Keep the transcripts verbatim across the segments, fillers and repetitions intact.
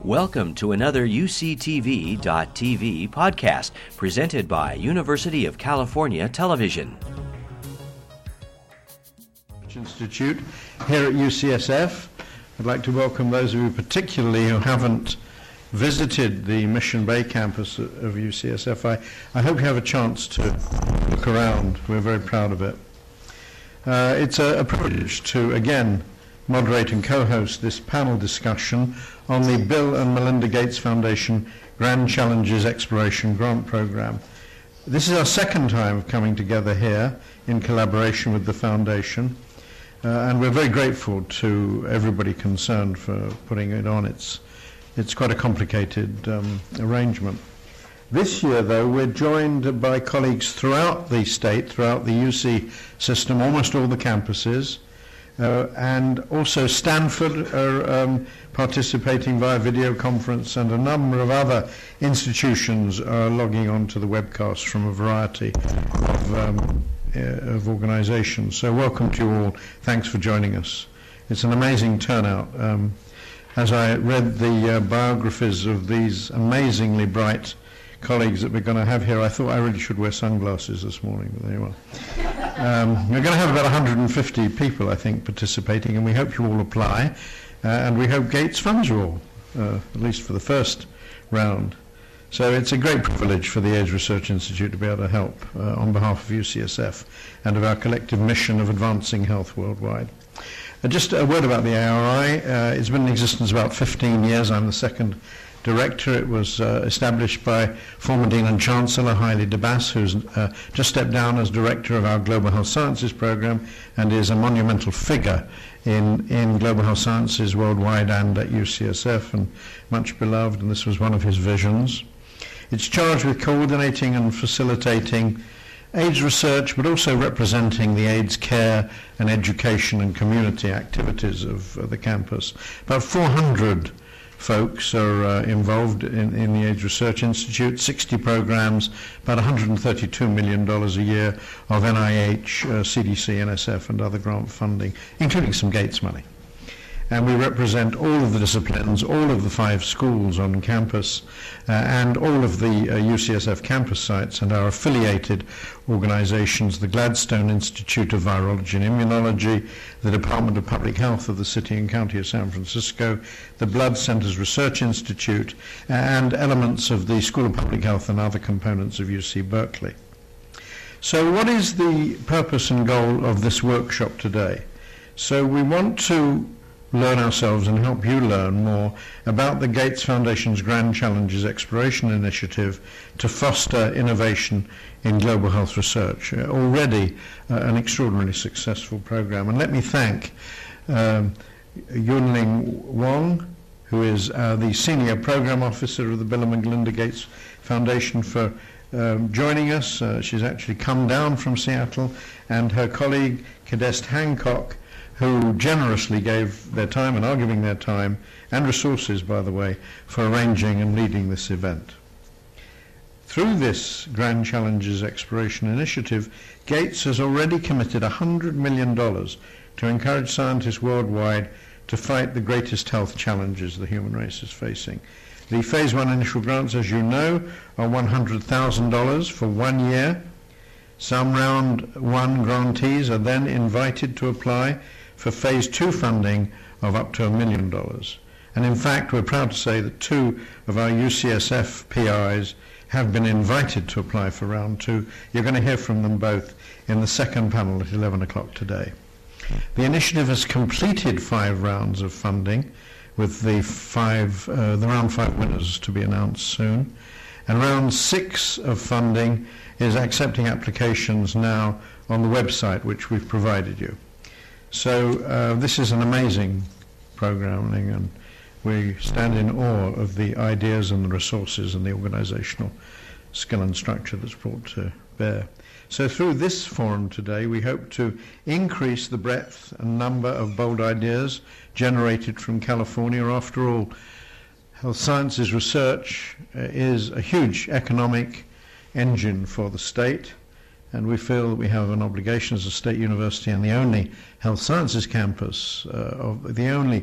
Welcome to another U C T V dot T V podcast presented by University of California Television. Institute here at U C S F. I'd like to welcome those of you particularly who haven't visited the Mission Bay campus of U C S F. I, I hope you have a chance to look around. We're very proud of it. Uh, it's a, a privilege to again moderate and co-host this panel discussion on the Bill and Melinda Gates Foundation Grand Challenges Exploration Grant Program. This is our second time of coming together here in collaboration with the Foundation, uh, and we're very grateful to everybody concerned for putting it on. It's, it's quite a complicated um, arrangement. This year, though, we're joined by colleagues throughout the state, throughout the U C system, almost all the campuses, Uh, and also Stanford are um, participating via video conference, and a number of other institutions are logging on to the webcast from a variety of, um, uh, of organizations. So welcome to you all. Thanks for joining us. It's an amazing turnout. Um, as I read the uh, biographies of these amazingly bright colleagues that we're going to have here, I thought I really should wear sunglasses this morning, but there you are. Um, we're going to have about one hundred fifty people, I think, participating, and we hope you all apply, uh, and we hope Gates funds you all, uh, at least for the first round. So it's a great privilege for the AIDS Research Institute to be able to help uh, on behalf of U C S F and of our collective mission of advancing health worldwide. Uh, just a word about the A R I. Uh, it's been in existence about fifteen years. I'm the second director. It was uh, established by former Dean and Chancellor Haile Debas, who's uh, just stepped down as director of our Global Health Sciences program and is a monumental figure in, in Global Health Sciences worldwide and at U C S F, and much beloved, and this was one of his visions. It's charged with coordinating and facilitating AIDS research, but also representing the AIDS care and education and community activities of uh, the campus. About four hundred folks are uh, involved in, in the AIDS Research Institute, sixty programs, about one hundred thirty-two million dollars a year of N I H, uh, C D C, N S F, and other grant funding, including some Gates money. And we represent all of the disciplines, all of the five schools on campus, uh, and all of the uh, U C S F campus sites, and our affiliated organizations, the Gladstone Institute of Virology and Immunology, the Department of Public Health of the City and County of San Francisco, the Blood Centers Research Institute, and elements of the School of Public Health and other components of U C Berkeley. So what is the purpose and goal of this workshop today? So we want to learn ourselves and help you learn more about the Gates Foundation's Grand Challenges Exploration Initiative to foster innovation in global health research. Uh, already uh, an extraordinarily successful program. And let me thank um, Yunling Wong, who is uh, the Senior Program Officer of the Bill and Melinda Gates Foundation, for um, joining us. Uh, she's actually come down from Seattle, and her colleague, Kadest Hancock, who generously gave their time and are giving their time and resources, by the way, for arranging and leading this event. Through this Grand Challenges Exploration Initiative, Gates has already committed one hundred million dollars to encourage scientists worldwide to fight the greatest health challenges the human race is facing. The Phase one initial grants, as you know, are one hundred thousand dollars for one year. Some round one grantees are then invited to apply for phase two funding of up to a million dollars. And in fact, we're proud to say that two of our U C S F P Is have been invited to apply for round two. You're going to hear from them both in the second panel at eleven o'clock today. The initiative has completed five rounds of funding, with the five, uh, the round five winners to be announced soon. And round six of funding is accepting applications now on the website which we've provided you. So uh, this is an amazing programming, and we stand in awe of the ideas and the resources and the organizational skill and structure that's brought to bear. So through this forum today, we hope to increase the breadth and number of bold ideas generated from California. After all, health sciences research uh, is a huge economic engine for the state, and we feel that we have an obligation as a state university and the only health sciences campus, uh, of the only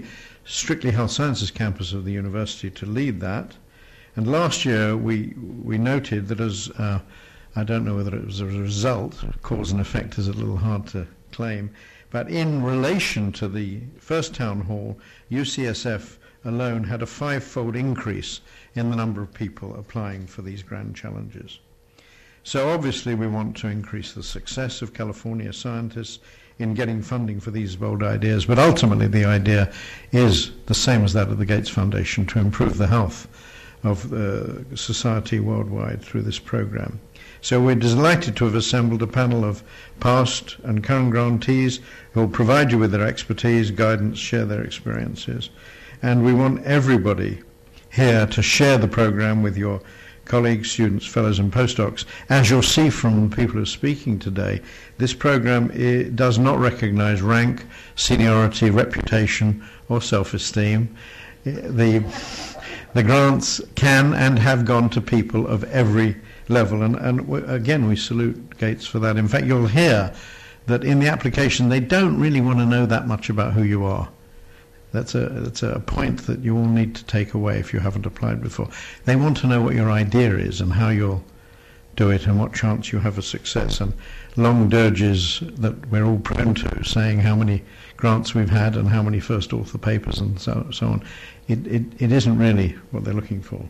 Strictly Health Sciences campus of the university to lead that. And last year we we noted that as, uh, I don't know whether it was a result, cause and effect is a little hard to claim, but in relation to the first town hall, U C S F alone had a five-fold increase in the number of people applying for these grand challenges. So obviously we want to increase the success of California scientists in getting funding for these bold ideas, but ultimately the idea is the same as that of the Gates Foundation, to improve the health of uh, society worldwide through this program. So we're delighted to have assembled a panel of past and current grantees who will provide you with their expertise, guidance, share their experiences. And we want everybody here to share the program with your colleagues, students, fellows and postdocs. As you'll see from the people who are speaking today, this program it does not recognize rank, seniority, reputation or self-esteem. The, the grants can and have gone to people of every level, and, and w- again we salute Gates for that. In fact, you'll hear that in the application they don't really want to know that much about who you are. That's a, that's a point that you all need to take away if you haven't applied before. They want to know what your idea is and how you'll do it and what chance you have of success. And long dirges that we're all prone to, saying how many grants we've had and how many first author papers and so, so on, it, it, it isn't really what they're looking for.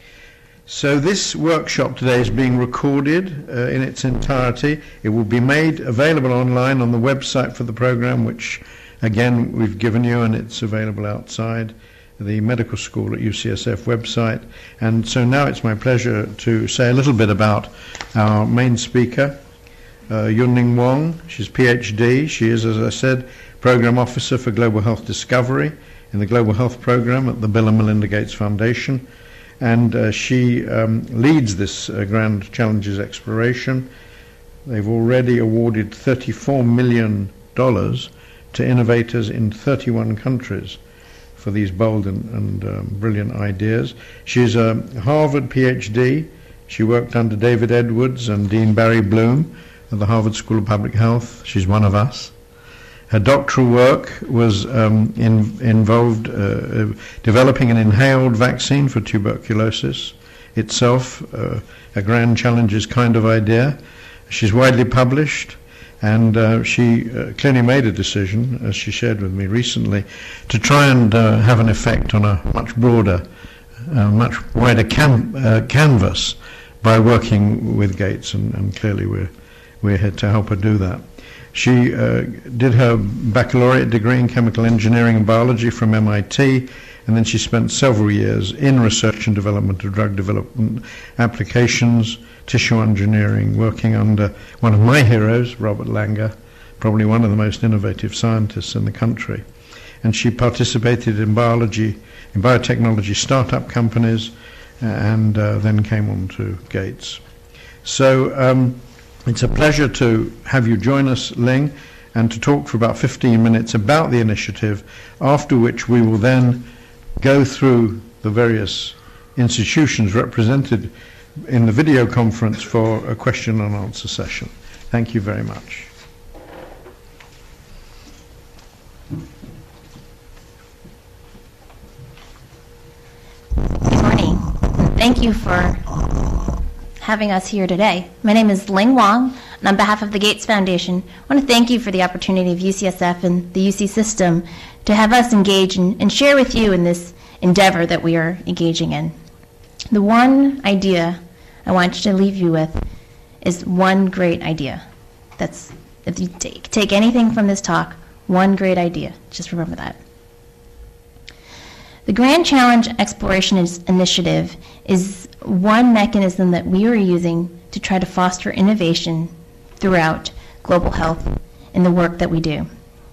So this workshop today is being recorded uh, in its entirety. It will be made available online on the website for the program, which again we've given you, and it's available outside the medical school at U C S F website. And so now it's my pleasure to say a little bit about our main speaker, uh, Yunning Wong. She's PhD. She is, as I said, Program Officer for Global Health Discovery in the Global Health Program at the Bill and Melinda Gates Foundation. And uh, she um, leads this uh, Grand Challenges exploration. They've already awarded thirty-four million dollars to innovators in thirty-one countries for these bold and, and um, brilliant ideas. She's a Harvard PhD. She worked under David Edwards and Dean Barry Bloom at the Harvard School of Public Health. She's one of us. Her doctoral work was um, in, involved uh, developing an inhaled vaccine for tuberculosis itself, uh, a grand challenges kind of idea. She's widely published, and uh, she uh, clearly made a decision, as she shared with me recently, to try and uh, have an effect on a much broader, uh, much wider cam- uh, canvas by working with Gates, and, and clearly we're, we're here to help her do that. She uh, did her baccalaureate degree in chemical engineering and biology from M I T, and then she spent several years in research and development of drug development applications, tissue engineering, working under one of my heroes, Robert Langer, probably one of the most innovative scientists in the country. And she participated in biology, in biotechnology startup companies, and uh, then came on to Gates. So um, it's a pleasure to have you join us, Ling, and to talk for about fifteen minutes about the initiative, after which we will then go through the various institutions represented in the video conference for a question and answer session. Thank you very much. Good morning. Thank you for having us here today. My name is Ling Wong, and on behalf of the Gates Foundation, I want to thank you for the opportunity of U C S F and the U C system to have us engage and, and share with you in this endeavor that we are engaging in. The one idea I want you to leave you with is one great idea. That's, if you take, take anything from this talk, one great idea. Just remember that. The Grand Challenge Exploration Initiative is one mechanism that we are using to try to foster innovation throughout global health in the work that we do.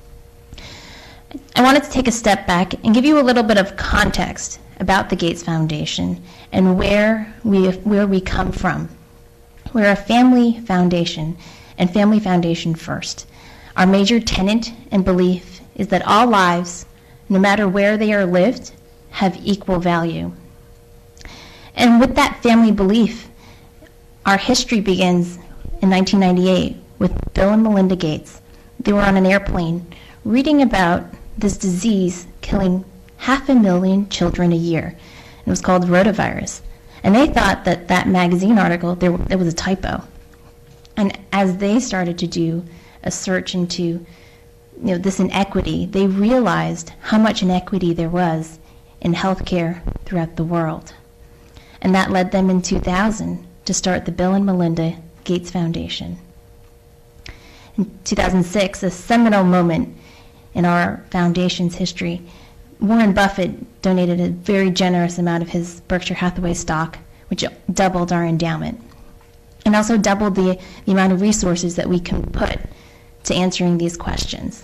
I wanted to take a step back and give you a little bit of context about the Gates Foundation and where we where we come from. We're a family foundation, and family foundation first. Our major tenet and belief is that all lives, no matter where they are lived, have equal value. And with that family belief, our history begins in nineteen ninety-eight with Bill and Melinda Gates. They were on an airplane reading about this disease killing half a million children a year. It was called Rotavirus. And they thought that that magazine article, there, there was a typo. And as they started to do a search into you know, this inequity, they realized how much inequity there was in healthcare throughout the world. And that led them in two thousand to start the Bill and Melinda Gates Foundation. In two thousand six, a seminal moment in our foundation's history, Warren Buffett donated a very generous amount of his Berkshire Hathaway stock, which doubled our endowment, and also doubled the, the amount of resources that we can put to answering these questions.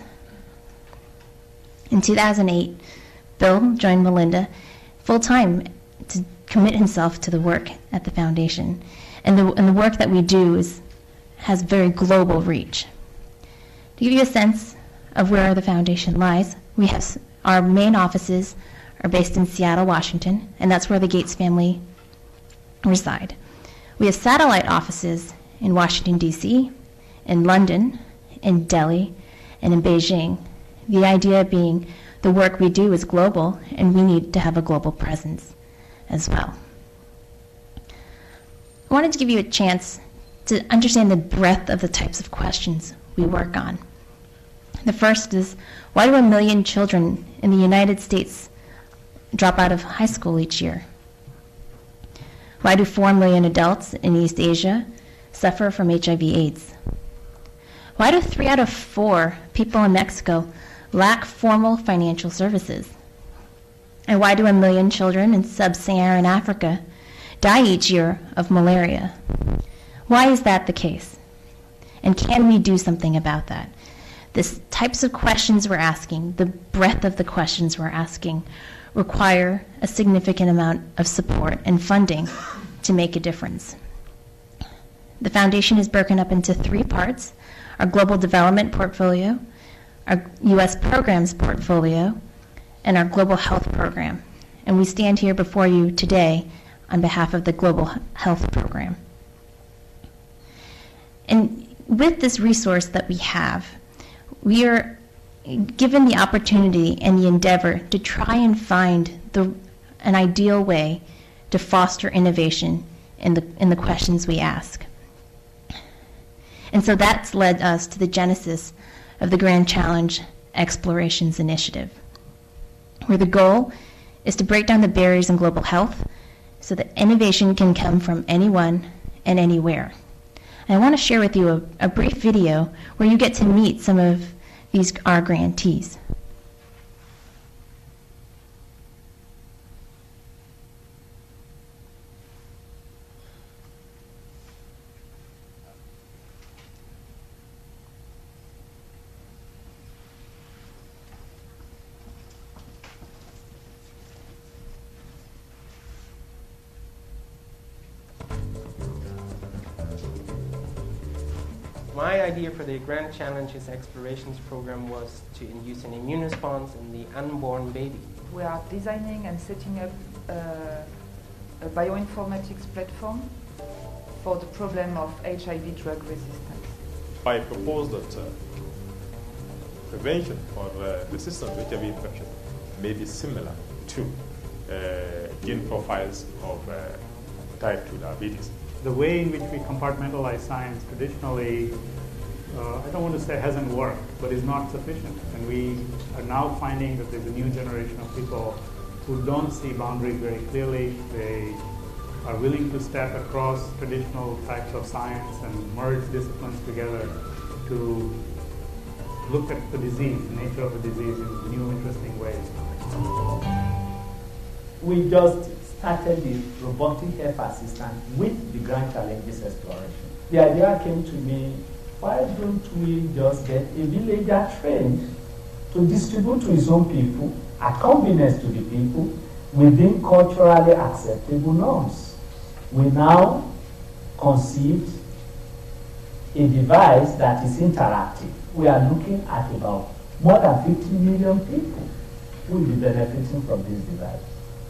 In two thousand eight, Bill joined Melinda full-time to commit himself to the work at the foundation. And the, and the work that we do is, has very global reach. To give you a sense of where the foundation lies, we have our main offices are based in Seattle, Washington, and that's where the Gates family reside. We have satellite offices in Washington, D C, in London, in Delhi, and in Beijing. The idea being the work we do is global, and we need to have a global presence as well. I wanted to give you a chance to understand the breadth of the types of questions we work on. The first is, why do a million children in the United States drop out of high school each year? Why do four million adults in East Asia suffer from H I V AIDS? Why do three out of four people in Mexico lack formal financial services? And why do a million children in sub-Saharan Africa die each year of malaria? Why is that the case? And can we do something about that? The types of questions we're asking, the breadth of the questions we're asking, require a significant amount of support and funding to make a difference. The foundation is broken up into three parts: our global development portfolio, our U S programs portfolio, and our global health program. And we stand here before you today on behalf of the global health program. And with this resource that we have, we are given the opportunity and the endeavor to try and find the, an ideal way to foster innovation in the, in the questions we ask. And so that's led us to the genesis of the Grand Challenge Explorations Initiative, where the goal is to break down the barriers in global health so that innovation can come from anyone and anywhere. And I want to share with you a, a brief video where you get to meet some of these our grantees. My idea for the Grand Challenges Explorations program was to induce an immune response in the unborn baby. We are designing and setting up uh, a bioinformatics platform for the problem of H I V drug resistance. I propose that uh, prevention or uh, resistance to H I V infection may be similar to uh, gene profiles of uh, type two diabetes. The way in which we compartmentalize science traditionally, uh, I don't want to say hasn't worked, but is not sufficient. And we are now finding that there's a new generation of people who don't see boundaries very clearly. They are willing to step across traditional types of science and merge disciplines together to look at the disease, the nature of the disease in new, interesting ways. We just started the robotic health assistant with the Grand Challenges Exploration. The idea came to me, why don't we just get a villager trained to distribute to his own people, at convenience to the people, within culturally acceptable norms. We now conceived a device that is interactive. We are looking at about more than fifty million people who will be benefiting from this device.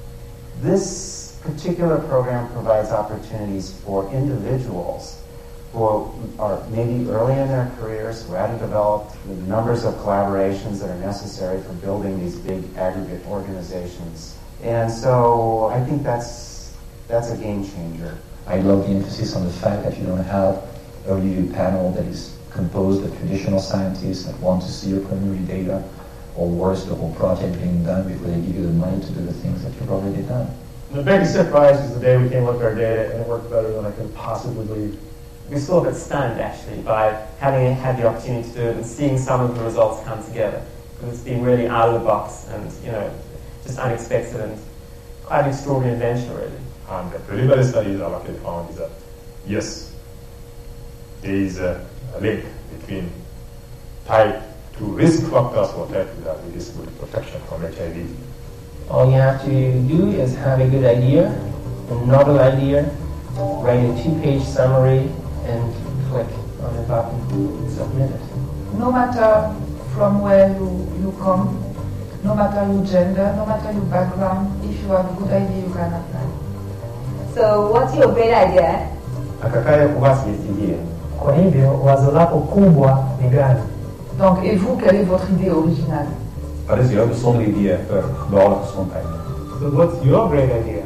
This particular program provides opportunities for individuals who are maybe early in their careers, who hadn't developed the numbers of collaborations that are necessary for building these big aggregate organizations. And so I think that's that's a game changer. I love the emphasis on the fact that you don't have a review panel that is composed of traditional scientists that want to see your preliminary data, or worse, the whole project being done before they give you the money to do the things that you've already done. The biggest surprise was the day we came look at our data and it worked better than I could possibly believe. We still a bit stunned, actually, by having had the opportunity to do it and seeing some of the results come together. Because it's been really out of the box and, you know, just unexpected and quite an extraordinary adventure, really. And the preliminary studies are luckily found is that, yes, there is a, a link between type two risk factors for type two diabetes with protection from H I V. All you have to do is have a good idea, a novel idea, write a two-page summary, and click on the button and submit it. No matter from where you, you come, no matter your gender, no matter your background, if you have a good idea, you can apply. So what's your great idea? Akakaya kuwasi idea. Kwa hivyo wazo lako kubwa ni gani? Donc, et vous, quelle est votre idée originale? Wat is jouw bijzondere idee voor globale gezondheid? So what's your great idea?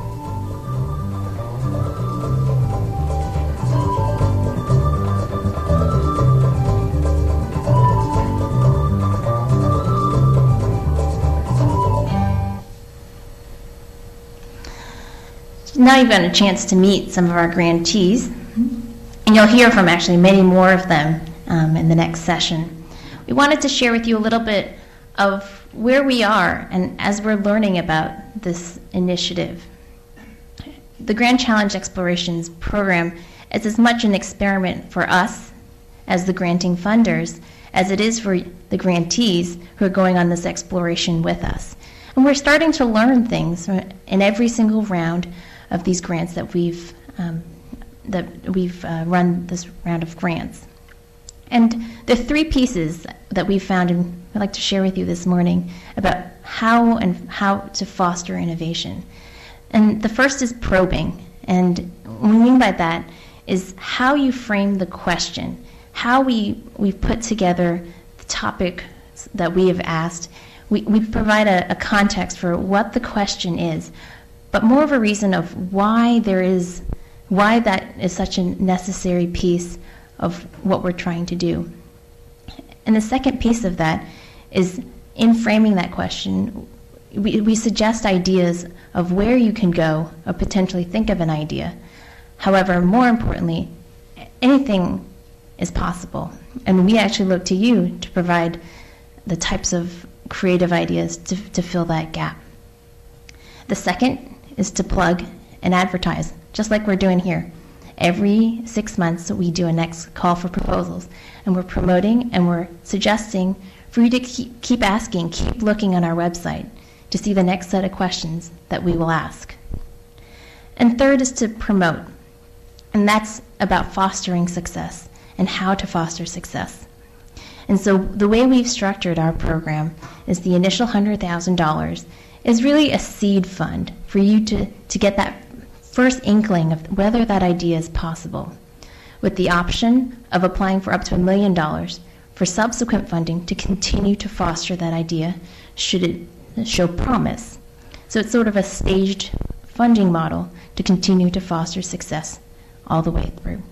Now you've gotten a chance to meet some of our grantees, and you'll hear from actually many more of them um, in the next session. We wanted to share with you a little bit of where we are and as we're learning about this initiative. The Grand Challenge Explorations program is as much an experiment for us as the granting funders as it is for the grantees who are going on this exploration with us. And we're starting to learn things in every single round of these grants that we've um, that we've uh, run this round of grants. And the three pieces that we found, and I'd like to share with you this morning about how and how to foster innovation. And the first is probing, and what we mean by that is how you frame the question, how we we've put together the topic that we have asked. We, we provide a, a context for what the question is, but more of a reason of why there is, why that is such a necessary piece of what we're trying to do. And the second piece of that is in framing that question, we, we suggest ideas of where you can go or potentially think of an idea. However, more importantly, anything is possible. And we actually look to you to provide the types of creative ideas to, to fill that gap. The second is to plug and advertise, just like we're doing here. Every six months, we do a next call for proposals, and we're promoting and we're suggesting for you to keep, keep asking, keep looking on our website to see the next set of questions that we will ask. And third is to promote, and that's about fostering success and how to foster success. And so the way we've structured our program is the initial one hundred thousand dollars is really a seed fund for you to, to get that first inkling of whether that idea is possible, with the option of applying for up to a million dollars for subsequent funding to continue to foster that idea should it show promise. So it's sort of a staged funding model to continue to foster success all the way through.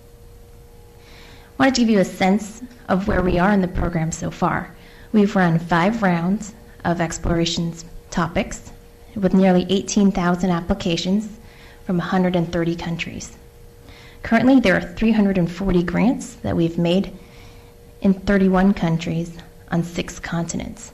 I wanted to give you a sense of where we are in the program so far. We've run five rounds of explorations topics with nearly eighteen thousand applications from one hundred thirty countries. Currently, there are three hundred forty grants that we've made in thirty-one countries on six continents.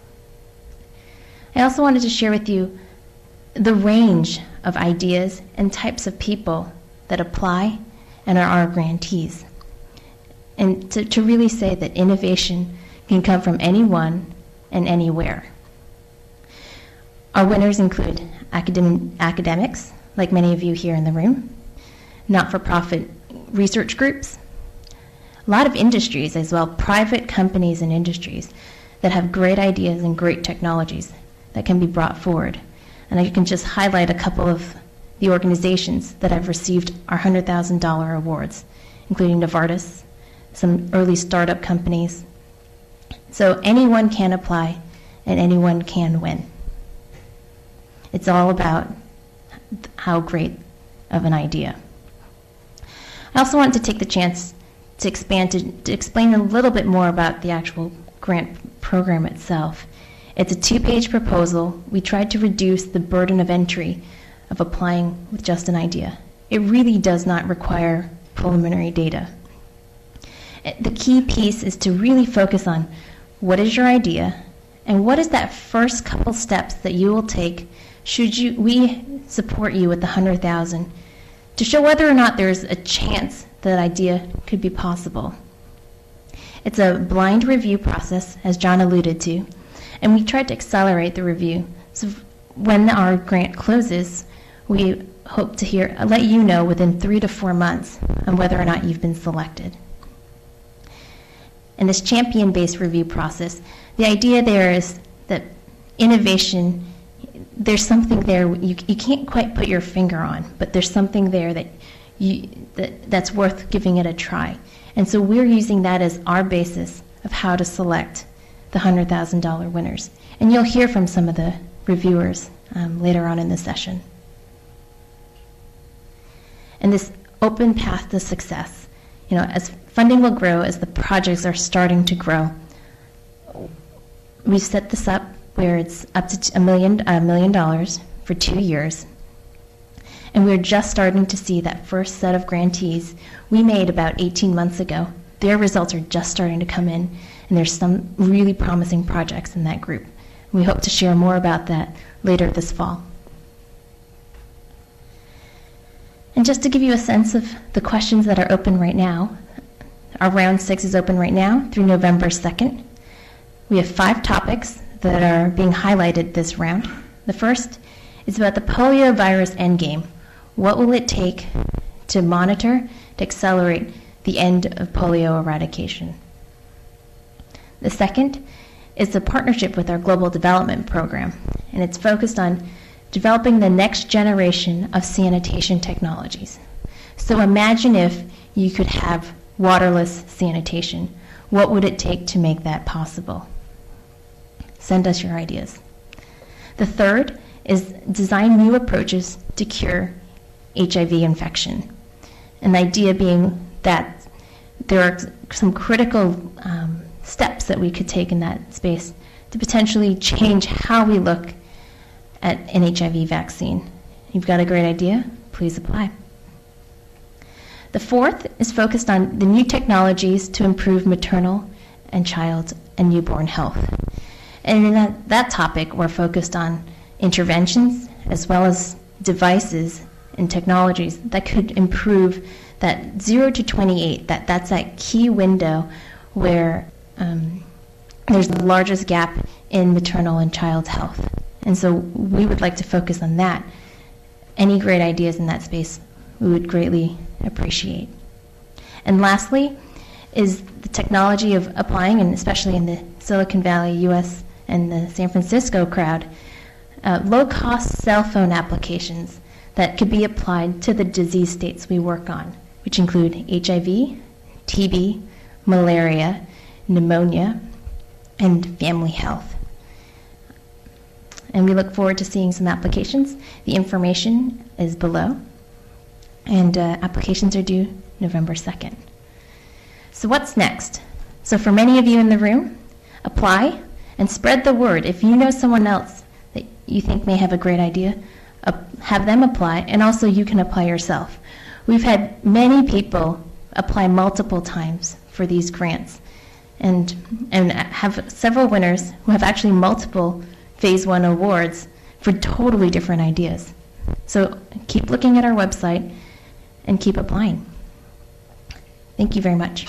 I also wanted to share with you the range of ideas and types of people that apply and are our grantees. And to, to really say that innovation can come from anyone and anywhere. Our winners include academ- academics, like many of you here in the room, not-for-profit research groups, a lot of industries as well, private companies and industries that have great ideas and great technologies that can be brought forward. And I can just highlight a couple of the organizations that have received our one hundred thousand dollars awards, including Novartis, some early startup companies. So anyone can apply and anyone can win. It's all about how great of an idea. I also want to take the chance to expand to, to explain a little bit more about the actual grant program itself. It's a two-page proposal. We tried to reduce the burden of entry of applying with just an idea. It really does not require preliminary data. The key piece is to really focus on what is your idea and what is that first couple steps that you will take should you we support you with the one hundred thousand dollars to show whether or not there's a chance that idea could be possible. It's a blind review process, as John alluded to, and we tried to accelerate the review. So when our grant closes, we hope to hear, let you know within three to four months on whether or not you've been selected. In this champion-based review process, the idea there is that innovation, there's something there you, you can't quite put your finger on, but there's something there that you that, that's worth giving it a try. And so we're using that as our basis of how to select the one hundred thousand dollars winners. And you'll hear from some of the reviewers um, later on in the session. And this open path to success, you know, as funding will grow, as the projects are starting to grow, we've set this up where it's up to a million, a million dollars for two years. And we're just starting to see that first set of grantees we made about eighteen months ago. Their results are just starting to come in, and there's some really promising projects in that group. We hope to share more about that later this fall. And just to give you a sense of the questions that are open right now, our round six is open right now through November second. We have five topics that are being highlighted this round. The first is about the poliovirus endgame. What will it take to monitor, to accelerate the end of polio eradication? The second is a partnership with our Global Development Program, and it's focused on developing the next generation of sanitation technologies. So imagine if you could have waterless sanitation. What would it take to make that possible? Send us your ideas. The third is design new approaches to cure H I V infection. And the idea being that there are some critical um, steps that we could take in that space to potentially change how we look at an H I V vaccine. You've got a great idea? Please apply. The fourth is focused on the new technologies to improve maternal and child and newborn health. And in that, that topic, we're focused on interventions as well as devices and technologies that could improve that zero to twenty-eight, that, that's that key window where um, there's the largest gap in maternal and child health. And so we would like to focus on that. Any great ideas in that space, we would greatly appreciate. And lastly is the technology of applying, and especially in the Silicon Valley, U S, and the San Francisco crowd, uh, low-cost cell phone applications that could be applied to the disease states we work on, which include H I V, T B, malaria, pneumonia, and family health. And we look forward to seeing some applications. The information is below, and uh, applications are due November second. So what's next? So for many of you in the room, apply and spread the word. If you know someone else that you think may have a great idea, uh, have them apply, and also you can apply yourself. We've had many people apply multiple times for these grants, and and have several winners who have actually multiple phase one awards for totally different ideas. So keep looking at our website and keep applying. Thank you very much.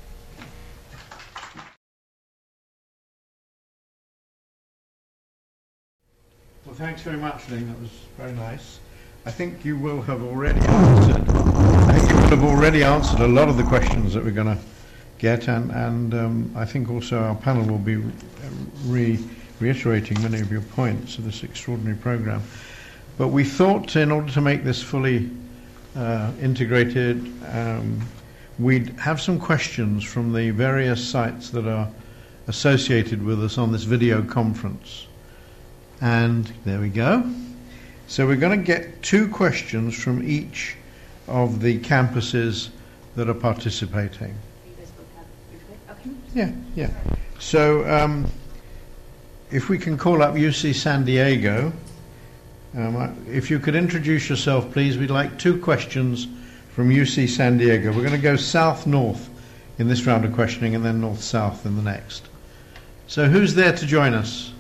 Well, thanks very much, Ling. That was very nice. I think you will have already answered. I think you will have already answered a lot of the questions that we're going to get, and and um, I think also our panel will be re reiterating many of your points of this extraordinary program. But we thought, in order to make this fully uh, integrated, um, we have some questions from the various sites that are associated with us on this video conference. And there we go. So we're going to get two questions from each of the campuses that are participating. Okay. Yeah, yeah. So um, if we can call up U C San Diego, um, if you could introduce yourself, please. We'd like two questions from U C San Diego. We're going to go south-north in this round of questioning and then north-south in the next. So who's there to join us?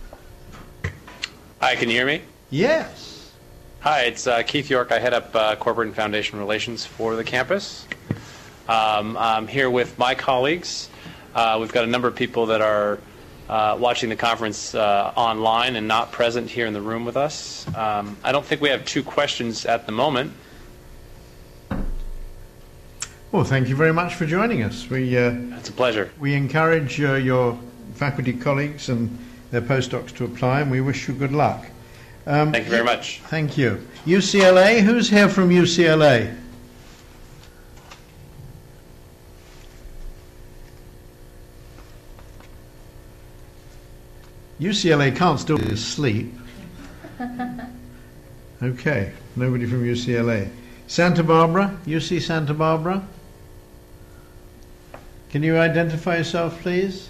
Hi, can you hear me? Yes. Hi, it's uh, Keith York. I head up uh, corporate and foundation relations for the campus. Um, I'm here with my colleagues. Uh, we've got a number of people that are uh, watching the conference uh, online and not present here in the room with us. Um, I don't think we have two questions at the moment. Well, thank you very much for joining us. We, uh, it's a pleasure. We encourage uh, your faculty colleagues and their postdocs to apply, and we wish you good luck. Um, thank you very much. Thank you. U C L A, who's here from U C L A? U C L A can't still be asleep. Okay, nobody from U C L A. Santa Barbara, U C Santa Barbara. Can you identify yourself, please?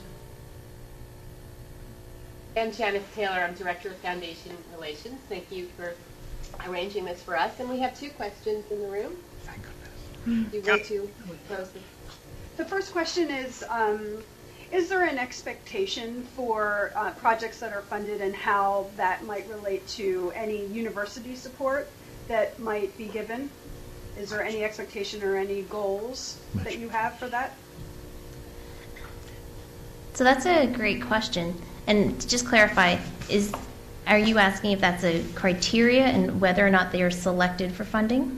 I'm Janice Taylor. I'm Director of Foundation Relations. Thank you for arranging this for us. And we have two questions in the room. Thank goodness. Do you want to pose them? The first question is, um, is there an expectation for uh, projects that are funded and how that might relate to any university support that might be given? Is there any expectation or any goals that you have for that? So that's a great question. And to just clarify, is are you asking if that's a criteria and whether or not they are selected for funding?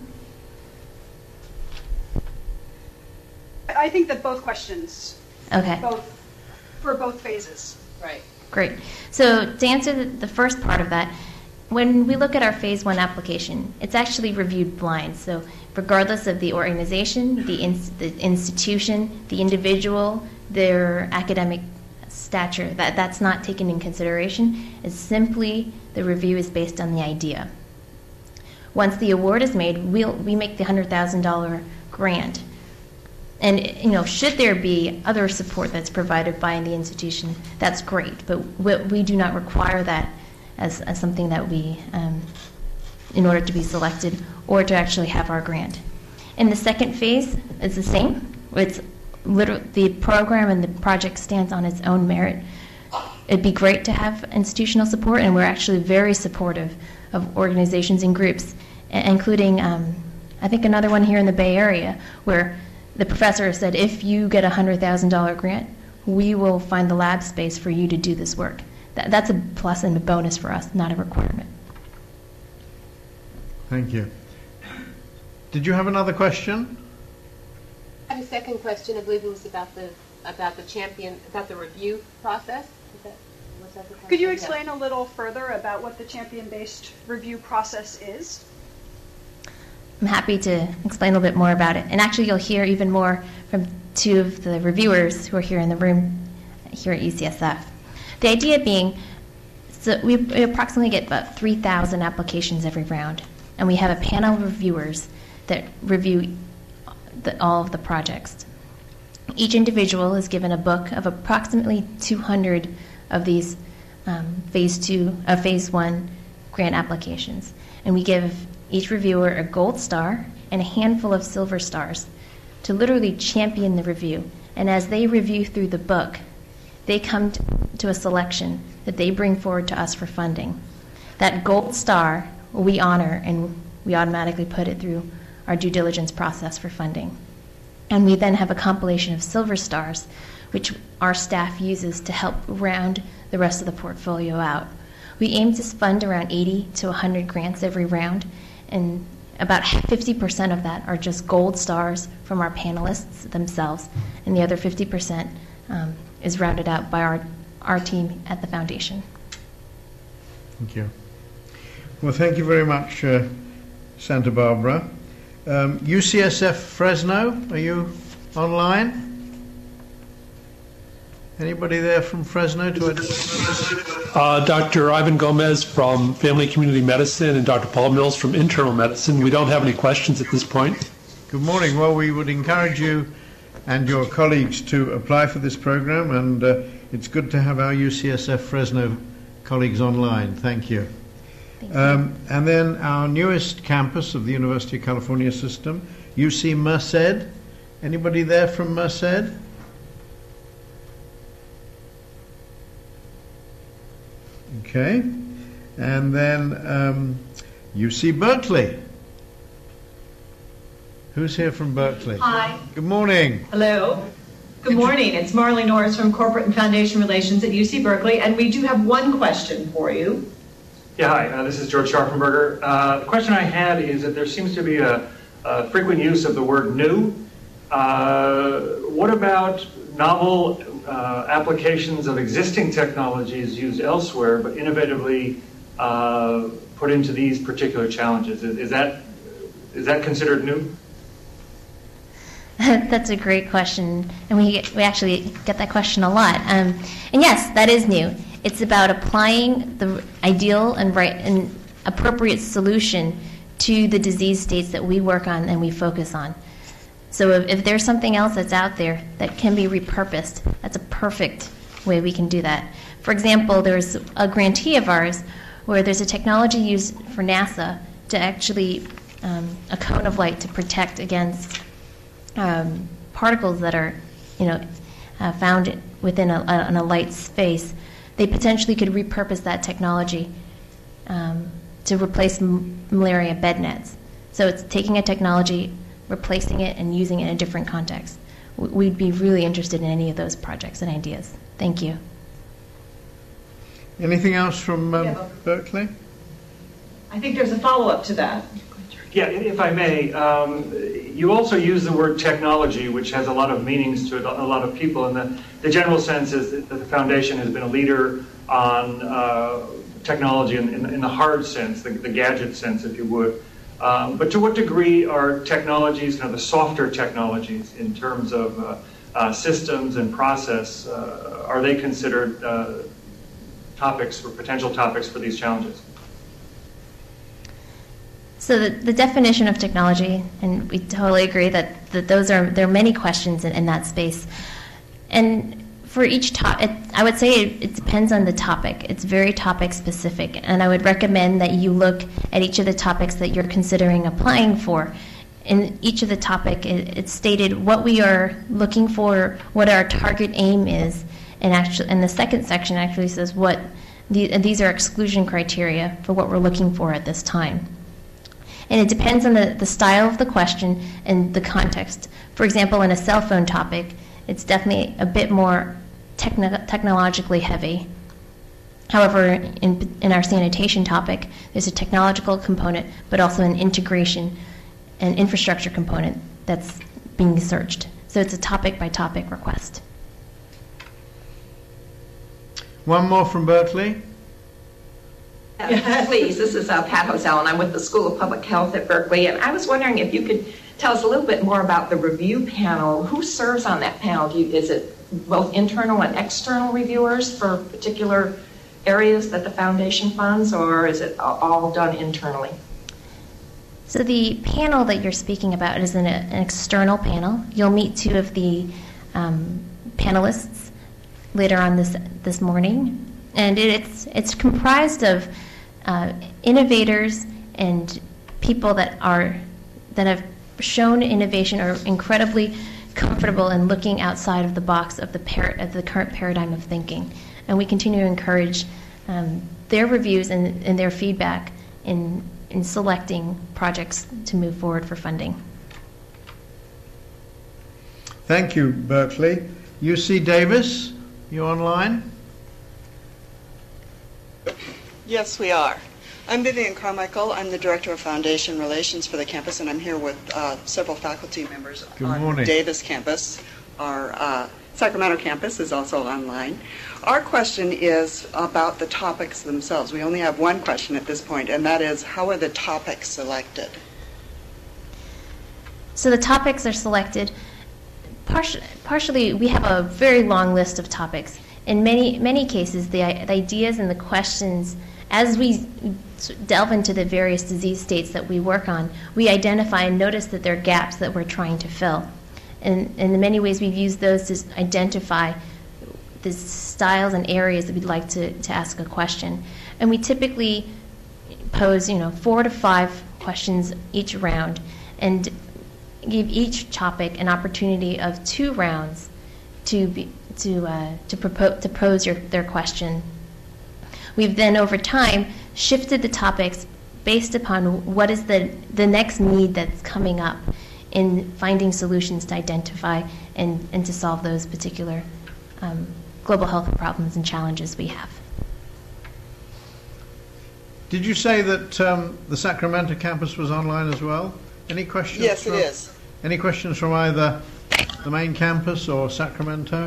I think that both questions. Okay. Both for both phases. Right. Great. So to answer the, the first part of that, when we look at our phase one application, it's actually reviewed blind. So regardless of the organization, the, ins the institution, the individual, their academic stature, that, that's not taken in consideration. It's simply the review is based on the idea. Once the award is made, we'll, we make the one hundred thousand dollar grant. And you know, should there be other support that's provided by the institution, that's great. But we, we do not require that as, as something that we, um, in order to be selected or to actually have our grant. In the second phase, it's the same. It's literally the program and the project stands on its own merit. It'd be great to have institutional support, and we're actually very supportive of organizations and groups, including um, I think another one here in the Bay Area where the professor said, if you get a one hundred thousand dollar grant, we will find the lab space for you to do this work. That, that's a plus and a bonus for us, not a requirement. Thank you. Did you have another question? I have a second question. I believe it was about the about the champion about the review process. Is that, was that the question? Could you explain a little further about what the champion-based review process is? I'm happy to explain a little bit more about it. And actually, you'll hear even more from two of the reviewers who are here in the room here at U C S F. The idea being, so we, we approximately get about three thousand applications every round, and we have a panel of reviewers that review the, all of the projects. Each individual is given a book of approximately two hundred of these um, phase two, uh, phase one grant applications, and we give each reviewer a gold star and a handful of silver stars to literally champion the review. And as they review through the book, they come to, to a selection that they bring forward to us for funding. That gold star we honor, and we automatically put it through our due diligence process for funding. And we then have a compilation of silver stars, which our staff uses to help round the rest of the portfolio out. We aim to fund around eighty to one hundred grants every round, and about fifty percent of that are just gold stars from our panelists themselves, and the other fifty percent um, is rounded out by our, our team at the foundation. Thank you. Well, thank you very much, uh, Santa Barbara. Um, U C S F Fresno, are you online? Anybody there from Fresno to identify? Uh, Doctor Ivan Gomez from Family Community Medicine and Doctor Paul Mills from Internal Medicine. We don't have any questions at this point. Good morning. Well, we would encourage you and your colleagues to apply for this program, and uh, it's good to have our U C S F Fresno colleagues online. Thank you. Thank you. Um, and then our newest campus of the University of California system, U C Merced. Anybody there from Merced? Okay. And then um, U C Berkeley. Who's here from Berkeley? Hi. Good morning. Hello. Good morning. It's Marley Norris from Corporate and Foundation Relations at U C Berkeley, and we do have one question for you. Yeah, hi. Uh, this is George Scharfenberger. Uh, the question I had is that there seems to be a, a frequent use of the word new. Uh, what about novel uh, applications of existing technologies used elsewhere, but innovatively uh, put into these particular challenges? Is, is that is that considered new? That's a great question, and we we actually get that question a lot. Um, and yes, that is new. It's about applying the ideal and right and appropriate solution to the disease states that we work on and we focus on. So if, if there's something else that's out there that can be repurposed, that's a perfect way we can do that. For example, there's a grantee of ours where there's a technology used for NASA to actually um, a cone of light to protect against Um, particles that are, you know, uh, found within a, a, in a light space. They potentially could repurpose that technology um, to replace m- malaria bed nets. So it's taking a technology, replacing it, and using it in a different context. W- we'd be really interested in any of those projects and ideas. Thank you. Anything else from um, yeah. Berkeley? I think there's a follow-up to that. Yeah, if I may, um, you also use the word technology, which has a lot of meanings to it, a lot of people, and the, the general sense is that the foundation has been a leader on uh, technology in, in, in the hard sense, the, the gadget sense, if you would. Um, but to what degree are technologies, kind of the softer technologies in terms of uh, uh, systems and process, uh, are they considered uh, topics or potential topics for these challenges? So the, the definition of technology, and we totally agree that, that those are there are many questions in, in that space, and for each topic, I would say it, it depends on the topic. It's very topic specific, and I would recommend that you look at each of the topics that you're considering applying for. In each of the topic, it, it's stated what we are looking for, what our target aim is, and actually, and the second section actually says what the, these are exclusion criteria for what we're looking for at this time. And it depends on the, the style of the question and the context. For example, in a cell phone topic, it's definitely a bit more techno- technologically heavy. However, in, in our sanitation topic, there's a technological component, but also an integration and infrastructure component that's being searched. So it's a topic-by-topic request. One more from Berkeley. Uh, please, this is uh, Pat Hosell, and I'm with the School of Public Health at Berkeley, and I was wondering if you could tell us a little bit more about the review panel. Who serves on that panel? Do you, is it both internal and external reviewers for particular areas that the foundation funds, or is it all done internally? So the panel that you're speaking about is an, an external panel. You'll meet two of the um, panelists later on this this morning, and it's it's comprised of uh, innovators and people that are that have shown innovation or incredibly comfortable in looking outside of the box of the par- of the current paradigm of thinking, and we continue to encourage um, their reviews and, and their feedback in in selecting projects to move forward for funding. Thank you, Berkeley. U C Davis, you online? Yes, we are. I'm Vivian Carmichael. I'm the Director of Foundation Relations for the campus, and I'm here with uh, several faculty members Good on morning. Davis campus. Our uh, Sacramento campus is also online. Our question is about the topics themselves. We only have one question at this point, and that is, how are the topics selected? So the topics are selected. Partially, partially, we have a very long list of topics. In many many cases, the, the ideas and the questions, as we delve into the various disease states that we work on, we identify and notice that there are gaps that we're trying to fill. And, and in many ways, we've used those to identify the styles and areas that we'd like to, to ask a question. And we typically pose, you know, four to five questions each round, and give each topic an opportunity of two rounds to be, to uh, to propose to pose your, their question. We've then, over time, shifted the topics based upon what is the the next need that's coming up in finding solutions to identify and, and to solve those particular um, global health problems and challenges we have. Did you say that um, the Sacramento campus was online as well? Any questions? Yes, from, it is. Any questions from either the main campus or Sacramento?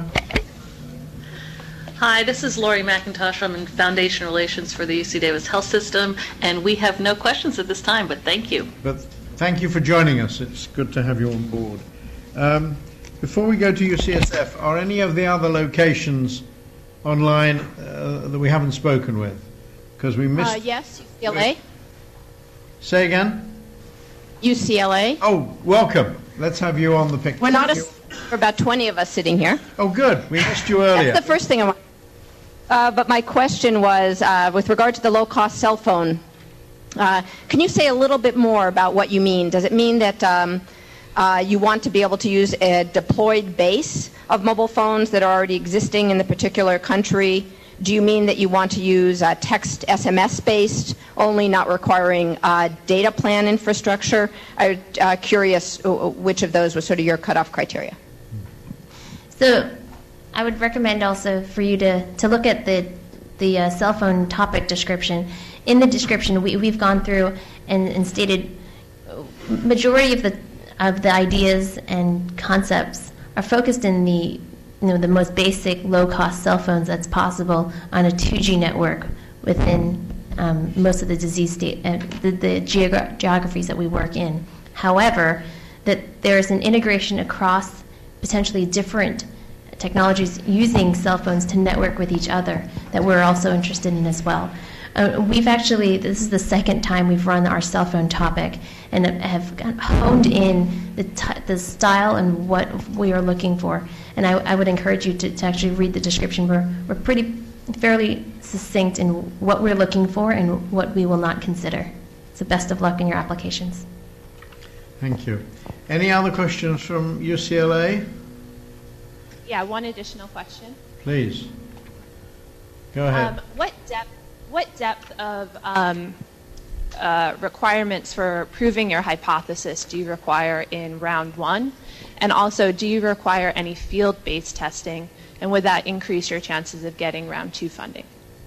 Hi, this is Lori McIntosh. I'm in Foundation Relations for the U C Davis Health System, and we have no questions at this time, but thank you. But thank you for joining us. It's good to have you on board. Um, before we go to U C S F, are any of the other locations online uh, that we haven't spoken with? Because we missed... Uh, yes, U C L A. Say again? U C L A. Oh, welcome. Let's have you on the picture. We're not a... There are about twenty of us sitting here. Oh, good. We missed you earlier. That's the first thing I want. Uh, but my question was, uh, with regard to the low-cost cell phone, uh, can you say a little bit more about what you mean? Does it mean that um, uh, you want to be able to use a deployed base of mobile phones that are already existing in the particular country? Do you mean that you want to use uh, text S M S-based, only not requiring uh, data plan infrastructure? I'm uh, curious which of those was sort of your cutoff criteria. So I would recommend also for you to, to look at the, the uh, cell phone topic description. In the description, we, we've gone through and, and stated majority of the, of the ideas and concepts are focused in the you know, the most basic low-cost cell phones that's possible on a two G network within um, most of the disease state, uh, the, the geogra- geographies that we work in. However, that there is an integration across potentially different technologies using cell phones to network with each other that we're also interested in as well. Uh, we've actually, this is the second time we've run our cell phone topic and have honed in the, t- the style and what we are looking for. And I, I would encourage you to, to actually read the description. We're, we're pretty fairly succinct in what we're looking for and what we will not consider. So best of luck in your applications. Thank you. Any other questions from U C L A? Yeah, one additional question. Please. Go ahead. Um, what depth What depth of um, uh, requirements for proving your hypothesis do you require in round one? And also, do you require any field-based testing? And would that increase your chances of getting round two funding?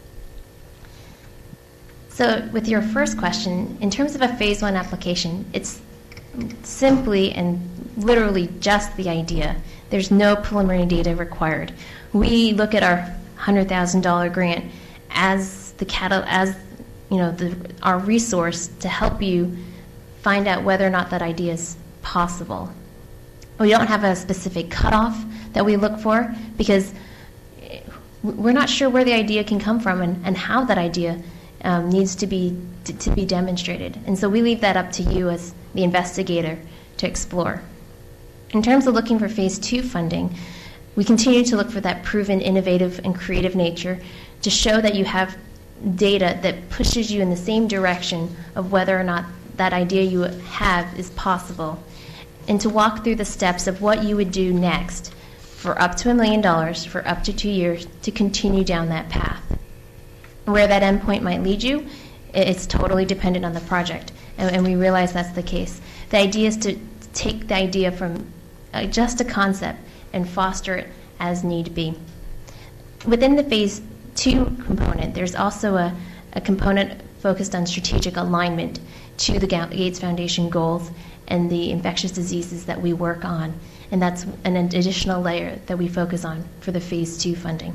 So with your first question, in terms of a phase one application, it's simply and literally just the idea. There's no preliminary data required. We look at our one hundred thousand dollars grant as the catal- as you know the, our resource to help you find out whether or not that idea is possible. We don't have a specific cutoff that we look for because we're not sure where the idea can come from and, and how that idea um, needs to be to, to be demonstrated. And so we leave that up to you as the investigator to explore. In terms of looking for phase two funding, we continue to look for that proven innovative and creative nature to show that you have data that pushes you in the same direction of whether or not that idea you have is possible, and to walk through the steps of what you would do next for up to a million dollars for up to two years to continue down that path. Where that endpoint might lead you, it's totally dependent on the project, and, and we realize that's the case. The idea is to take the idea from uh, just a concept and foster it as need be. Within the phase two component, there's also a, a component focused on strategic alignment to the Gates Foundation goals and the infectious diseases that we work on. And that's an additional layer that we focus on for the phase two funding.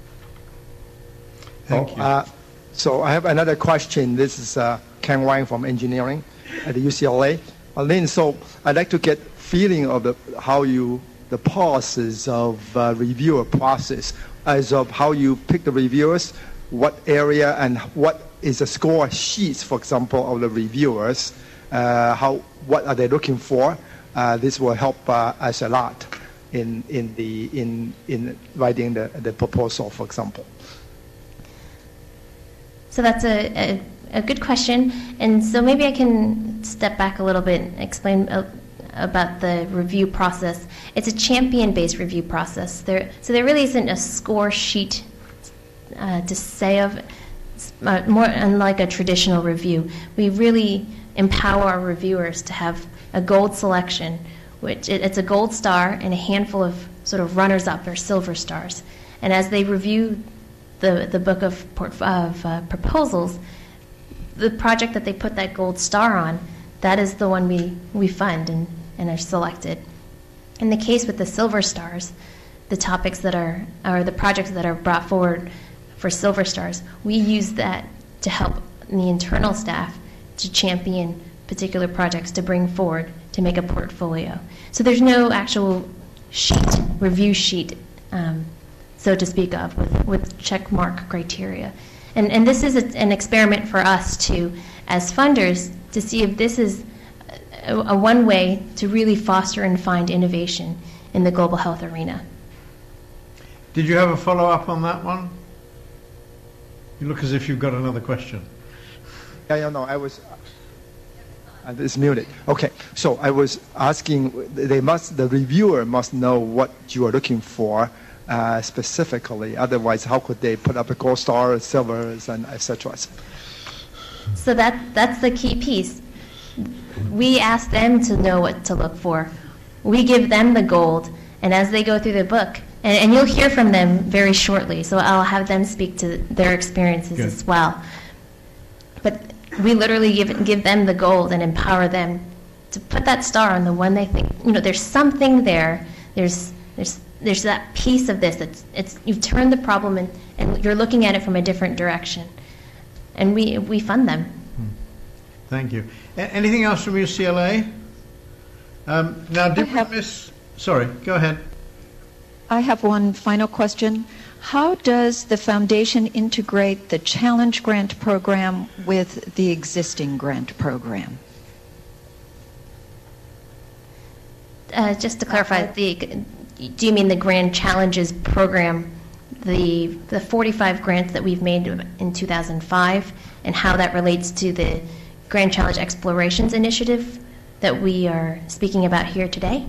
Thank you. Uh, so I have another question. This is uh, Ken Wang from engineering at the U C L A. Lynn, so I'd like to get feeling of the, how you, the process of uh, reviewer process, as of how you pick the reviewers, what area and what is the score sheets, for example, of the reviewers, uh, how, what are they looking for? Uh, this will help uh, us a lot in, in, the, in, in writing the, the proposal, for example. So that's a, a, a good question. And so maybe I can step back a little bit and explain a, about the review process. It's a champion-based review process. There, so there really isn't a score sheet uh, to say of, uh, more unlike a traditional review. We really empower our reviewers to have a gold selection, which it, it's a gold star and a handful of sort of runners-up or silver stars. And as they review the, the book of, of uh, proposals, the project that they put that gold star on, that is the one we, we fund and, and are selected. In the case with the silver stars, the topics that are, or the projects that are brought forward for silver stars, we use that to help the internal staff to champion particular projects to bring forward to make a portfolio. So there's no actual sheet, review sheet, um, so to speak of, with, with check mark criteria. And, and this is a, an experiment for us too, as funders, to see if this is a, a one way to really foster and find innovation in the global health arena. Did you have a follow-up on that one? You look as if you've got another question. Yeah, yeah, no, I was... Uh, it's muted. Okay, so I was asking, they must, the reviewer must know what you are looking for uh, specifically. Otherwise, how could they put up a gold star, silvers, and et cetera? So that that's the key piece. We ask them to know what to look for. We give them the gold, and as they go through the book, and, and you'll hear from them very shortly, so I'll have them speak to their experiences Good. As well. But we literally give give them the gold and empower them to put that star on the one they think, you know, there's something there. There's there's there's that piece of this. It's it's you've turned the problem and, and you're looking at it from a different direction. And we we fund them. Thank you. A- anything else from U C L A? Um, now, did we miss? Sorry, go ahead. I have one final question. How does the foundation integrate the Challenge Grant program with the existing grant program? Uh, just to clarify, the, do you mean the Grand Challenges program, the the forty-five grants that we've made in two thousand five, and how that relates to the Grand Challenge Explorations Initiative that we are speaking about here today?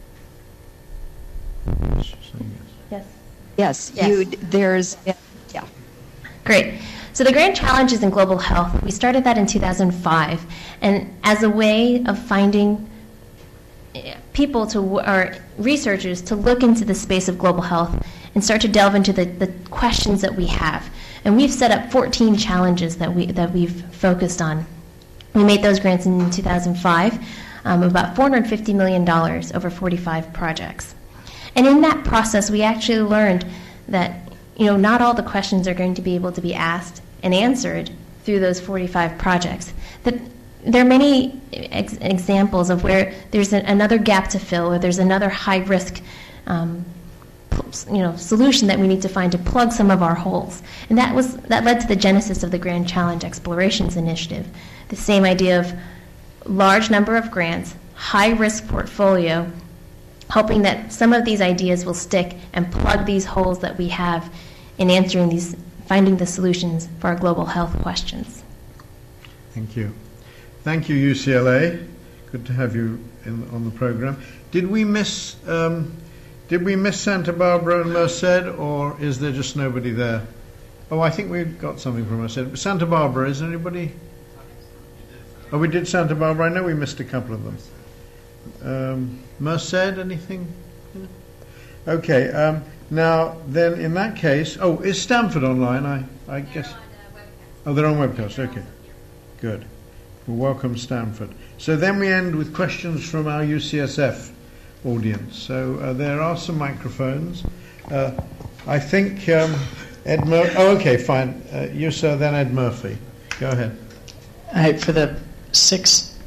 Yes. Yes, Yes. you, there's, yeah. Great. So the Grand Challenges in Global Health, we started that in two thousand five, and as a way of finding people to, or researchers to look into the space of global health and start to delve into the, the questions that we have. And we've set up fourteen challenges that, we, that we've focused on. We made those grants in two thousand five, um, about four hundred fifty million dollars over forty-five projects. And in that process, we actually learned that, you know, not all the questions are going to be able to be asked and answered through those forty-five projects. That there are many ex- examples of where there's a, another gap to fill, or there's another high-risk, um, you know, solution that we need to find to plug some of our holes. And that was that led to the genesis of the Grand Challenge Explorations Initiative. The same idea of large number of grants, high-risk portfolio, hoping that some of these ideas will stick and plug these holes that we have in answering these, finding the solutions for our global health questions. Thank you. Thank you, U C L A. Good to have you in, on the program. Did we miss um, did we miss Santa Barbara and Merced, or is there just nobody there? Oh, I think we got something from Merced. Santa Barbara, is anybody? Oh, we did Santa Barbara. I know we missed a couple of them. Um, Merced, anything? Okay. Um, now, then, in that case, oh, is Stanford online? I, I guess. Oh, they're on webcast. Okay. Good. Well, welcome, Stanford. So then we end with questions from our U C S F audience. So uh, there are some microphones. Uh, I think um, Ed Murphy. Oh, okay, fine. Uh, you, sir, then Ed Murphy. Go ahead. All right, for the six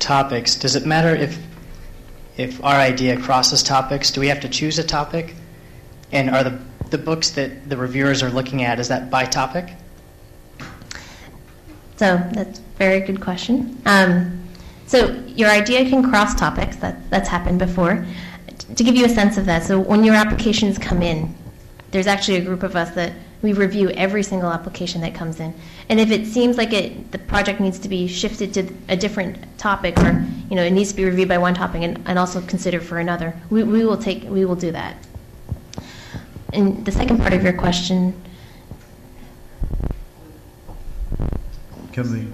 topics, does it matter if if our idea crosses topics? Do we have to choose a topic? And are the the books that the reviewers are looking at, is that by topic? So that's a very good question. Um, so your idea can cross topics. That that's happened before. To give you a sense of that, so when your applications come in, there's actually a group of us that we review every single application that comes in. And if it seems like it, the project needs to be shifted to a different topic, or you know, it needs to be reviewed by one topic and, and also considered for another, we, we will take we will do that. And the second part of your question. Can the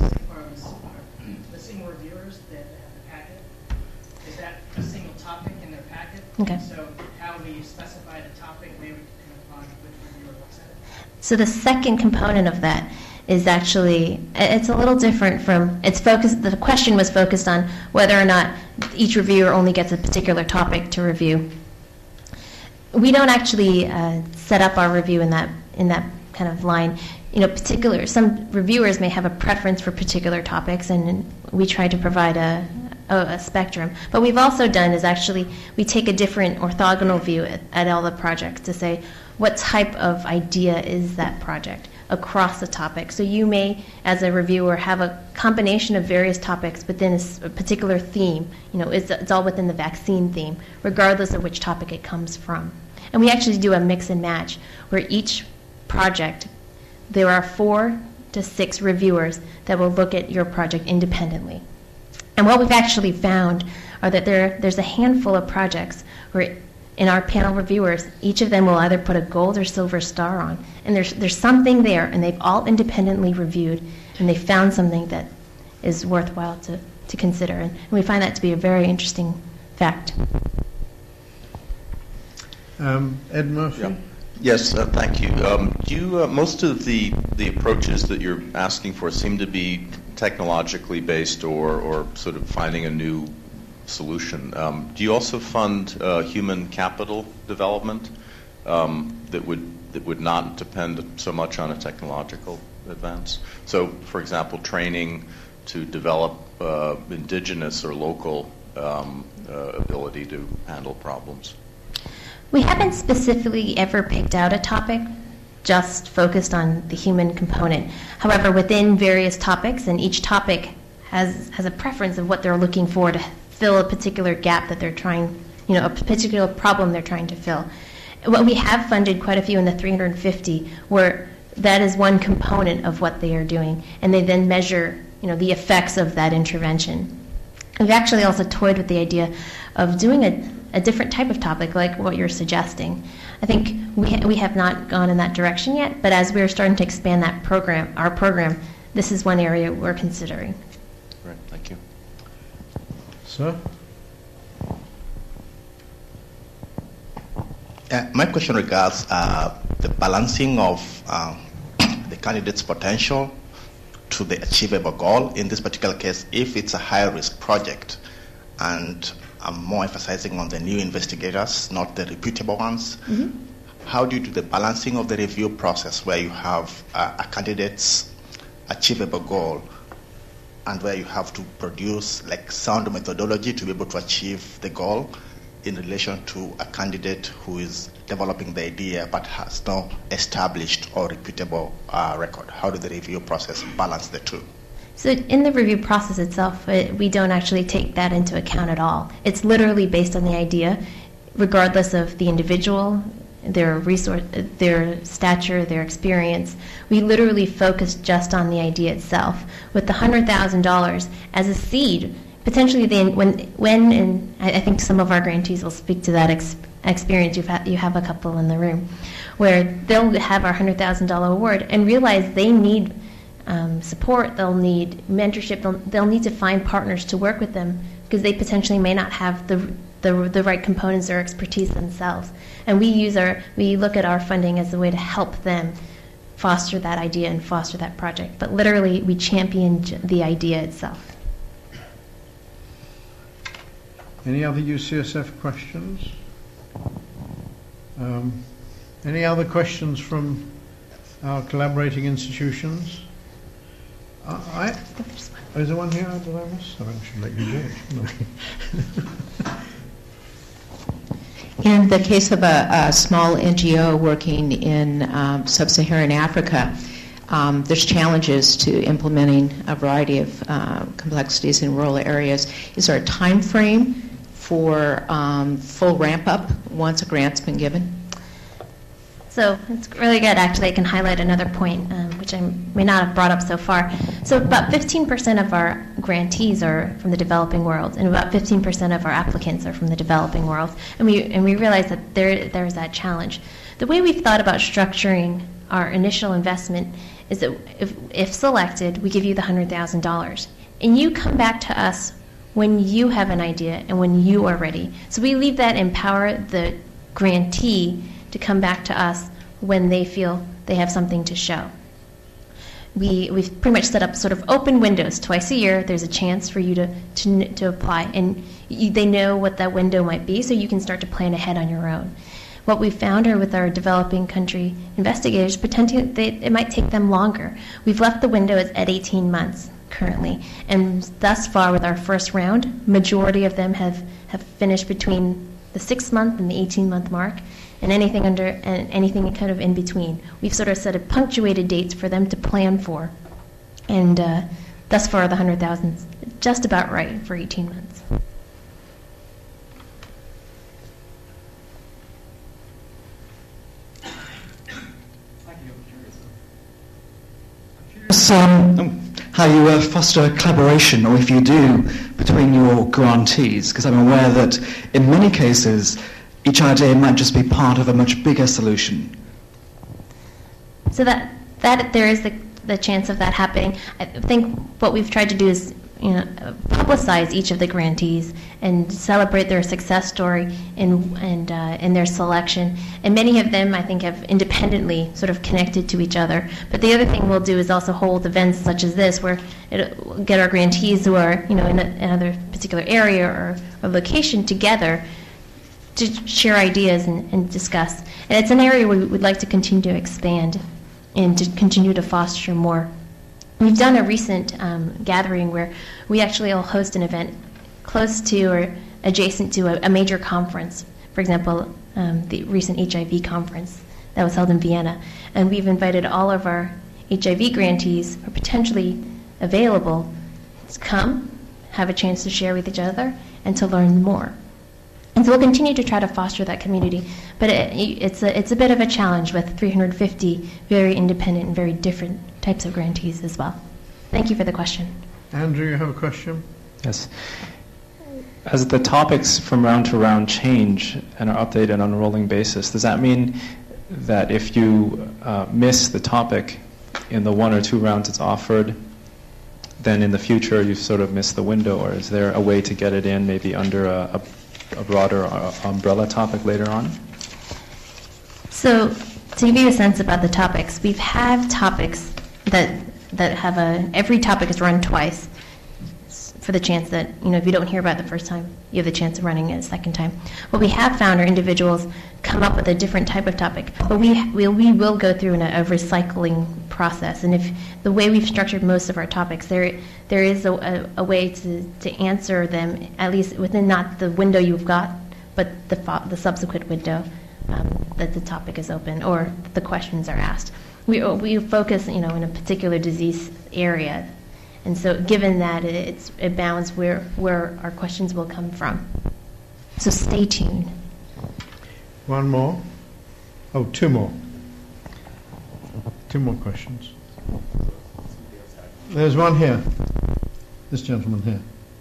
the single reviewers that have the packet, is that a single topic in their packet? Okay. So how we specify the topic may depend upon which reviewer looks at it. So the second component of that is actually, it's a little different from, it's focused, the question was focused on whether or not each reviewer only gets a particular topic to review. We don't actually uh, set up our review in that in that kind of line. You know, particular, some reviewers may have a preference for particular topics, and we try to provide a, a, a spectrum. But we've also done is actually, we take a different orthogonal view at, at all the projects to say, what type of idea is that project across the topic? So you may, as a reviewer, have a combination of various topics within a, a particular theme. You know, it's, it's all within the vaccine theme, regardless of which topic it comes from. And we actually do a mix and match, where each project, there are four to six reviewers that will look at your project independently. And what we've actually found are that there there's a handful of projects where in our panel reviewers, each of them will either put a gold or silver star on. And there's there's something there, and they've all independently reviewed, and they found something that is worthwhile to, to consider. And, and we find that to be a very interesting fact. Um, Ed Murphy? Yeah. Yes, uh, thank you. Um, do you uh, most of the, the approaches that you're asking for seem to be technologically based, or, or sort of finding a new solution. Um, do you also fund uh, human capital development um, that would that would not depend so much on a technological advance? So, for example, training to develop uh, indigenous or local um, uh, ability to handle problems. We haven't specifically ever picked out a topic just focused on the human component. However, within various topics, and each topic has has a preference of what they're looking for to fill a particular gap that they're trying, you know, a particular problem they're trying to fill. What we have funded quite a few in the three hundred fifty, where that is one component of what they are doing, and they then measure, you know, the effects of that intervention. We've actually also toyed with the idea of doing a a different type of topic, like what you're suggesting. I think we ha- we have not gone in that direction yet, but as we're starting to expand that program, our program, this is one area we're considering. Right, thank you. Sir? Uh, my question regards uh, the balancing of uh, the candidate's potential to the achievable goal. In this particular case, if it's a high-risk project, and I'm more emphasizing on the new investigators, not the reputable ones. Mm-hmm. How do you do the balancing of the review process where you have uh, a candidate's achievable goal and where you have to produce like sound methodology to be able to achieve the goal in relation to a candidate who is developing the idea but has no established or reputable uh, record? How do the review process balance the two? So in the review process itself, it, we don't actually take that into account at all. It's literally based on the idea, regardless of the individual, their resource, their stature, their experience. We literally focus just on the idea itself. With the one hundred thousand dollars as a seed, potentially they, when, when and I think some of our grantees will speak to that ex- experience. You've ha- you have a couple in the room, where they'll have our one hundred thousand dollars award and realize they need Um, support, they'll need mentorship, they'll, they'll need to find partners to work with them because they potentially may not have the, the the right components or expertise themselves. And we use our, we look at our funding as a way to help them foster that idea and foster that project. But literally, we champion the idea itself. Any other U C S F questions? Um, any other questions from our collaborating institutions? I, is there one here that I missed? I should let you do it, shouldn't I? In the case of a, a small N G O working in um, sub-Saharan Africa, um, there's challenges to implementing a variety of uh, complexities in rural areas. Is there a time frame for um, full ramp-up once a grant's been given? So it's really good, actually. I can highlight another point, um, which I may not have brought up so far. So about fifteen percent of our grantees are from the developing world, and about fifteen percent of our applicants are from the developing world. And we and we realize that there there's that challenge. The way we've thought about structuring our initial investment is that if, if selected, we give you the one hundred thousand dollars. And you come back to us when you have an idea and when you are ready. So we leave that empower the grantee to come back to us when they feel they have something to show. We, we've pretty much set up sort of open windows. Twice a year, there's a chance for you to, to, to apply. And you, they know what that window might be, so you can start to plan ahead on your own. What we found are with our developing country investigators, potentially they, it might take them longer. We've left the window at eighteen months currently. And thus far with our first round, majority of them have, have finished between the six-month and the eighteen-month mark. And anything under and anything kind of in between. We've sort of set a punctuated dates for them to plan for. And uh, thus far, the one hundred thousand is just about right for eighteen months. Um, how you uh, foster collaboration, or if you do, between your grantees, because I'm aware that in many cases each idea might just be part of a much bigger solution. So that that there is the, the chance of that happening. I think what we've tried to do is, you know, publicize each of the grantees and celebrate their success story in and uh, in their selection. And many of them, I think, have independently sort of connected to each other. But the other thing we'll do is also hold events such as this, where it will get our grantees who are, you know, in a, another particular area or, or location together to share ideas and, and discuss. And it's an area we would like to continue to expand and to continue to foster more. We've done a recent um, gathering where we actually will host an event close to or adjacent to a, a major conference. For example, um, the recent H I V conference that was held in Vienna. And we've invited all of our H I V grantees who are potentially available to come, have a chance to share with each other, and to learn more. And so we'll continue to try to foster that community, but it, it's a it's a bit of a challenge with three hundred fifty very independent and very different types of grantees as well. Thank you for the question. Andrew, you have a question? Yes. As the topics from round to round change and are updated on a rolling basis, does that mean that if you uh, miss the topic in the one or two rounds it's offered, then in the future you sort of miss the window, or is there a way to get it in maybe under a, a a broader uh, umbrella topic later on? So to give you a sense about the topics, we've had topics that that have a, every topic is run twice for the chance that, you know, if you don't hear about it the first time, you have the chance of running it a second time. What we have found are individuals come up with a different type of topic, but we we, we will go through in a, a recycling process. And if the way we've structured most of our topics, there there is a, a, a way to, to answer them, at least within not the window you've got, but the fo- the subsequent window um, that the topic is open or the questions are asked. We we focus, you know, in a particular disease area. And so given that, it's, it bounds where, where our questions will come from. So stay tuned. One more. Oh, two more. Two more questions. There's one here. This gentleman here.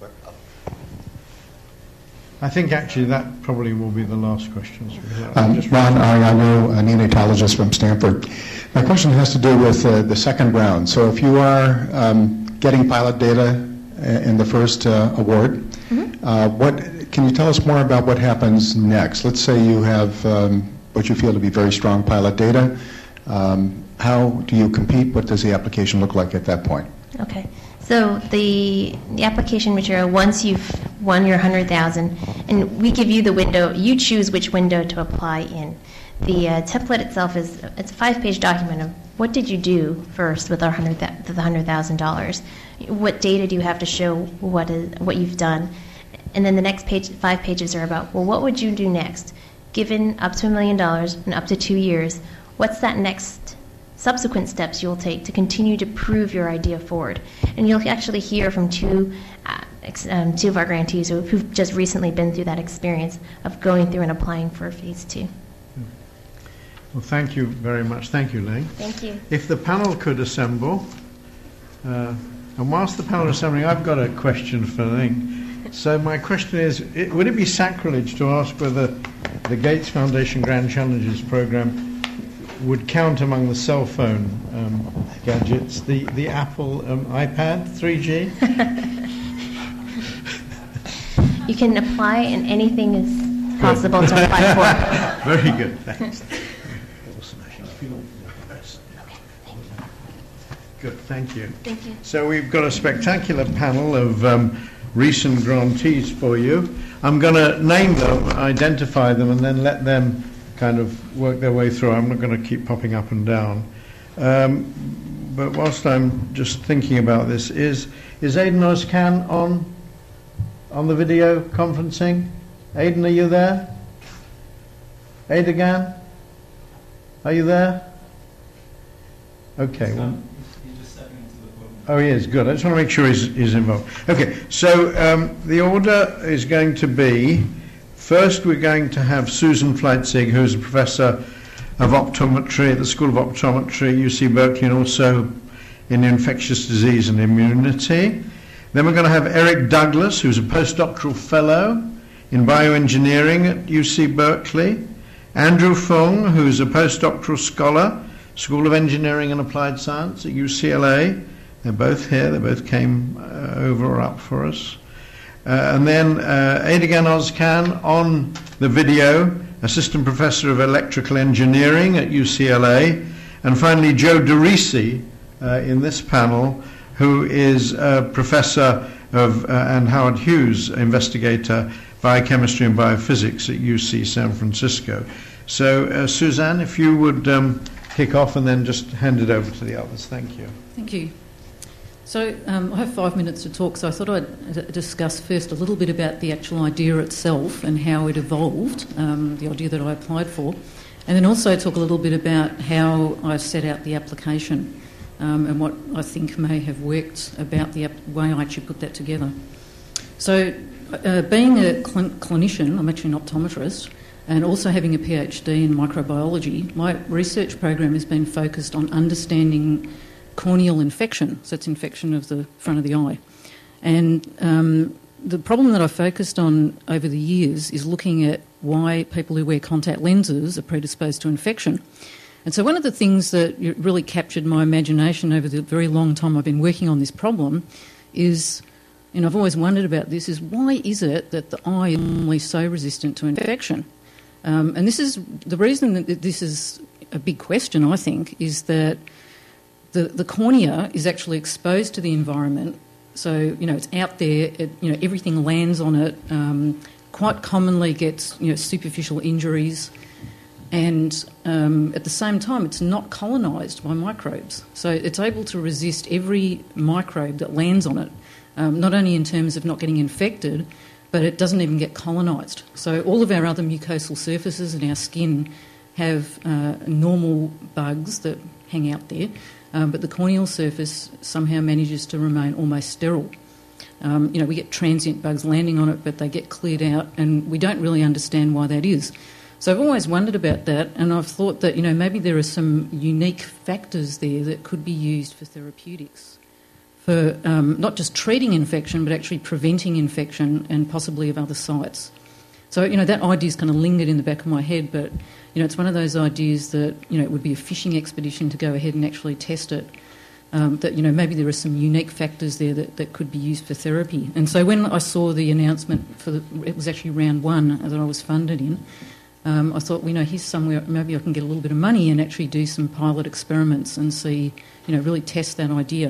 I think actually that probably will be the last question. Um, Ron Ariago, a neonatologist from Stanford. My question has to do with uh, the second round. So if you are um, getting pilot data in the first uh, award, mm-hmm. uh, what can you tell us more about what happens next? Let's say you have um, what you feel to be very strong pilot data. Um, how do you compete? What does the application look like at that point? Okay. So the the application material, once you've won your one hundred thousand dollars, and we give you the window, you choose which window to apply in. The uh, template itself is it's a five-page document of what did you do first with our one hundred, the one hundred thousand dollars. what data do you have to show what is what you've done? And then the next page, five pages are about, well, what would you do next? Given up to a million dollars and up to two years, what's that next subsequent steps you'll take to continue to prove your idea forward? And you'll actually hear from two, uh, ex, um, two of our grantees who, who've just recently been through that experience of going through and applying for phase two. Well, thank you very much. Thank you, Ling. Thank you. If the panel could assemble, uh, and whilst the panel is assembling, I've got a question for Ling. So my question is, it, would it be sacrilege to ask whether the Gates Foundation Grand Challenges program would count among the cell phone um, gadgets, the, the Apple um, iPad three G? You can apply, and anything is possible to apply for. Very good, thanks. Good, thank you. Thank you. So we've got a spectacular panel of um, recent grantees for you. I'm going to name them, identify them, and then let them kind of work their way through. I'm not going to keep popping up and down. Um, but whilst I'm just thinking about this, is is Aidan Ozcan on on the video conferencing? Aidan, are you there? Aidan, are you there? Okay. Well, oh, he is. Good. I just want to make sure he's, he's involved. Okay, so um, the order is going to be, first we're going to have Susan Fleitzig, who's a professor of optometry at the School of Optometry at U C Berkeley and also in infectious disease and immunity. Then we're going to have Eric Douglas, who's a postdoctoral fellow in bioengineering at U C Berkeley. Andrew Fung, who's a postdoctoral scholar, School of Engineering and Applied Science at U C L A. They're both here. They both came uh, over or up for us. Uh, and then uh, Aidan Ozcan on the video, Assistant Professor of Electrical Engineering at U C L A. And finally, Joe DeRisi uh, in this panel, who is a Professor of, uh, and Howard Hughes, investigator, biochemistry and biophysics at U C San Francisco. So, uh, Suzanne, if you would um, kick off and then just hand it over to the others. Thank you. Thank you. So um, I have five minutes to talk, so I thought I'd discuss first a little bit about the actual idea itself and how it evolved, um, the idea that I applied for, and then also talk a little bit about how I set out the application um, and what I think may have worked about the ap- way I actually put that together. So uh, being a cl- clinician, I'm actually an optometrist, and also having a PhD in microbiology, my research program has been focused on understanding corneal infection, so it's infection of the front of the eye. And um, the problem that I've focused on over the years is looking at why people who wear contact lenses are predisposed to infection. And so one of the things that really captured my imagination over the very long time I've been working on this problem is, and I've always wondered about this, is why is it that the eye is normally so resistant to infection? Um, and this is the reason that this is a big question, I think, is that The, the cornea is actually exposed to the environment, so you know it's out there. It, you know everything lands on it. Um, quite commonly gets you know superficial injuries, and um, at the same time, it's not colonised by microbes. So it's able to resist every microbe that lands on it. Um, not only in terms of not getting infected, but it doesn't even get colonised. So all of our other mucosal surfaces in our skin have uh, normal bugs that hang out there. Um, but the corneal surface somehow manages to remain almost sterile. Um, you know, we get transient bugs landing on it, but they get cleared out, and we don't really understand why that is. So I've always wondered about that, and I've thought that, you know, maybe there are some unique factors there that could be used for therapeutics, for um, not just treating infection, but actually preventing infection and possibly of other sites. So, you know, that idea's kind of lingered in the back of my head, but, you know, it's one of those ideas that, you know, it would be a fishing expedition to go ahead and actually test it, um, that, you know, maybe there are some unique factors there that, that could be used for therapy. And so when I saw the announcement for the, it was actually round one that I was funded in, um, I thought, well, you know, here's somewhere maybe I can get a little bit of money and actually do some pilot experiments and see, you know, really test that idea.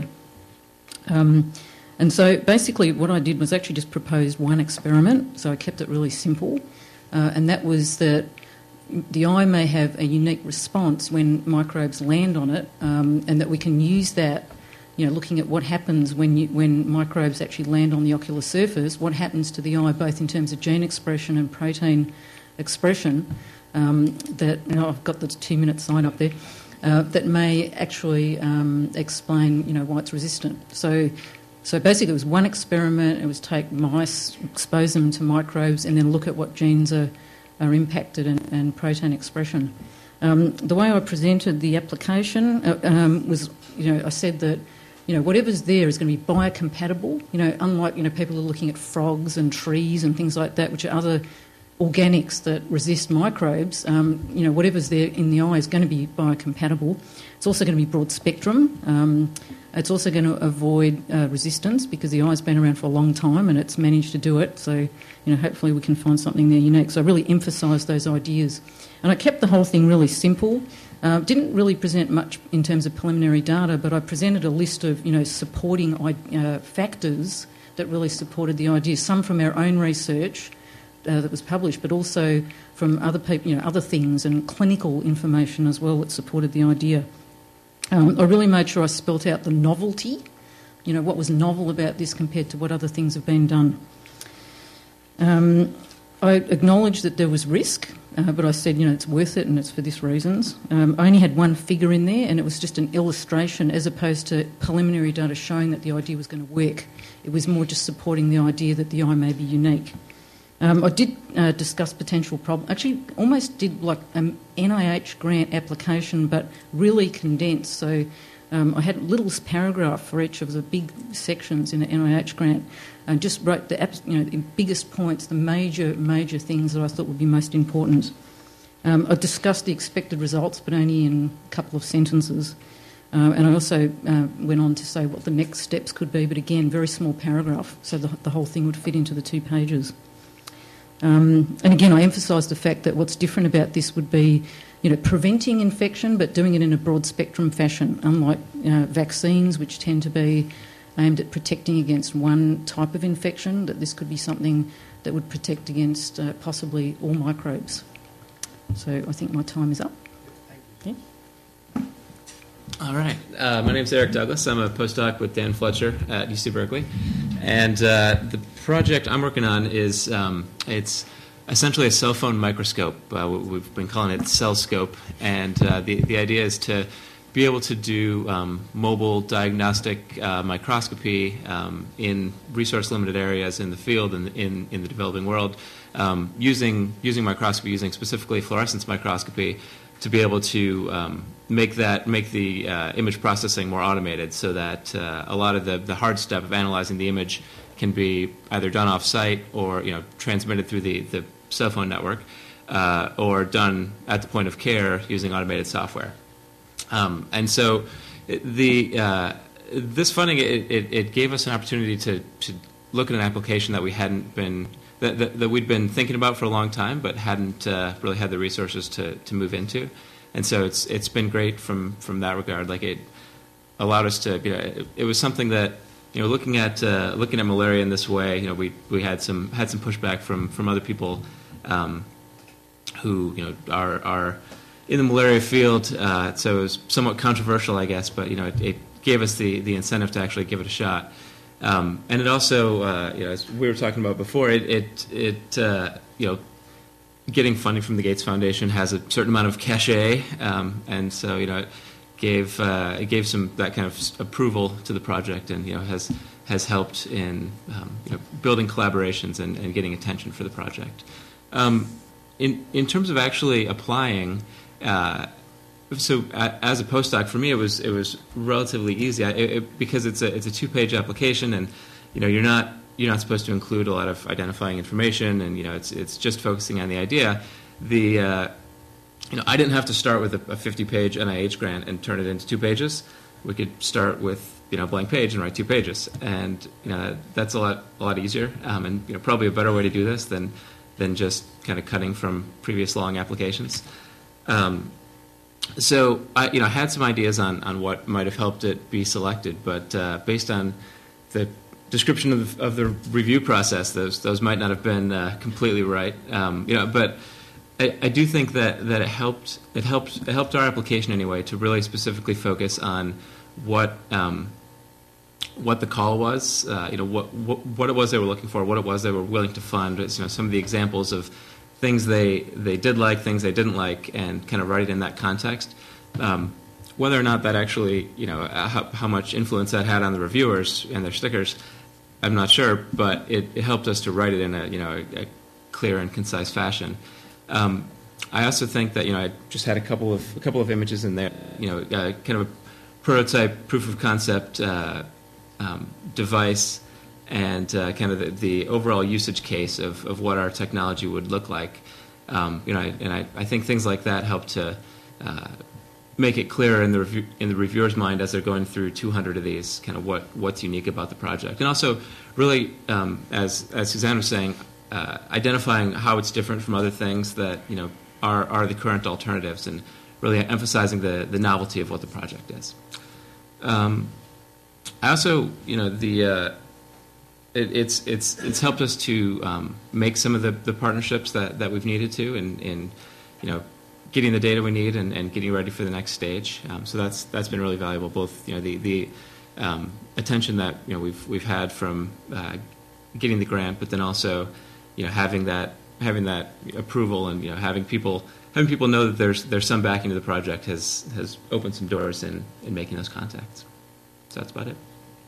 Um, And so basically what I did was actually just propose one experiment, so I kept it really simple, uh, and that was that the eye may have a unique response when microbes land on it, um, and that we can use that you know, looking at what happens when you, when microbes actually land on the ocular surface, what happens to the eye, both in terms of gene expression and protein expression. Um, that you know, I've got the two-minute sign up there. Uh, that may actually um, explain, you know, why it's resistant. So, so basically, it was one experiment. It was take mice, expose them to microbes, and then look at what genes are are impacted and, and protein expression. Um, the way I presented the application uh, um, was, you know, I said that, you know, whatever's there is going to be biocompatible. You know, unlike, you know, people are looking at frogs and trees and things like that, which are other organics that resist microbes. Um, you know, whatever's there in the eye is going to be biocompatible. It's also going to be broad spectrum. Um, it's also going to avoid uh, resistance because the eye's been around for a long time and it's managed to do it. So, you know, hopefully we can find something there unique. So I really emphasised those ideas. And I kept the whole thing really simple. Uh, didn't really present much in terms of preliminary data, but I presented a list of, you know, supporting uh, factors that really supported the ideas. Some from our own research uh, that was published, but also from other people, you know, other things and clinical information as well that supported the idea. Um, I really made sure I spelt out the novelty, you know, what was novel about this compared to what other things have been done. Um, I acknowledged that there was risk, uh, but I said, you know, it's worth it and it's for this reasons. Um, I only had one figure in there and it was just an illustration as opposed to preliminary data showing that the idea was going to work. It was more just supporting the idea that the eye may be unique. Um, I did uh, discuss potential problems. Actually, almost did like an N I H grant application, but really condensed. So um, I had a little paragraph for each of the big sections in the N I H grant, and just wrote the, you know, the biggest points, the major, major things that I thought would be most important. Um, I discussed the expected results, but only in a couple of sentences. Uh, and I also uh, went on to say what the next steps could be, but again, very small paragraph, so the, the whole thing would fit into the two pages. Um, and again, I emphasised the fact that what's different about this would be, you know, preventing infection, but doing it in a broad spectrum fashion, unlike uh, vaccines, which tend to be aimed at protecting against one type of infection, that this could be something that would protect against uh, possibly all microbes. So I think my time is up. Thank you. All right. Uh, my name is Eric Douglas. I'm a postdoc with Dan Fletcher at U C Berkeley. And uh, the project I'm working on is um, it's essentially a cell phone microscope. Uh, we've been calling it CellScope. And uh, the, the idea is to be able to do um, mobile diagnostic uh, microscopy um, in resource-limited areas in the field and in, in the developing world, um, using, using microscopy, using specifically fluorescence microscopy, to be able to um, make that make the uh, image processing more automated, so that uh, a lot of the, the hard step of analyzing the image can be either done off-site or, you know, transmitted through the, the cell phone network, uh, or done at the point of care using automated software. Um, and so the uh, this funding, it, it, it gave us an opportunity to, to look at an application that we hadn't been That, that, that we'd been thinking about for a long time, but hadn't uh, really had the resources to, to move into, and so it's it's been great from, from that regard. Like, it allowed us to, you know, it, it was something that, you know, looking at uh, looking at malaria in this way, you know, we we had some had some pushback from from other people um, who, you know, are are in the malaria field. Uh, so it was somewhat controversial, I guess, but, you know, it, it gave us the the incentive to actually give it a shot. Um, and it also, uh, you know, as we were talking about before, it, it, it uh, you know, getting funding from the Gates Foundation has a certain amount of cachet, um, and so, you know, it gave uh, it gave some that kind of approval to the project, and, you know, has has helped in um, you know, building collaborations and, and getting attention for the project. Um, in in terms of actually applying. Uh, So uh, as a postdoc, for me, it was it was relatively easy I, it, because it's a it's a two-page application, and, you know, you're not you're not supposed to include a lot of identifying information, and, you know, it's it's just focusing on the idea. The uh, you know, I didn't have to start with a fifty-page N I H grant and turn it into two pages. We could start with, you know, a blank page and write two pages, and, you know, that's a lot a lot easier, um, and, you know, probably a better way to do this than than just kind of cutting from previous long applications. Um, So I, you know, had some ideas on, on what might have helped it be selected, but uh, based on the description of the, of the review process, those those might not have been uh, completely right. Um, you know, but I, I do think that, that it helped it helped it helped our application anyway to really specifically focus on what um, what the call was, uh, you know, what, what what it was they were looking for, what it was they were willing to fund. It's, you know, some of the examples of things they they did like, things they didn't like, and kind of write it in that context. Um, whether or not that actually, you know, how, how much influence that had on the reviewers and their stickers, I'm not sure, but it, it helped us to write it in a, you know, a, a clear and concise fashion. Um, I also think that, you know, I just had a couple of a couple of images in there, you know, uh, kind of a prototype, proof of concept uh, um, device, and uh, kind of the, the overall usage case of, of what our technology would look like. Um, you know, and I, I think things like that help to uh, make it clearer in the review, in the reviewer's mind as they're going through two hundred of these, kind of what, what's unique about the project, and also really, um, as as Suzanne was saying, uh, identifying how it's different from other things that, you know, are are the current alternatives, and really emphasizing the the novelty of what the project is. Um, I also, you know, the uh, it, it's it's it's helped us to um, make some of the, the partnerships that, that we've needed to, in, in you know, getting the data we need and, and getting ready for the next stage. Um, so that's that's been really valuable. Both, you know, the the um, attention that, you know, we've we've had from uh, getting the grant, but then also, you know, having that having that approval, and, you know, having people having people know that there's there's some backing to the project has has opened some doors in, in making those contacts. So that's about it.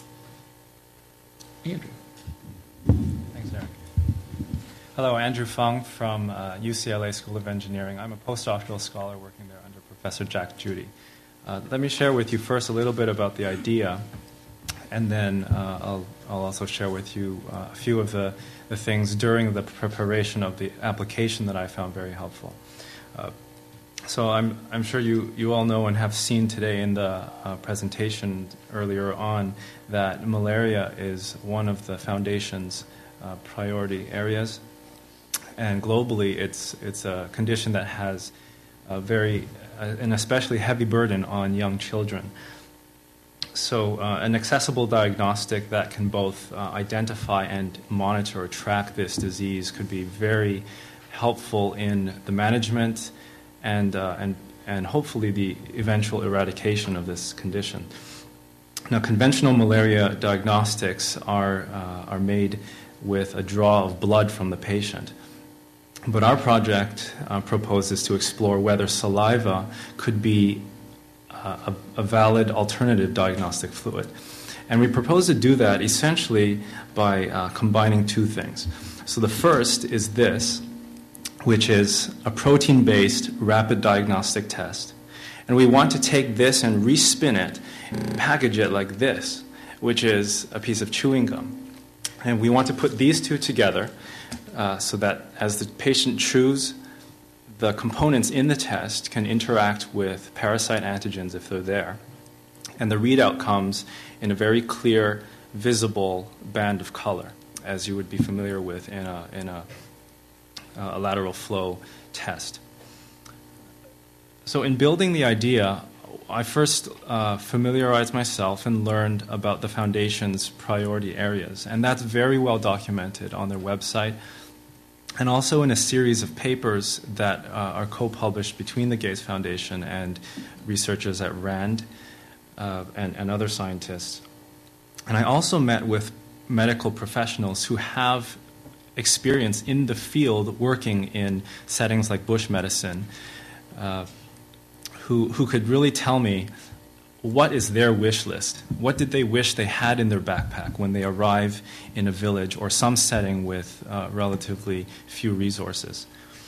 Andrew. Thanks, Eric. Hello, Andrew Fung from uh, U C L A School of Engineering. I'm a postdoctoral scholar working there under Professor Jack Judy. Uh, let me share with you first a little bit about the idea, and then uh, I'll, I'll also share with you uh, a few of the, the things during the preparation of the application that I found very helpful. Uh, so I'm, I'm sure you, you all know and have seen today in the uh, presentation earlier on that malaria is one of the Foundation's uh, priority areas. And globally, it's, it's a condition that has a very, uh, an especially heavy burden on young children. So uh, an accessible diagnostic that can both uh, identify and monitor or track this disease could be very helpful in the management and, uh, and, and hopefully the eventual eradication of this condition. Now, conventional malaria diagnostics are, uh, are made with a draw of blood from the patient. But our project uh, proposes to explore whether saliva could be uh, a, a valid alternative diagnostic fluid. And we propose to do that essentially by uh, combining two things. So the first is this, which is a protein-based rapid diagnostic test. And we want to take this and respin it, package it like this, which is a piece of chewing gum. And we want to put these two together uh, so that as the patient chews, the components in the test can interact with parasite antigens if they're there. And the readout comes in a very clear, visible band of color, as you would be familiar with in a, in a, a lateral flow test. So in building the idea, I first uh, familiarized myself and learned about the Foundation's priority areas, and that's very well documented on their website, and also in a series of papers that uh, are co-published between the Gates Foundation and researchers at RAND uh, and, and other scientists. And I also met with medical professionals who have experience in the field working in settings like bush medicine, uh, who, who could really tell me what is their wish list. What did they wish they had in their backpack when they arrive in a village or some setting with uh, relatively few resources?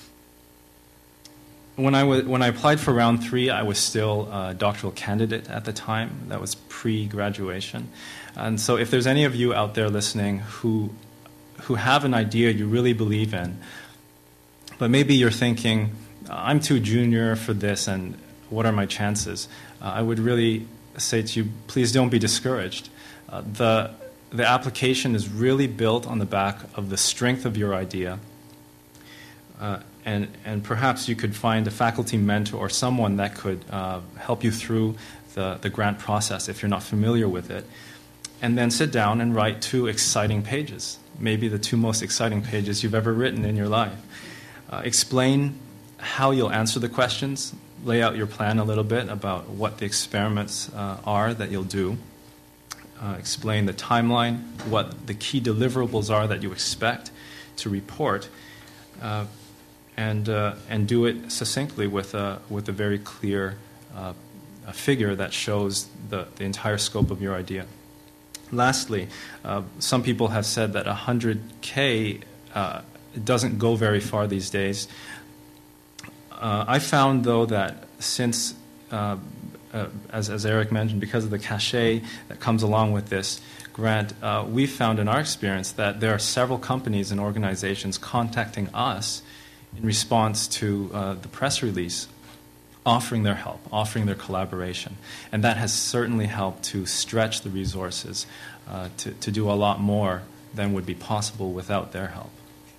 When I, was, when I applied for round three, I was still a doctoral candidate at the time. That was pre-graduation. And so if there's any of you out there listening who, who have an idea you really believe in, but maybe you're thinking, I'm too junior for this, and what are my chances? Uh, I would really say to you, please don't be discouraged. Uh, the, the application is really built on the back of the strength of your idea. Uh, and, and perhaps you could find a faculty mentor or someone that could uh, help you through the, the grant process if you're not familiar with it. And then sit down and write two exciting pages, maybe the two most exciting pages you've ever written in your life. Uh, explain how you'll answer the questions, lay out your plan a little bit about what the experiments uh, are that you'll do. uh, explain the timeline, what the key deliverables are that you expect to report, uh, and uh, and do it succinctly with a with a very clear uh, a figure that shows the, the entire scope of your idea. Lastly, uh, some people have said that one hundred K uh, doesn't go very far these days. Uh, I found, though, that since, uh, uh, as, as Eric mentioned, because of the cachet that comes along with this grant, uh, we found in our experience that there are several companies and organizations contacting us in response to uh, the press release, offering their help, offering their collaboration. And that has certainly helped to stretch the resources uh, to, to do a lot more than would be possible without their help.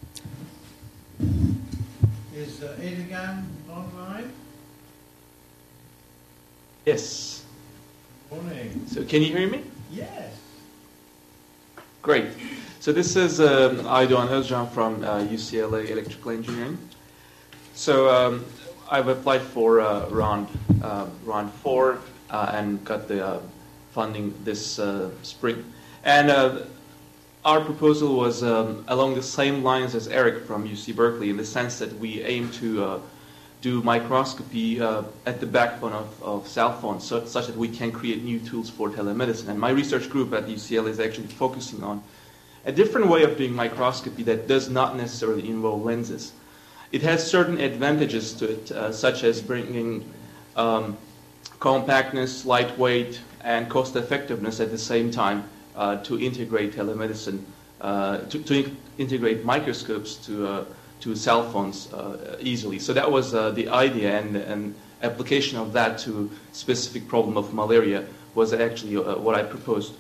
Is uh, Edegam online? Yes. Morning. So can you hear me? Yes. Great. So this is um, Aydoğan Özcan from uh, U C L A Electrical Engineering. So um, I've applied for uh, round uh, round four uh, and got the uh, funding this uh, spring. And uh, our proposal was um, along the same lines as Eric from U C Berkeley, in the sense that we aim to uh, do microscopy uh, at the backbone of, of cell phones, so, such that we can create new tools for telemedicine. And my research group at U C L A is actually focusing on a different way of doing microscopy that does not necessarily involve lenses. It has certain advantages to it, uh, such as bringing um, compactness, lightweight, and cost effectiveness at the same time uh, to integrate telemedicine, uh, to, to in integrate microscopes to, uh, to cell phones uh, easily. So that was uh, the idea, and, and application of that to specific problem of malaria was actually uh, what I proposed.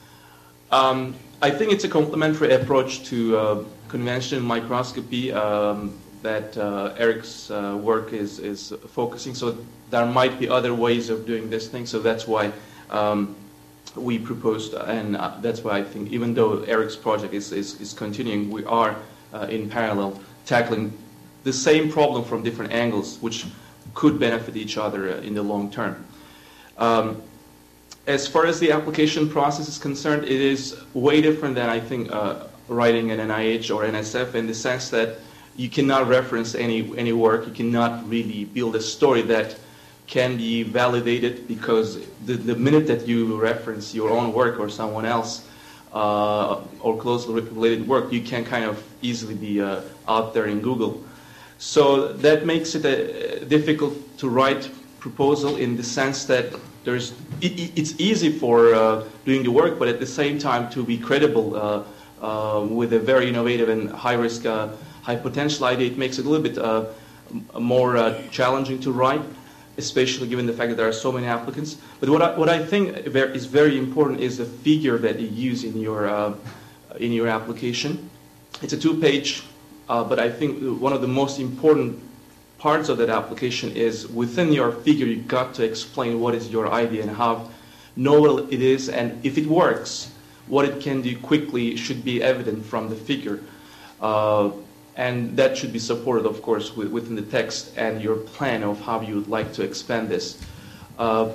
Um, I think it's a complementary approach to uh, conventional microscopy um, that uh, Eric's uh, work is, is focusing. So there might be other ways of doing this thing. So that's why um, we proposed, and uh, that's why I think even though Eric's project is, is, is continuing, we are uh, in parallel tackling the same problem from different angles, which could benefit each other uh, in the long term. Um, As far as the application process is concerned, it is way different than, I think, uh, writing an N I H or N S F, in the sense that you cannot reference any, any work, you cannot really build a story that can be validated, because the, the minute that you reference your own work or someone else uh, or closely related work, you can kind of easily be uh, out there in Google. So that makes it uh, difficult to write proposal, in the sense that There's, it, it's easy for uh, doing the work, but at the same time to be credible uh, uh, with a very innovative and high-risk, uh, high-potential idea, it makes it a little bit uh, more uh, challenging to write, especially given the fact that there are so many applicants. But what I, what I think is very important is the figure that you use in your, uh, in your application. It's a two-page, uh, but I think one of the most important parts of that application is, within your figure, you've got to explain what is your idea and how novel it is, and if it works, what it can do quickly should be evident from the figure. Uh, and that should be supported, of course, with, within the text and your plan of how you would like to expand this. Uh,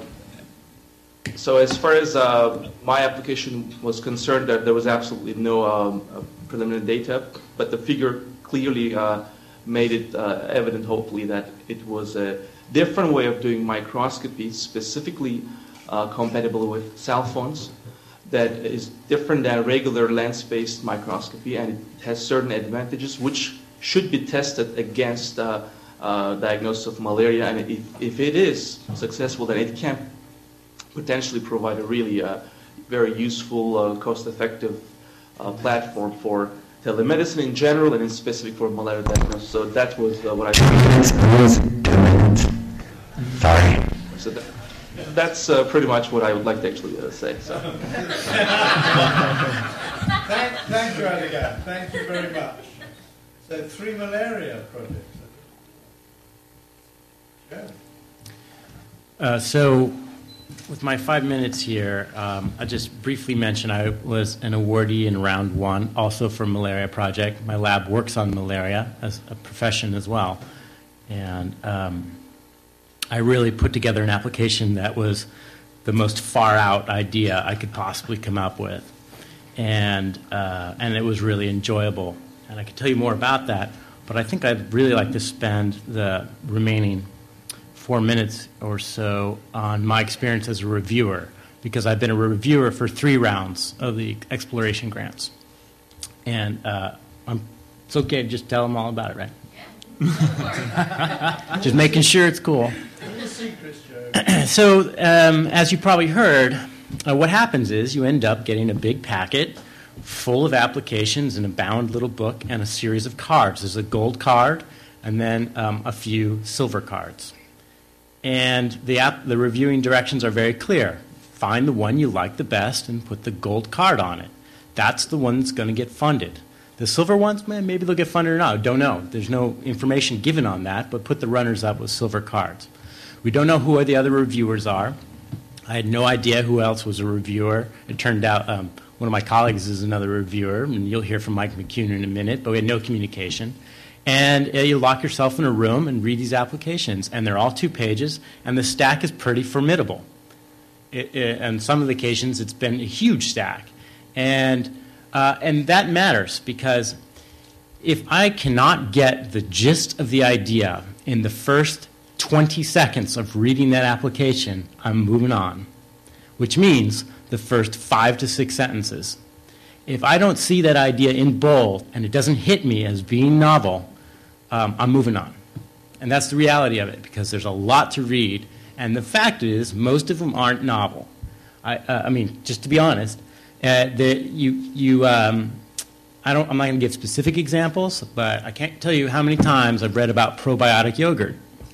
so as far as uh, my application was concerned, that there was absolutely no um, preliminary data, but the figure clearly uh, made it uh, evident, hopefully, that it was a different way of doing microscopy, specifically uh, compatible with cell phones, that is different than regular lens-based microscopy, and it has certain advantages which should be tested against uh, uh, diagnosis of malaria. And if, if it is successful, then it can potentially provide a really uh, very useful, uh, cost-effective uh, platform for telemedicine in general, and in specific for malaria diagnosis. So that was uh, what I think. Two minutes. Sorry. So that, that's uh, pretty much what I would like to actually uh, say. So. thank, thank you, Edgar. Thank you very much. So three malaria projects. Yeah. Uh, so. With my five minutes here, um, I'll just briefly mention I was an awardee in round one, also for Malaria Project. My lab works on malaria as a profession as well. And um, I really put together an application that was the most far-out idea I could possibly come up with. And, uh, and it was really enjoyable. And I could tell you more about that, but I think I'd really like to spend the remaining four minutes or so on my experience as a reviewer, because I've been a reviewer for three rounds of the exploration grants. And uh, I'm, it's okay to just tell them all about it, right? Just making sure it's cool. So, um, as you probably heard, uh, what happens is you end up getting a big packet full of applications in a bound little book and a series of cards. There's a gold card and then um, a few silver cards. And the, app, the reviewing directions are very clear. Find the one you like the best and put the gold card on it. That's the one that's going to get funded. The silver ones, man, maybe they'll get funded or not. Don't know. There's no information given on that, but put the runners up with silver cards. We don't know who the other reviewers are. I had no idea who else was a reviewer. It turned out um, one of my colleagues is another reviewer, and you'll hear from Mike McCune in a minute, but we had no communication. And uh, you lock yourself in a room and read these applications, and they're all two pages, and the stack is pretty formidable. It, it, on some of the occasions, it's been a huge stack. And, uh, and that matters, because if I cannot get the gist of the idea in the first twenty seconds of reading that application, I'm moving on, which means the first five to six sentences. If I don't see that idea in bold and it doesn't hit me as being novel, um, I'm moving on. And that's the reality of it, because there's a lot to read, and the fact is most of them aren't novel. I, uh, I mean, just to be honest, uh, the, you, you, um, I don't, I'm not going to give specific examples, but I can't tell you how many times I've read about probiotic yogurt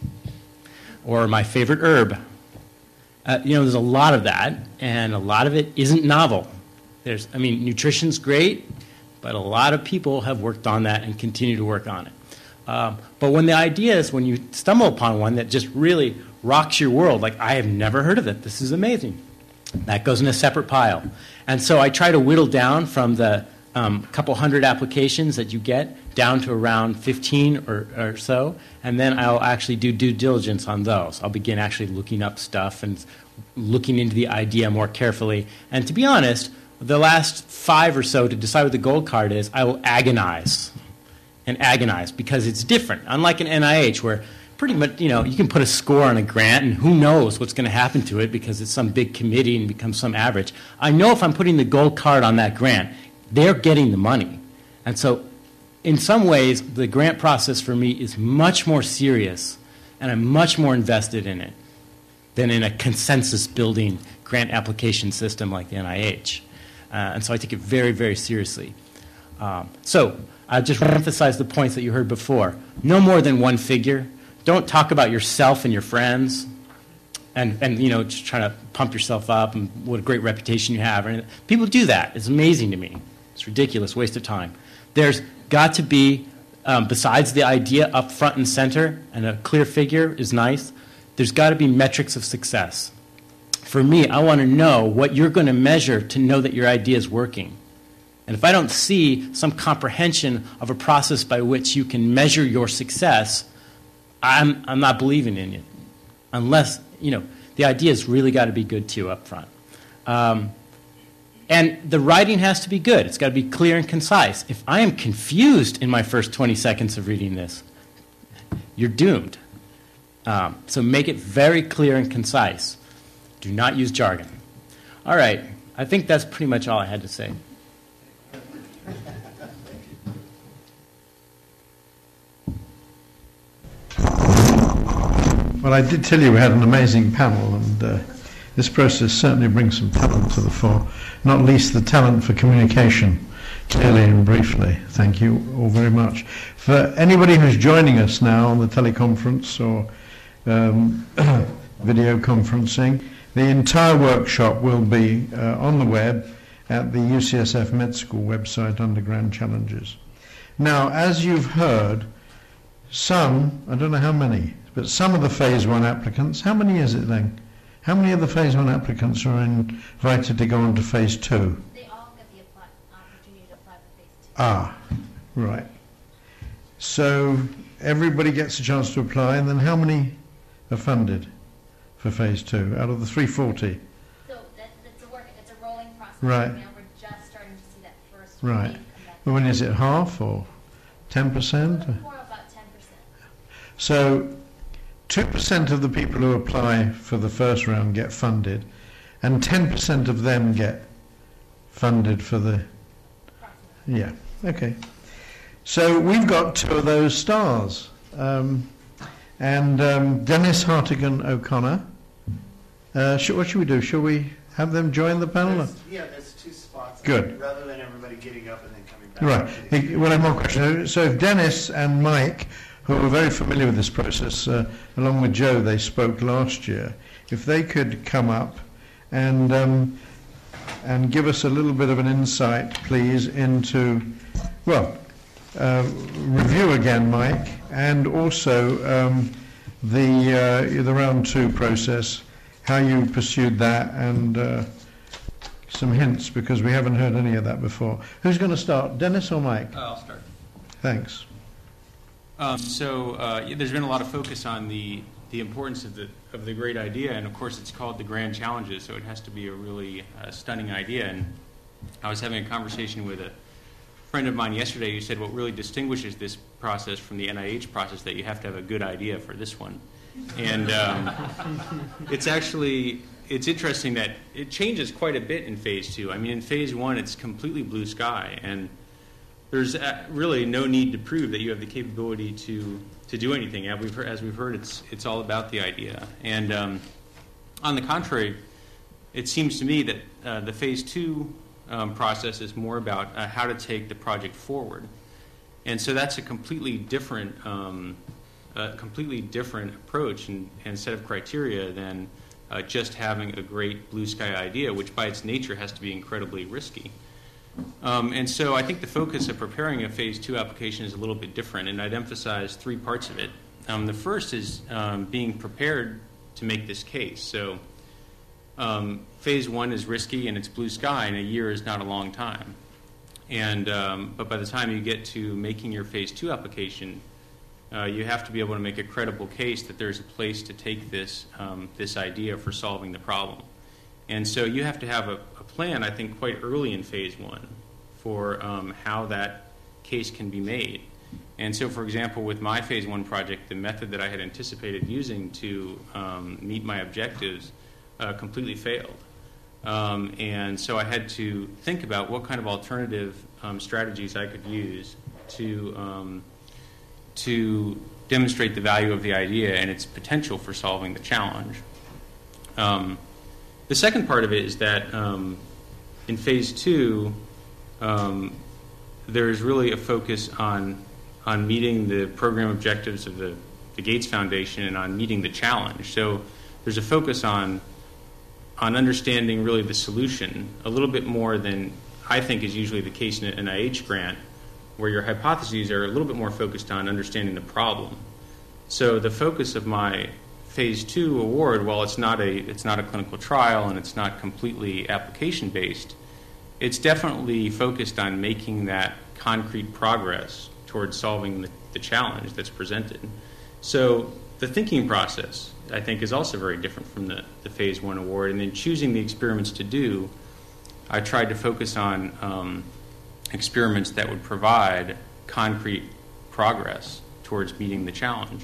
or my favorite herb. Uh, you know, there's a lot of that, and a lot of it isn't novel. There's, I mean, nutrition's great, but a lot of people have worked on that and continue to work on it. Um, but when the idea is, when you stumble upon one that just really rocks your world, like, I have never heard of it, this is amazing, that goes in a separate pile. And so I try to whittle down from the um, couple hundred applications that you get down to around fifteen or, or so, and then I'll actually do due diligence on those. I'll begin actually looking up stuff and looking into the idea more carefully. And to be honest, the last five or so to decide what the gold card is, I will agonize and agonize, because it's different. Unlike an N I H, where pretty much, you know, you can put a score on a grant and who knows what's going to happen to it because it's some big committee and becomes some average. I know if I'm putting the gold card on that grant, they're getting the money. And so in some ways, the grant process for me is much more serious, and I'm much more invested in it than in a consensus-building grant application system like the N I H. Uh, and so I take it very, very seriously. Um, so I just want to emphasize the points that you heard before. No more than one figure. Don't talk about yourself and your friends and, and you know, just trying to pump yourself up and what a great reputation you have. And people do that. It's amazing to me. It's ridiculous, waste of time. There's got to be, um, besides the idea up front and center, and a clear figure is nice, there's got to be metrics of success. For me, I want to know what you're going to measure to know that your idea is working. And if I don't see some comprehension of a process by which you can measure your success, I'm, I'm not believing in it. Unless, you know, the idea's really got to be good too up front. Um, And the writing has to be good. It's got to be clear and concise. If I am confused in my first twenty seconds of reading this, you're doomed. Um, so make it very clear and concise. Do not use jargon. All right. I think that's pretty much all I had to say. Well, I did tell you we had an amazing panel, and uh, this process certainly brings some talent to the fore, not least the talent for communication, clearly and briefly. Thank you all very much. For anybody who's joining us now on the teleconference or um, video conferencing, the entire workshop will be uh, on the web at the U C S F Med School website under Grand Challenges. Now, as you've heard, some, I don't know how many, but some of the phase one applicants, how many is it then? How many of the phase one applicants are invited to go on to phase two? They all get the apply, opportunity to apply for phase two. Ah, right. So everybody gets a chance to apply, and then how many are funded for phase two out of the three hundred forty? Right. Now we're just starting to see that first Right. wave come back. Well, when is it, half or ten percent? More about ten percent. So two percent of the people who apply for the first round get funded, and ten percent of them get funded for the... Yeah, okay. So we've got two of those stars. Um, and um, Dennis Hartigan O'Connor. Uh, sh- what should we do? Shall we have them join the panel? There's, yeah, there's two spots. Good. Rather than everybody getting up and then coming back. Right. Hey, Well, I have more questions. So if Dennis and Mike, who are very familiar with this process, uh, along with Joe, they spoke last year, if they could come up and um, and give us a little bit of an insight, please, into, well, uh, review again, Mike, and also um, the uh, the round two process, how you pursued that, and uh, some hints, because we haven't heard any of that before. Who's going to start, Dennis or Mike? Uh, I'll start. Thanks. Um, so uh, yeah, there's been a lot of focus on the the importance of the of the great idea, and of course it's called the Grand Challenges, so it has to be a really uh, stunning idea. And I was having a conversation with a friend of mine yesterday who said what really distinguishes this process from the N I H process that you have to have a good idea for this one. And um, it's actually it's interesting that it changes quite a bit in phase two. I mean, in phase one it's completely blue sky, and there's really no need to prove that you have the capability to, to do anything. As we've heard, as we've heard, it's it's all about the idea. And um, on the contrary, it seems to me that uh, the phase two um, process is more about uh, how to take the project forward. And so that's a completely different, um, a completely different approach and, and set of criteria than uh, just having a great blue sky idea, which by its nature has to be incredibly risky. Um, and so I think the focus of preparing a phase two application is a little bit different, and I'd emphasize three parts of it. Um, the first is um, being prepared to make this case. So um, phase one is risky and it's blue sky, and a year is not a long time. And um, but by the time you get to making your phase two application, uh, you have to be able to make a credible case that there's a place to take this um, this idea for solving the problem. And so you have to have a, a plan, I think, quite early in phase one for um, how that case can be made. And so, for example, with my phase one project, the method that I had anticipated using to um, meet my objectives uh, completely failed. Um, and so I had to think about what kind of alternative um, strategies I could use to um, to demonstrate the value of the idea and its potential for solving the challenge. Um, The second part of it is that um, in phase two, um, there is really a focus on on meeting the program objectives of the, the Gates Foundation and on meeting the challenge. So there's a focus on on understanding really the solution a little bit more than I think is usually the case in an N I H grant, where your hypotheses are a little bit more focused on understanding the problem. So the focus of my phase two award, while it's not a it's not a clinical trial and it's not completely application based, it's definitely focused on making that concrete progress towards solving the, the challenge that's presented. So the thinking process, I think, is also very different from the, the phase one award. And then choosing the experiments to do, I tried to focus on um, experiments that would provide concrete progress towards meeting the challenge.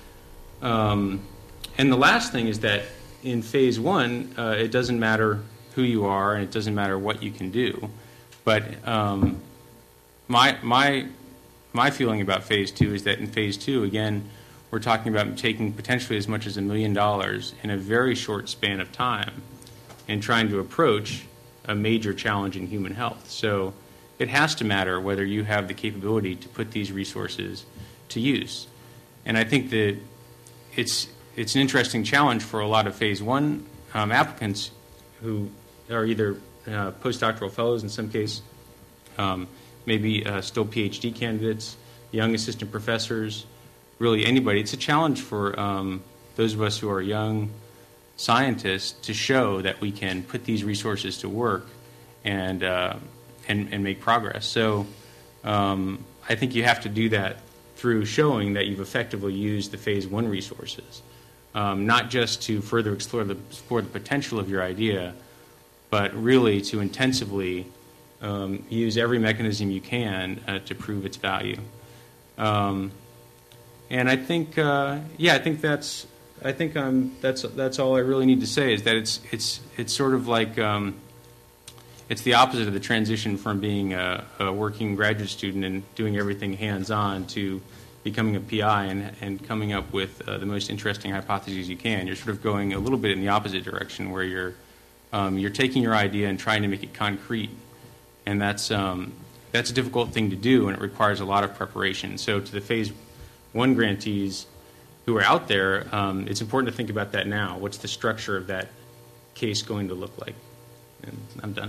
Um, And the last thing is that in phase one, uh, it doesn't matter who you are and it doesn't matter what you can do. But um, my my my feeling about phase two is that in phase two, again, we're talking about taking potentially as much as a million dollars in a very short span of time and trying to approach a major challenge in human health. So it has to matter whether you have the capability to put these resources to use. And I think that it's It's an interesting challenge for a lot of phase one um, applicants who are either uh, postdoctoral fellows in some case, um, maybe uh, still PhD candidates, young assistant professors, really anybody. It's a challenge for um, those of us who are young scientists to show that we can put these resources to work and uh, and, and make progress. So um, I think you have to do that through showing that you've effectively used the phase one resources. Um, not just to further explore the, explore the potential of your idea, but really to intensively um, use every mechanism you can uh, to prove its value. Um, and I think, uh, yeah, I think that's, I think um, that's that's all I really need to say is that it's it's it's sort of like um, it's the opposite of the transition from being a, a working graduate student and doing everything hands-on to becoming a P I and, and coming up with uh, the most interesting hypotheses you can. You're sort of going a little bit in the opposite direction where you're um, you're taking your idea and trying to make it concrete, and that's um, that's a difficult thing to do, and it requires a lot of preparation. So to the phase one grantees who are out there, um, it's important to think about that now. What's the structure of that case going to look like? And I'm done.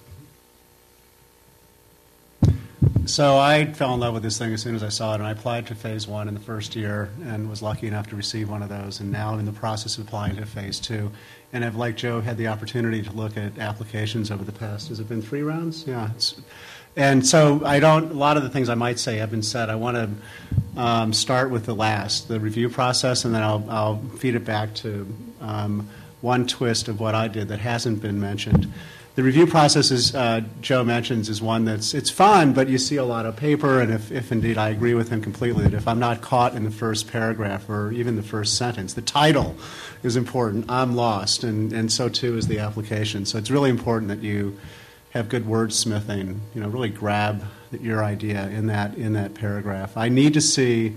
So I fell in love with this thing as soon as I saw it, and I applied to phase one in the first year and was lucky enough to receive one of those, and now I'm in the process of applying to phase two. And I've, like Joe, had the opportunity to look at applications over the past, has it been three rounds? Yeah. It's, and so I don't, a lot of the things I might say have been said. I want to um, start with the last, the review process, and then I'll, I'll feed it back to um, one twist of what I did that hasn't been mentioned. The review process, as uh, Joe mentions, is one that's, it's fun, but you see a lot of paper, and if, if indeed I agree with him completely that if I'm not caught in the first paragraph or even the first sentence, the title is important, I'm lost, and, and so too is the application. So it's really important that you have good wordsmithing, you know, really grab your idea in that, in that paragraph. I need to see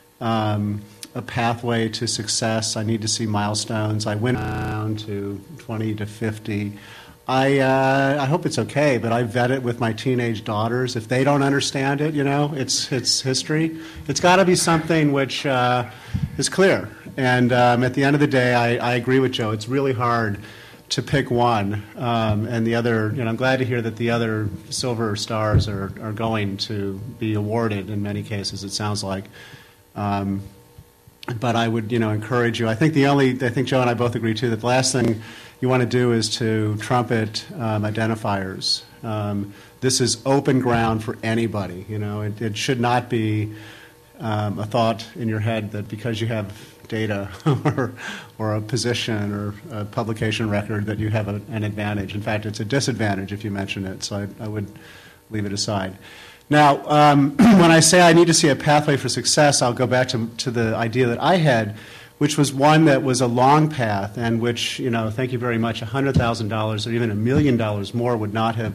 um, a pathway to success. I need to see milestones. I went down to twenty to fifty. I, uh, I hope it's okay, but I vet it with my teenage daughters. If they don't understand it, you know, it's, it's history. It's got to be something which uh, is clear. And um, at the end of the day, I, I agree with Joe. It's really hard to pick one. Um, and the other, you know, I'm glad to hear that the other silver stars are, are going to be awarded in many cases, it sounds like. Um, but I would, you know, encourage you. I think the only, I think Joe and I both agree, too, that the last thing you want to do is to trumpet um, identifiers. Um, this is open ground for anybody. You know, it, it should not be um, a thought in your head that because you have data or, or a position or a publication record that you have a, an advantage. In fact, it's a disadvantage if you mention it, so I, I would leave it aside. Now, um, when I say I need to see a pathway for success, I'll go back to, to the idea that I had, which was one that was a long path and which, you know, thank you very much, one hundred thousand dollars or even a million dollars more would not have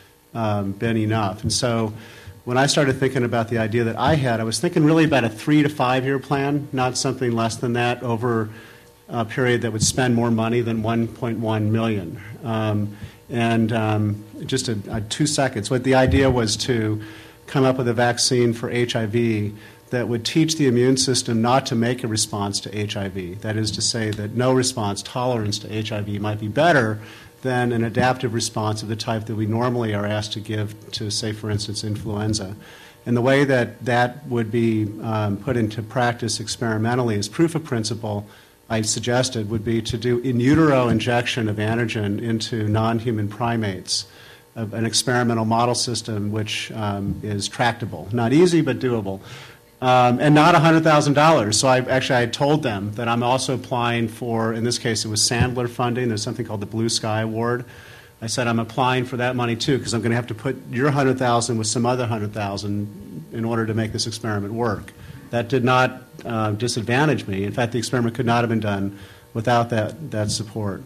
um, been enough. And so when I started thinking about the idea that I had, I was thinking really about a three to five year plan, not something less than that over a period that would spend more money than one point one million dollars. Um, and um, just a, a two seconds, what the idea was to come up with a vaccine for H I V that would teach the immune system not to make a response to H I V. That is to say that no response, tolerance to H I V might be better than an adaptive response of the type that we normally are asked to give to, say, for instance, influenza. And the way that that would be um, put into practice experimentally as proof of principle, I suggested, would be to do in utero injection of antigen into non-human primates, of an experimental model system which um, is tractable. Not easy, but doable. Um, and not one hundred thousand dollars. So I actually I told them that I'm also applying for, in this case it was Sandler funding. There's something called the Blue Sky Award. I said I'm applying for that money too because I'm going to have to put your one hundred thousand dollars with some other one hundred thousand dollars in order to make this experiment work. That did not uh, disadvantage me. In fact, the experiment could not have been done without that, that support.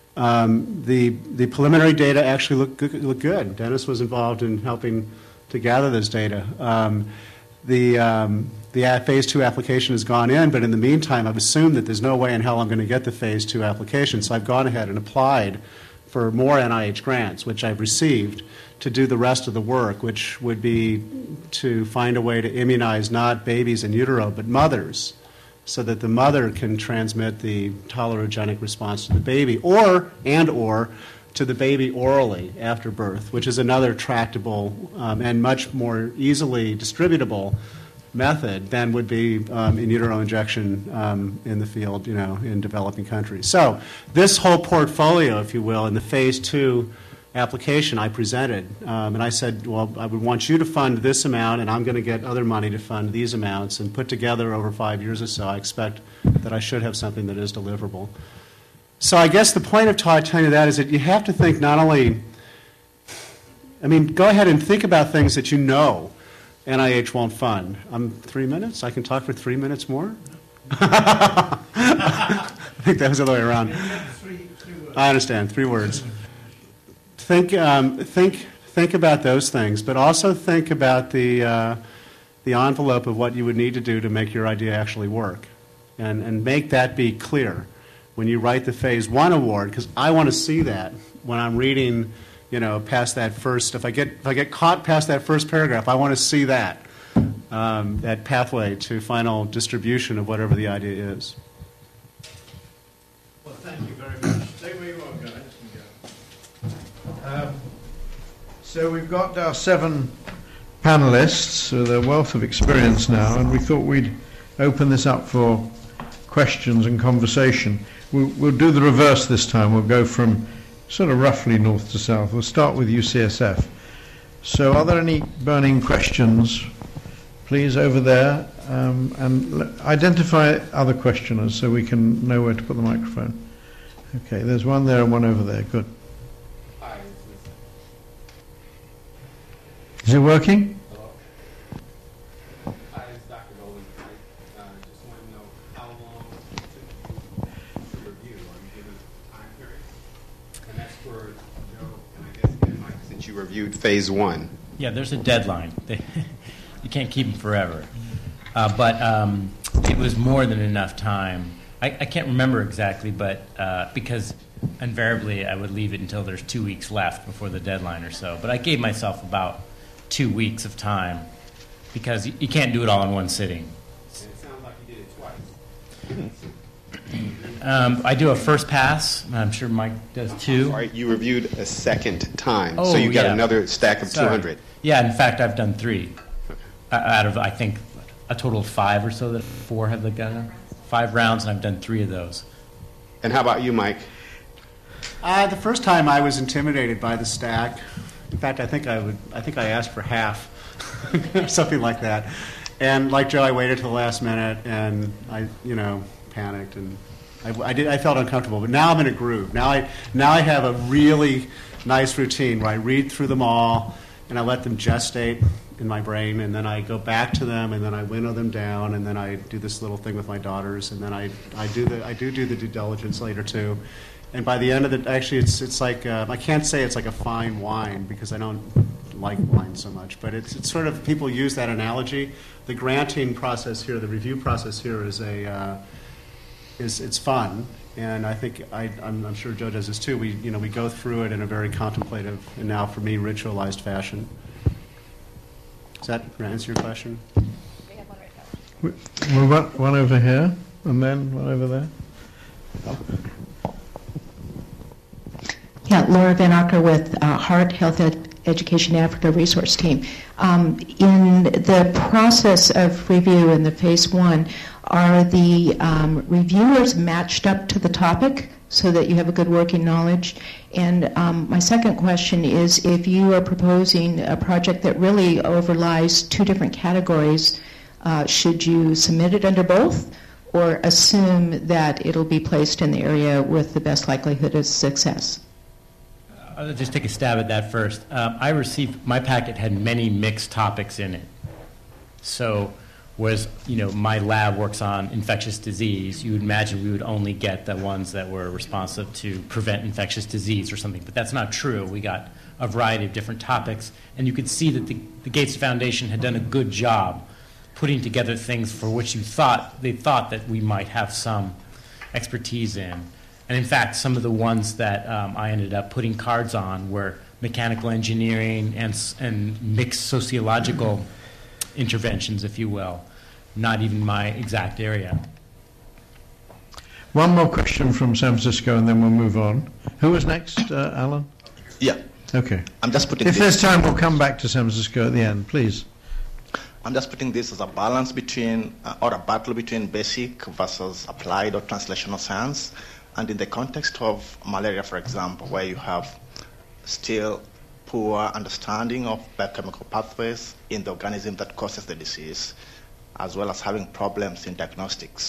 Um, the, the preliminary data actually looked good, looked good. Dennis was involved in helping to gather this data. Um, The, um, the phase two application has gone in, but in the meantime, I've assumed that there's no way in hell I'm going to get the phase two application, so I've gone ahead and applied for more N I H grants, which I've received, to do the rest of the work, which would be to find a way to immunize not babies in utero, but mothers, so that the mother can transmit the tolerogenic response to the baby, or, and or, to the baby orally after birth, which is another tractable um, and much more easily distributable method than would be um, in utero injection um, in the field, you know, in developing countries. So this whole portfolio, if you will, in the phase two application I presented, um, and I said, well, I would want you to fund this amount, and I'm going to get other money to fund these amounts, and put together over five years or so, I expect that I should have something that is deliverable. So I guess the point of ta- telling you that is that you have to think not only, I mean, go ahead and think about things that you know N I H won't fund. I'm three minutes? I can talk for three minutes more? I think that was the other way around. I understand, three words. Think, um, think, think about those things, but also think about the, uh, the envelope of what you would need to do to make your idea actually work, and, and make that be clear when you write the Phase One award, because I want to see that when I'm reading, you know, past that first. If I get if I get caught past that first paragraph, I want to see that um, that pathway to final distribution of whatever the idea is. Well, thank you very much. Stay where you are, guys. Um, so we've got our seven panelists with a wealth of experience now, and we thought we'd open this up for questions and conversation. We'll, we'll do the reverse this time. We'll go from sort of roughly north to south. We'll start with U C S F. So are there any burning questions? Please, over there. Um, and l- identify other questioners so we can know where to put the microphone. Okay, there's one there and one over there. Good. Is it working? You reviewed Phase One. Yeah, there's a deadline. They, you can't keep them forever. Uh, but um, it was more than enough time. I, I can't remember exactly, but uh, because invariably I would leave it until there's two weeks left before the deadline or so. But I gave myself about two weeks of time because you, you can't do it all in one sitting. And it sounds like you did it twice. Um, I do a first pass. I'm sure Mike does too. Sorry, you reviewed a second time, Oh, so you got yeah. another stack of Sorry. two hundred. Yeah, in fact, I've done three uh, out of I think a total of five or so. That four have done five rounds, and I've done three of those. And how about you, Mike? Uh, the first time I was intimidated by the stack. In fact, I think I would. I think I asked for half, something like that. And like Joe, I waited till the last minute, and I, you know, panicked, and I, I did. I felt uncomfortable. But now I'm in a groove. Now I now I have a really nice routine where I read through them all, and I let them gestate in my brain, and then I go back to them, and then I winnow them down, and then I do this little thing with my daughters, and then I I do the I do do the due diligence later too. And by the end of the, actually, it's it's like uh, I can't say it's like a fine wine because I don't like wine so much, but it's it's sort of, people use that analogy. The granting process here, the review process here, is a uh, is it's fun, and I think I I'm, I'm sure Joe does this too. We you know we go through it in a very contemplative and now for me ritualized fashion. Does that answer your question? We- We've got one over here, and then one over there. Yeah, Laura Van Acker with uh, Heart Health Ed- Education Africa Resource Team. Um, in the process of review in the phase one, are the um, reviewers matched up to the topic so that you have a good working knowledge? And um, my second question is, if you are proposing a project that really overlies two different categories, uh, should you submit it under both, or assume that it'll be placed in the area with the best likelihood of success? I'll just take a stab at that first. Um, I received, my packet had many mixed topics in it. So, whereas, you know, my lab works on infectious disease, you would imagine we would only get the ones that were responsive to prevent infectious disease or something, but that's not true. We got a variety of different topics, and you could see that the, the Gates Foundation had done a good job putting together things for which you thought, they thought that we might have some expertise in. And in fact, some of the ones that um, I ended up putting cards on were mechanical engineering and, and mixed sociological interventions, if you will, not even my exact area. One more question from San Francisco, and then we'll move on. Who was next, uh, Alan? Yeah. Okay. I'm just putting If this, there's time, we'll come back to San Francisco at the end, please. I'm just putting this as a balance between, uh, or a battle between basic versus applied or translational science. And in the context of malaria, for example, where you have still poor understanding of biochemical pathways in the organism that causes the disease, as well as having problems in diagnostics,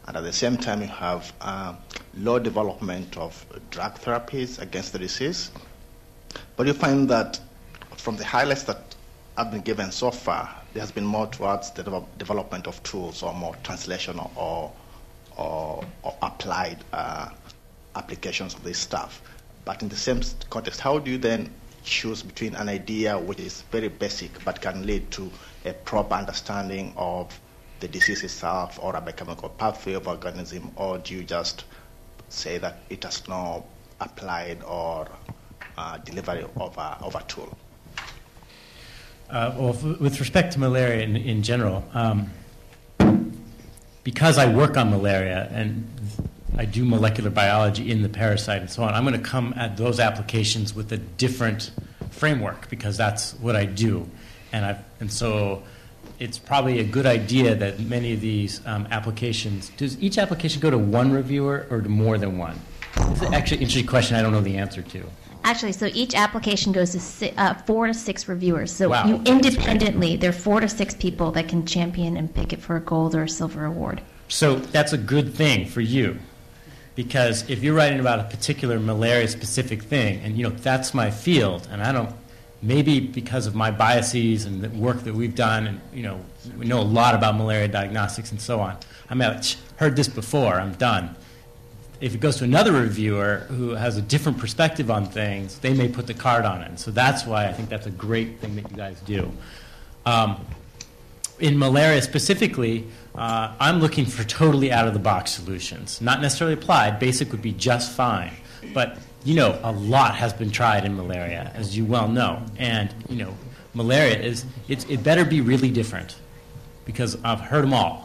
and at the same time you have uh, low development of drug therapies against the disease. But you find that from the highlights that have been given so far, there has been more towards the de- development of tools or more translational or, or, or applied uh, applications of this stuff. But in the same context, how do you then choose between an idea which is very basic but can lead to a proper understanding of the disease itself or a biochemical pathway of organism, or do you just say that it has no applied or uh, delivery of a, of a tool? Uh, well, f- with respect to malaria in, in general, um, because I work on malaria and I do molecular biology in the parasite and so on, I'm going to come at those applications with a different framework because that's what I do. And, I've, and so it's probably a good idea that many of these um, applications, does each application go to one reviewer or to more than one? It's actually an interesting question I don't know the answer to. Actually, so each application goes to si- uh, four to six reviewers. So Wow. you independently, there are four to six people that can champion and pick it for a gold or a silver award. So that's a good thing for you, because if you're writing about a particular malaria-specific thing, and you know that's my field, and I don't, maybe because of my biases and the work that we've done, and you know we know a lot about malaria diagnostics and so on. I mean, I've heard this before. I'm done. If it goes to another reviewer who has a different perspective on things, they may put the card on it. So that's why I think that's a great thing that you guys do. Um, in malaria specifically, uh, I'm looking for totally out-of-the-box solutions. Not necessarily applied. Basic would be just fine. But, you know, a lot has been tried in malaria, as you well know. And, you know, malaria is, it's, it better be really different, because I've heard them all.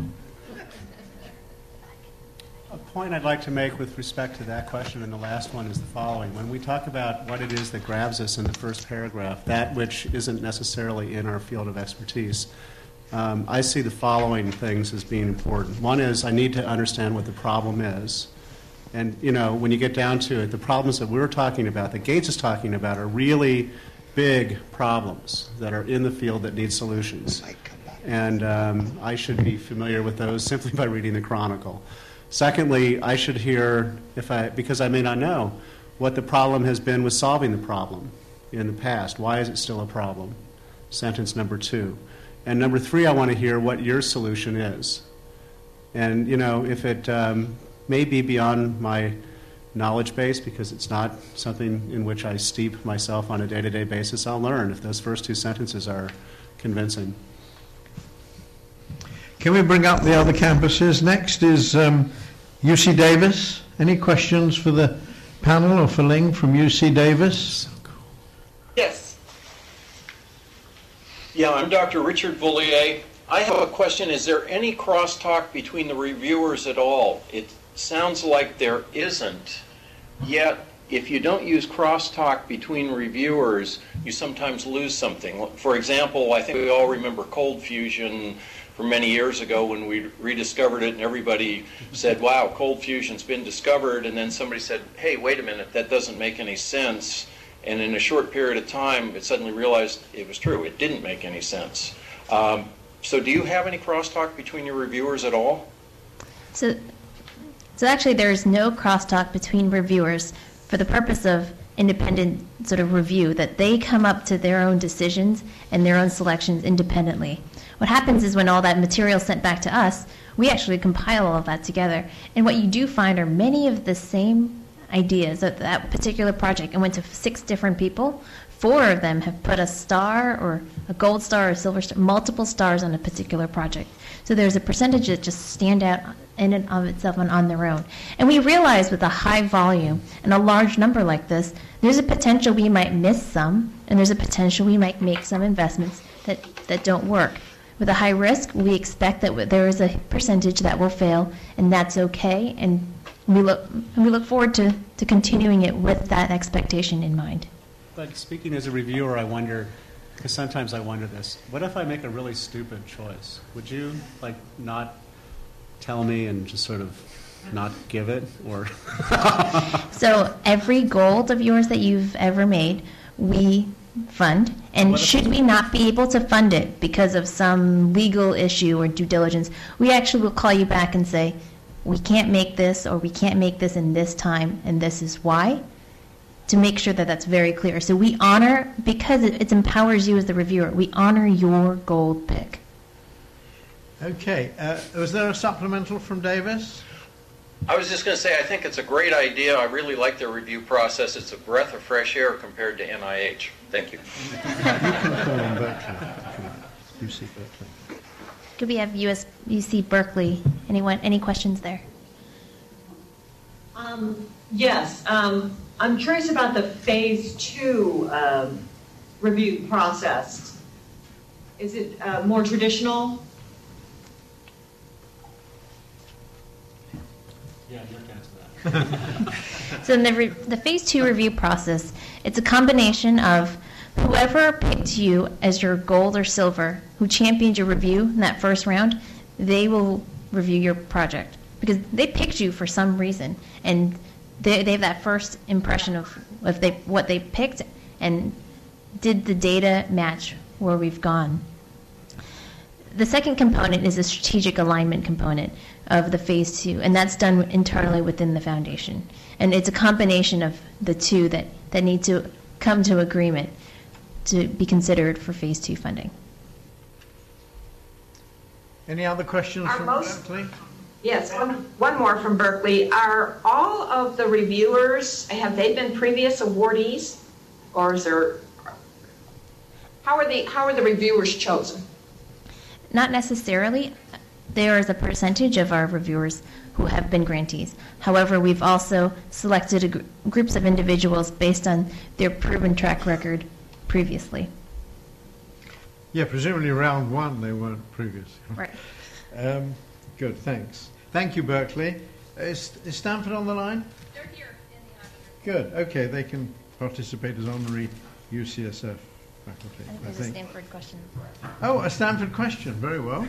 A point I'd like to make with respect to that question and the last one is the following. When we talk about what it is that grabs us in the first paragraph, that which isn't necessarily in our field of expertise, um, I see the following things as being important. One is I need to understand what the problem is. And, you know, when you get down to it, the problems that we're talking about, that Gates is talking about, are really big problems that are in the field that need solutions. And um, I should be familiar with those simply by reading the Chronicle. Secondly, I should hear, if I, because I may not know, what the problem has been with solving the problem in the past. Why is it still a problem? Sentence number two. And number three, I want to hear what your solution is. And, you know, if it um, may be beyond my knowledge base, because it's not something in which I steep myself on a day-to-day basis, I'll learn if those first two sentences are convincing. Can we bring up the other campuses? Next is um, U C Davis. Any questions for the panel or for Ling from U C Davis? Yes. Yeah, I'm Doctor Richard Voulier. I have a question. Is there any crosstalk between the reviewers at all? It sounds like there isn't. Yet, if you don't use crosstalk between reviewers, you sometimes lose something. For example, I think we all remember cold fusion from many years ago when we rediscovered it and everybody said, wow, cold fusion's been discovered, and then somebody said, hey, wait a minute, that doesn't make any sense. And in a short period of time, it suddenly realized it was true. It didn't make any sense. Um, so do you have any crosstalk between your reviewers at all? So, so actually there is no crosstalk between reviewers for the purpose of independent sort of review, that they come up to their own decisions and their own selections independently. What happens is when all that material is sent back to us, we actually compile all of that together. And what you do find are many of the same ideas of that particular project. It went to six different people. Four of them have put a star or a gold star or a silver star, multiple stars on a particular project. So there's a percentage that just stand out in and of itself and on their own. And we realize with a high volume and a large number like this, there's a potential we might miss some, and there's a potential we might make some investments that, that don't work. With a high risk, we expect that there is a percentage that will fail, and that's okay. And we look we look forward to, to continuing it with that expectation in mind. But speaking as a reviewer, I wonder, because sometimes I wonder this, what if I make a really stupid choice? Would you, like, not tell me and just sort of not give it? Or So every gold of yours that you've ever made, we fund. And should we not be able to fund it because of some legal issue or due diligence, we actually will call you back and say, we can't make this, or we can't make this in this time, and this is why, to make sure that that's very clear. So we honor, because it, it empowers you as the reviewer, we honor your gold pick. Okay. Uh, was there a supplemental from Davis? I was just going to say, I think it's a great idea. I really like the review process. It's a breath of fresh air compared to N I H. Thank you. You can call on Berkeley. U C Berkeley. Could we have U S U C Berkeley? Anyone? Any questions there? Um, yes. Um, I'm curious about the phase two um, review process. Is it uh, more traditional? Yeah, you can answer that. So in the, re- the phase two review process, it's a combination of whoever picked you as your gold or silver, who championed your review in that first round, they will review your project because they picked you for some reason, and they, they have that first impression of if they what they picked, and did the data match where we've gone. The second component is a strategic alignment component of the phase two, and that's done internally within the foundation. And it's a combination of the two that, that need to come to agreement to be considered for phase two funding. Any other questions Are from most- Berkeley? Yes, one, one more from Berkeley. Are all of the reviewers, have they been previous awardees? Or is there, how are the, how are the reviewers chosen? Not necessarily. There is a percentage of our reviewers who have been grantees. However, we've also selected a gr- groups of individuals based on their proven track record previously. Yeah, presumably round one they weren't previous. Right. Um, good, thanks. Thank you, Berkeley. Is, is Stanford on the line? They're here in the audience. Good, okay, they can participate as honorary U C S F faculty. I think I there's a think. Stanford question. Oh, a Stanford question, very well.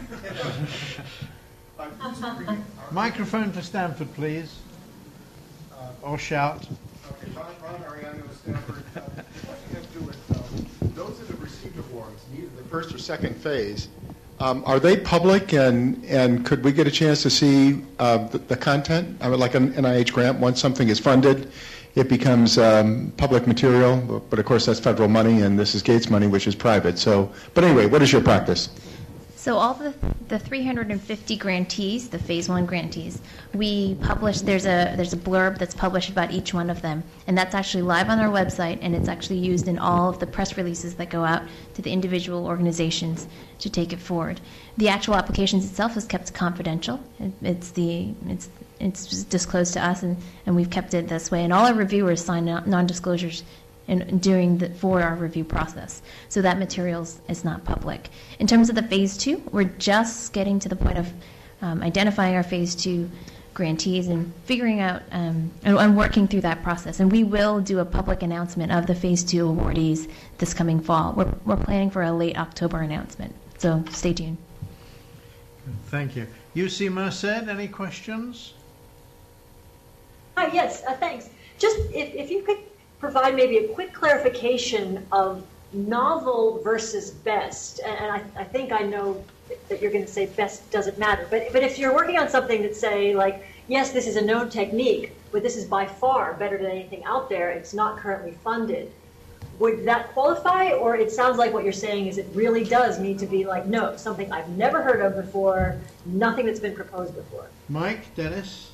Microphone for Stanford, please. Or shout. Okay, Ron, Ron Ariano with Stanford. Uh, the question has to do with um, those that have received awards, either the first or second phase. Um, are they public, and, and could we get a chance to see uh, the, the content? I mean, like an N I H grant, once something is funded, it becomes um, public material, but, but of course that's federal money, and this is Gates money, which is private. So, but anyway, what is your practice? So all the the three hundred fifty grantees, the phase one grantees, we publish. There's a there's a blurb that's published about each one of them, and that's actually live on our website, and it's actually used in all of the press releases that go out to the individual organizations to take it forward. The actual applications itself is kept confidential. It, it's the it's it's just disclosed to us, and, and we've kept it this way. And all our reviewers sign non- non-disclosures in, during the for our review process, so that materials is not public. In terms of the phase two, we're just getting to the point of um, identifying our phase two grantees and figuring out um, and, and working through that process. And we will do a public announcement of the phase two awardees this coming fall. We're we're planning for a late October announcement, so stay tuned. Thank you. U C Merced, any questions? Hi, yes, uh, thanks. Just if, if you could provide maybe a quick clarification of novel versus best. And, and I, I think I know that you're going to say best doesn't matter. But, but if you're working on something that say, like, yes, this is a known technique, but this is by far better than anything out there, it's not currently funded, would that qualify? Or it sounds like what you're saying is it really does need to be like, no, something I've never heard of before, nothing that's been proposed before. Mike, Dennis?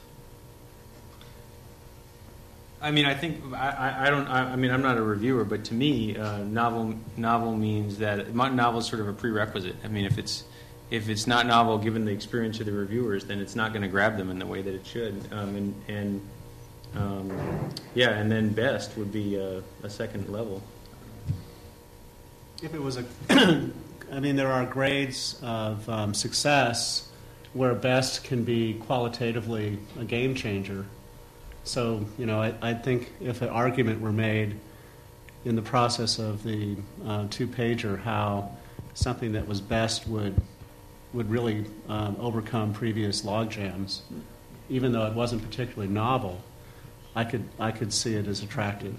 I mean, I think I, I, I don't. I, I mean, I'm not a reviewer, but to me, uh, novel novel means that novel is sort of a prerequisite. I mean, if it's if it's not novel, given the experience of the reviewers, then it's not going to grab them in the way that it should. Um, and and um, yeah, and then best would be a, a second level. If it was a, I mean, there are grades of um, success where best can be qualitatively a game changer. So, you know, I, I think if an argument were made in the process of the uh, two-pager how something that was best would would really um, overcome previous log jams, even though it wasn't particularly novel, I could I could see it as attractive.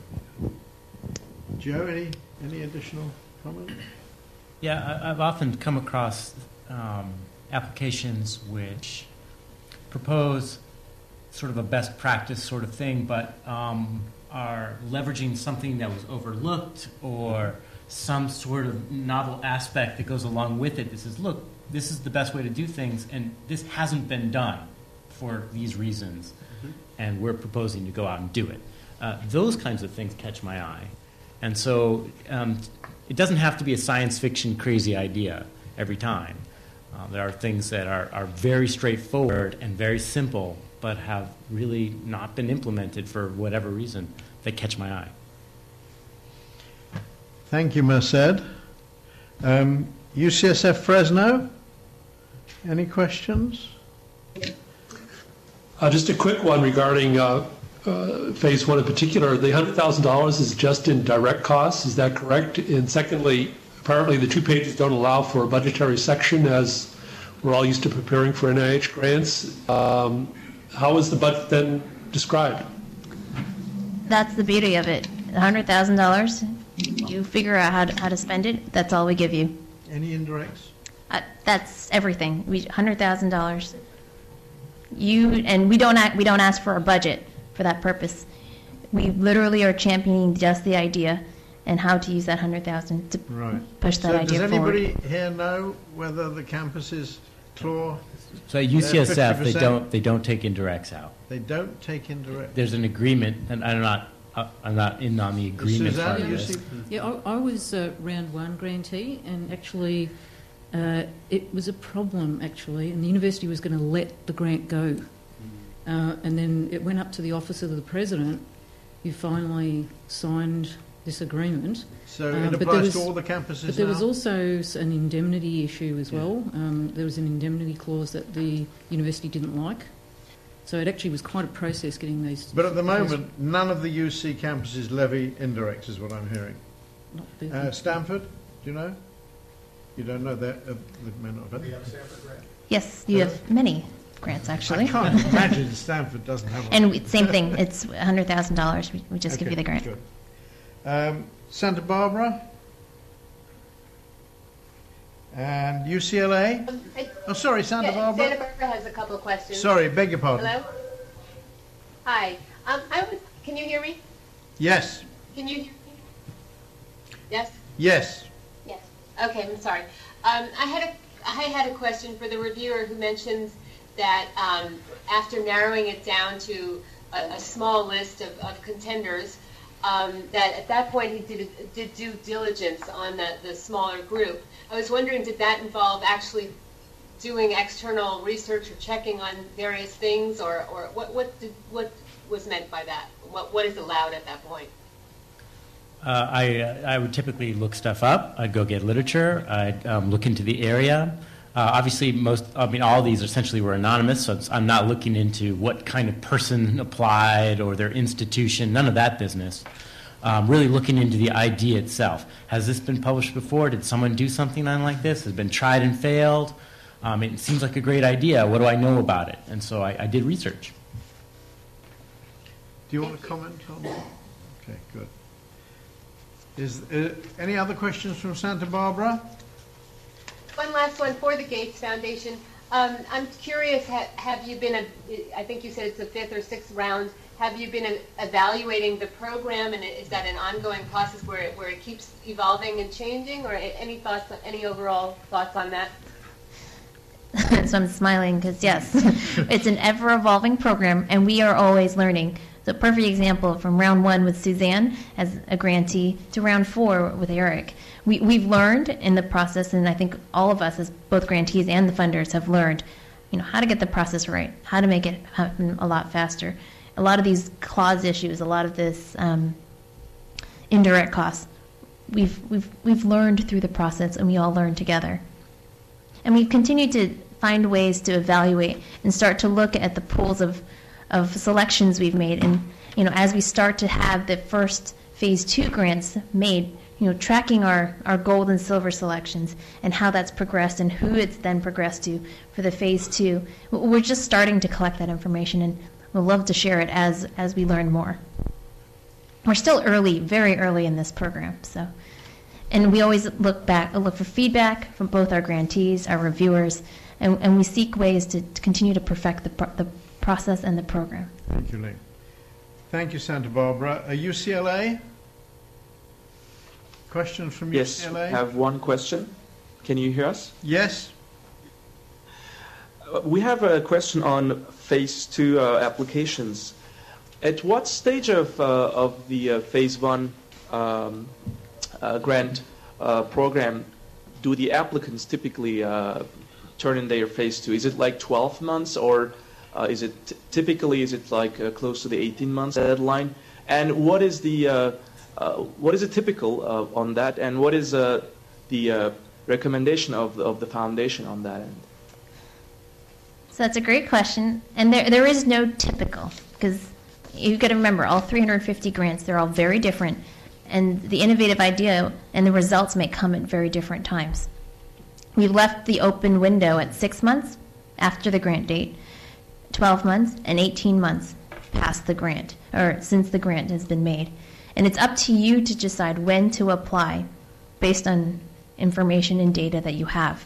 Joe, any any additional comment? Yeah, I, I've often come across um, applications which propose sort of a best practice sort of thing, but um, are leveraging something that was overlooked or some sort of novel aspect that goes along with it that says, look, this is the best way to do things, and this hasn't been done for these reasons, mm-hmm. and we're proposing to go out and do it. Uh, those kinds of things catch my eye. And so um, it doesn't have to be a science fiction crazy idea every time. Uh, there are things that are, are very straightforward and very simple, but have really not been implemented for whatever reason that catch my eye. Thank you, Merced. Um, U C S F Fresno, any questions? Uh, just a quick one regarding uh, uh, phase one in particular. The one hundred thousand dollars is just in direct costs, is that correct? And secondly, apparently the two pages don't allow for a budgetary section, as we're all used to preparing for N I H grants. Um, how is the budget then described? That's the beauty of it. one hundred thousand dollars, you figure out how to, how to spend it, that's all we give you. Any indirects? Uh, that's everything. We one hundred thousand dollars. You and we don't act, we don't ask for a budget for that purpose. We literally are championing just the idea and how to use that one hundred thousand to right. push that so idea does forward. Does anybody here know whether the campus is C L O R? So at U C S F, they don't they don't take indirects out. They don't take indirect. There's an agreement, and I'm not uh, I'm not in on the agreement Suzanne, part of you this. see- Yeah, I, I was uh, round one grantee, and actually uh, it was a problem, actually, and the university was going to let the grant go. Uh, and then it went up to the office of the president, who finally signed this agreement. So Uh, it but applies there was- to all the campuses But there was now? also s- an indemnity issue as well. Um, there was an indemnity clause that the university didn't like. So it actually was quite a process getting these. But at the those- moment, none of the U C campuses levy indirects, is what I'm hearing. Not the- Uh, Stanford, do you know? You don't know that? Uh, they may not have. We have Stanford grant. Yes, you have many grants actually. I can't imagine Stanford doesn't have one. And we, same thing. It's one hundred thousand dollars. We, we just give Okay, you the grant. good. Um, Santa Barbara and U C L A. Oh, sorry, Santa Yeah, Barbara. Santa Barbara has a couple of questions. Sorry, beg your pardon. Hello? Hi. Um, I was, can you hear me? Yes, Can you hear me? Yes? yes. Yes. Okay, I'm sorry. Um, I had a I had a question for the reviewer who mentions that um, after narrowing it down to a, a small list of, of contenders, um, that at that point he did did due diligence on the, the smaller group. I was wondering, did that involve actually doing external research or checking on various things, or, or what what did, what was meant by that? What what is allowed at that point? Uh, I, uh, I would typically look stuff up. I'd go get literature. I'd um, look into the area. Uh, obviously, most, I mean, all these essentially were anonymous, so it's, I'm not looking into what kind of person applied or their institution, none of that business. Um, really looking into the idea itself. Has this been published before? Did someone do something on like this? Has it been tried and failed? Um, it seems like a great idea. What do I know about it? And so I, I did research. Do you want to comment on that? Okay, good. Is uh, any other questions from Santa Barbara? One last one for the Gates Foundation. Um, I'm curious, ha- have you been, a, I think you said it's the fifth or sixth round, have you been a, evaluating the program, and is that an ongoing process where it, where it keeps evolving and changing, or any thoughts, any overall thoughts on that? So I'm smiling because yes, it's an ever-evolving program, and we are always learning. So perfect example from round one with Suzanne as a grantee to round four with Eric. We, we've learned in the process, and I think all of us as both grantees and the funders have learned, you know, how to get the process right, how to make it happen a lot faster. A lot of these clause issues, a lot of this um, indirect costs, we've, we've, we've learned through the process, and we all learn together. And we've continued to find ways to evaluate and start to look at the pools of of selections we've made, and you know, as we start to have the first phase two grants made, you know, tracking our, our gold and silver selections and how that's progressed and who it's then progressed to for the phase two. We're just starting to collect that information, and we'll love to share it as as we learn more. We're still early, very early in this program, so. And we always look back, look for feedback from both our grantees, our reviewers, and, and we seek ways to, to continue to perfect the, pro- the process and the program. Thank you, Lee. Thank you, Santa Barbara. Uh, U C L A? Question from yes, U C L A? Yes, I have one question. Can you hear us? Yes. Uh, we have a question on phase two uh, applications. At what stage of, uh, of the uh, phase one um, uh, grant uh, program do the applicants typically uh, turn in their phase two? Is it like twelve months, or uh, is it t- typically is it like uh, close to the eighteen months deadline? And what is the uh, uh, what is it typical uh, on that? And what is uh, the uh, recommendation of the, of the foundation on that end? So that's a great question, and there there is no typical, because you've got to remember, all three hundred fifty grants, they're all very different, and the innovative idea and the results may come at very different times. We've left the open window at six months after the grant date, twelve months, and eighteen months past the grant, or since the grant has been made. And it's up to you to decide when to apply based on information and data that you have.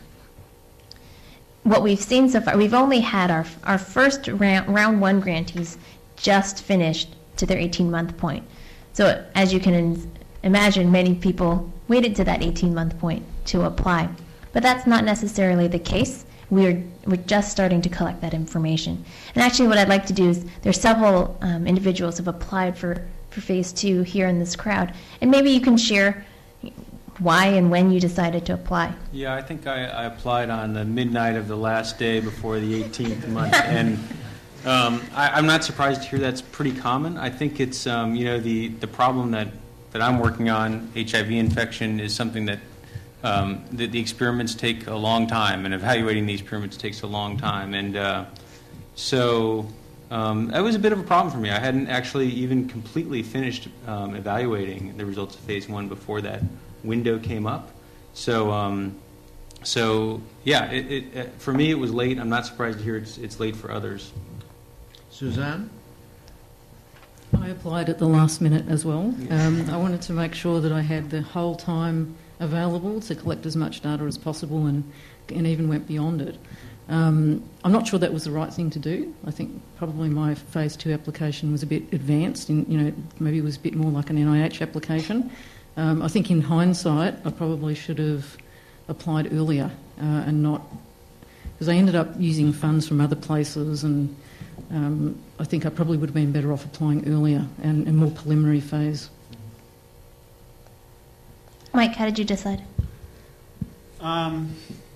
What we've seen so far, we've only had our, our first round, round one grantees just finished to their eighteen-month point. So as you can imagine, many people waited to that eighteen-month point to apply. But that's not necessarily the case. We're, we're just starting to collect that information. And actually what I'd like to do is, there's several um, individuals who have applied for, for phase two here in this crowd. And maybe you can share why and when you decided to apply. Yeah, I think I, I applied on the midnight of the last day before the eighteenth month. And um, I, I'm not surprised to hear that's pretty common. I think it's, um, you know, the, the problem that, that I'm working on, H I V infection, is something that Um, the, the experiments take a long time, and evaluating the experiments takes a long time. And uh, so um, that was a bit of a problem for me. I hadn't actually even completely finished um, evaluating the results of phase one before that window came up. So, um, so yeah, it, it, it, for me it was late. I'm not surprised to hear it's, it's late for others. Suzanne? I applied at the last minute as well. Um, I wanted to make sure that I had the whole time available to collect as much data as possible, and, and even went beyond it. Um, I'm not sure that was the right thing to do. I think probably my phase two application was a bit advanced, in, you know, maybe it was a bit more like an N I H application. Um, I think in hindsight I probably should have applied earlier uh, and not, because I ended up using funds from other places, and um, I think I probably would have been better off applying earlier and, and more preliminary phase. Mike, how did you decide? Um,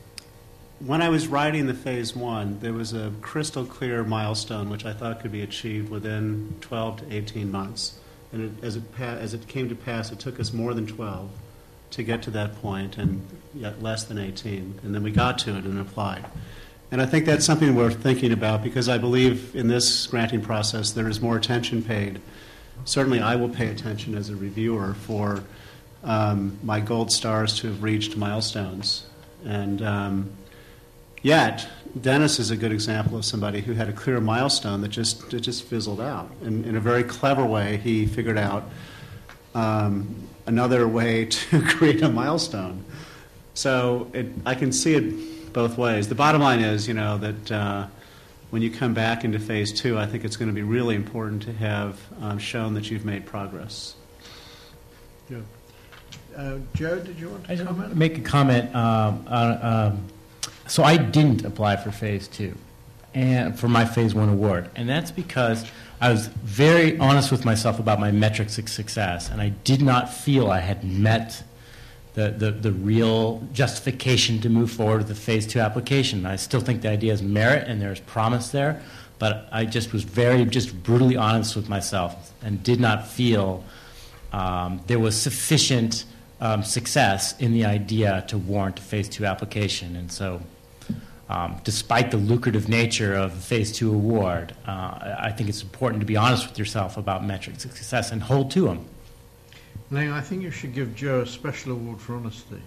when I was writing the phase one, there was a crystal clear milestone which I thought could be achieved within twelve to eighteen months. And it, as, it pa- as it came to pass, it took us more than twelve to get to that point, and yet less than eighteen. And then we got to it and applied. And I think that's something worth thinking about, because I believe in this granting process there is more attention paid. Certainly I will pay attention as a reviewer for Um, my gold stars to have reached milestones. And um, yet, Dennis is a good example of somebody who had a clear milestone that just that just fizzled out. And in a very clever way, he figured out um, another way to create a milestone. So it, I can see it both ways. The bottom line is, you know, that uh, when you come back into phase two, I think it's going to be really important to have um, shown that you've made progress. Good. Uh, Joe, did you want to I just comment? make a comment. Um, uh, um, so I didn't apply for phase two, and for my phase one award, and that's because I was very honest with myself about my metrics of success, and I did not feel I had met the, the, the real justification to move forward with the phase two application. I still think the idea has merit and there's promise there, but I just was very, just brutally honest with myself and did not feel um, there was sufficient Um, success in the idea to warrant a phase two application. And so um, despite the lucrative nature of the phase two award, uh, I think it's important to be honest with yourself about metrics of success and hold to them. Ling, I think you should give Joe a special award for honesty.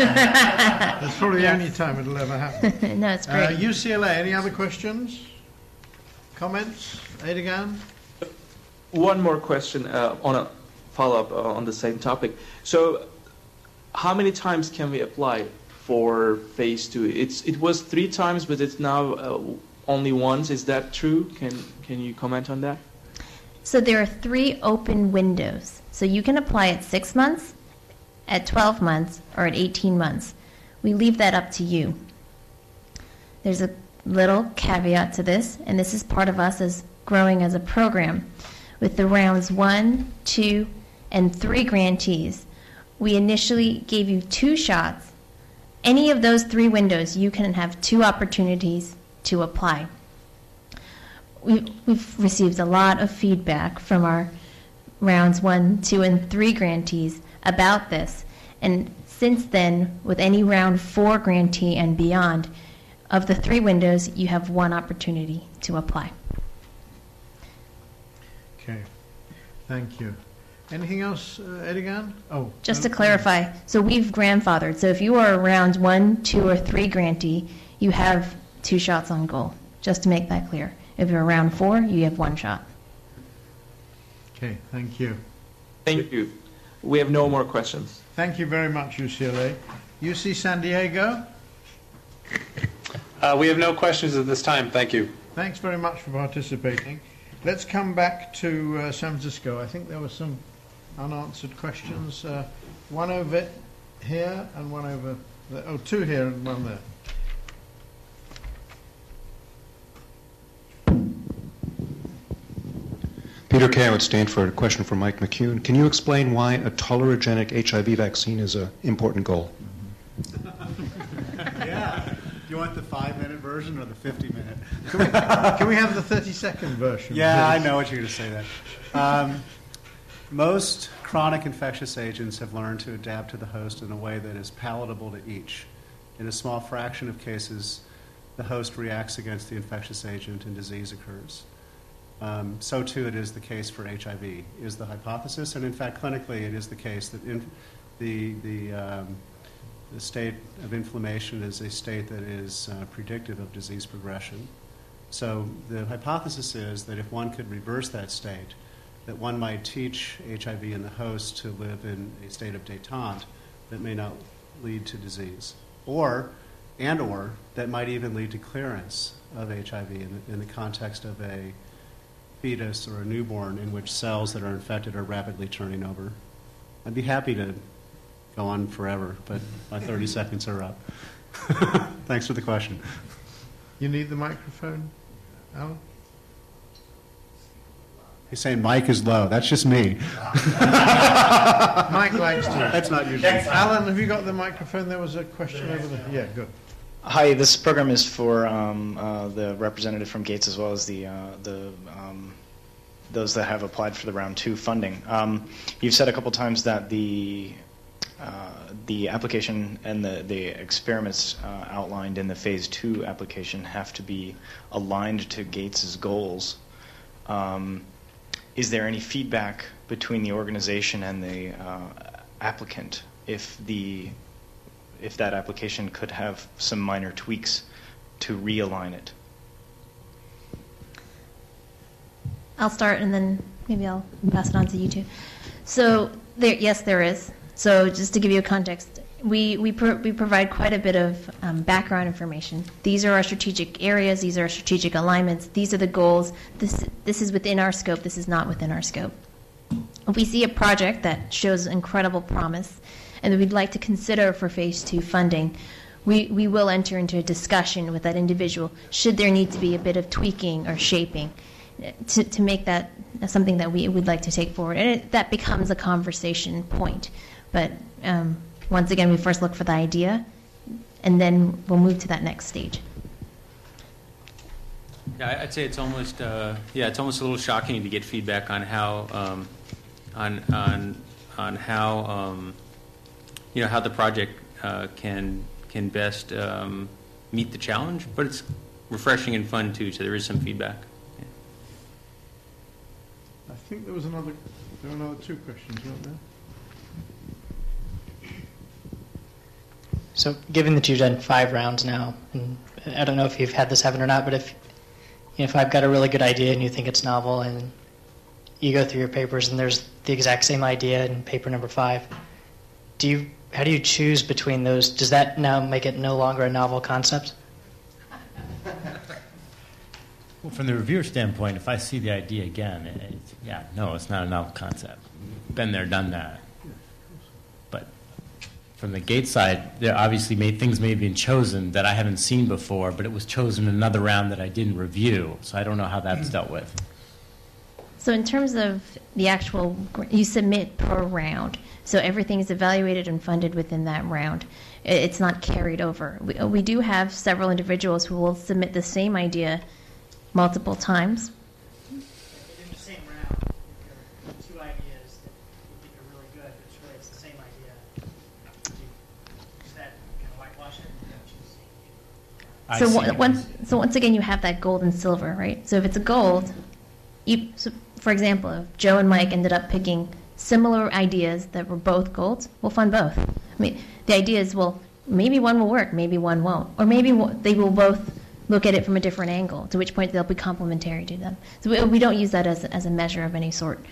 That's probably the Yes. only time it'll ever happen. No, it's great. Uh, U C L A, any other questions? Comments? Edigan? One more question uh, on a follow-up uh, on the same topic. So how many times can we apply for phase two? It's it was three times, but it's now uh, only once. Is that true? Can can you comment on that? So there are three open windows. So you can apply at six months, at twelve months, or at eighteen months. We leave that up to you. There's a little caveat to this, and this is part of us as growing as a program. With the rounds one, two, and three grantees, we initially gave you two shots. Any of those three windows, you can have two opportunities to apply. We've, we've received a lot of feedback from our rounds one, two, and three grantees about this. And since then, with any round four grantee and beyond, of the three windows, you have one opportunity to apply. Okay, thank you. Anything else, uh, Edigan? Oh, Just no? to clarify, so we've grandfathered. So if you are a round one, two, or three grantee, you have two shots on goal, just to make that clear. If you're a round four, you have one shot. Okay, thank you. Thank you. We have no more questions. Thank you very much, U C L A. U C San Diego? Uh, we have no questions at this time. Thank you. Thanks very much for participating. Let's come back to uh, San Francisco. I think there were some unanswered questions. Uh, one over here and one over there. Oh, two here and one there. Peter Kao at Stanford. A question for Mike McCune. Can you explain why a tolerogenic H I V vaccine is an important goal? Yeah. Do you want the five-minute version or the fifty-minute? Can we, can we have the thirty-second version? Yeah, please? I know what you're going to say that. Um, most chronic infectious agents have learned to adapt to the host in a way that is palatable to each. In a small fraction of cases, the host reacts against the infectious agent and disease occurs. Um, so too it is the case for H I V, is the hypothesis, and in fact clinically it is the case that in the, the, um, the state of inflammation is a state that is uh, predictive of disease progression. So the hypothesis is that if one could reverse that state, that one might teach H I V in the host to live in a state of détente that may not lead to disease, or and or that might even lead to clearance of H I V in the, in the context of a fetus or a newborn in which cells that are infected are rapidly turning over. I'd be happy to go on forever, but my thirty seconds are up. Thanks for the question. You need the microphone, Alan? He's saying Mike is low. That's just me. Mike likes to. That's not usually. Alan, have you got the microphone? There was a question over there. Yeah, good. Hi, this program is for um, uh, the representative from Gates as well as the uh, the um, those that have applied for the round two funding. Um, you've said a couple times that the uh, the application and the the experiments uh, outlined in the phase two application have to be aligned to Gates's goals. Um, is there any feedback between the organization and the uh, applicant if the if that application could have some minor tweaks to realign it? I'll start and then maybe I'll pass it on to you two. So there, yes, there is. So just to give you a context, we we, pro we provide quite a bit of um, background information. These are our strategic areas. These are our strategic alignments. These are the goals. This this is within our scope. This is not within our scope. If we see a project that shows incredible promise and that we'd like to consider for phase two funding, we, we will enter into a discussion with that individual should there need to be a bit of tweaking or shaping to, to make that something that we would like to take forward. And it, that becomes a conversation point. But um, once again, we first look for the idea, and then we'll move to that next stage. Yeah, I'd say it's almost uh, yeah, it's almost a little shocking to get feedback on how um, on on on how um, you know how the project uh, can can best um, meet the challenge, but it's refreshing and fun too. So there is some feedback. Yeah. I think there was another. There were another two questions, weren't there? So, given that you've done five rounds now, and I don't know if you've had this happen or not, but if you know, if I've got a really good idea and you think it's novel, and you go through your papers and there's the exact same idea in paper number five, do you how do you choose between those? Does that now make it no longer a novel concept? Well, from the reviewer standpoint, if I see the idea again, it, it's, yeah, no, it's not a novel concept. Been there, done that. But from the Gates side, there obviously may, things may have been chosen that I haven't seen before, but it was chosen in another round that I didn't review, so I don't know how that's dealt with. So in terms of the actual, you submit per round. So everything is evaluated and funded within that round. It's not carried over. We, we do have several individuals who will submit the same idea multiple times. In the same round, if there are two ideas that you think are really good, but it's really it's the same idea. Do you, is that kind of whitewash it? So one, once, so once again, you have that gold and silver, right? So if it's a gold, you, so for example, if Joe and Mike ended up picking similar ideas that were both golds, we'll fund both. I mean, the idea is, well, maybe one will work, maybe one won't, or maybe they will both look at it from a different angle, to which point they'll be complementary to them. So we, we don't use that as, as a measure of any sort.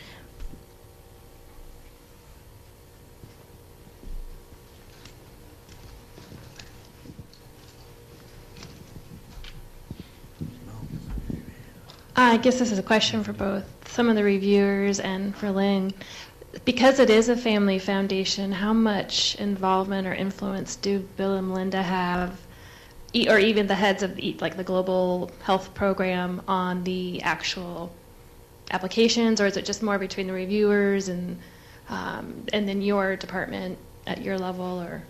I guess this is a question for both some of the reviewers and for Lynn. Because it is a family foundation, how much involvement or influence do Bill and Melinda have, or even the heads of the, like the global health program, on the actual applications, or is it just more between the reviewers and um, and then your department at your level? Or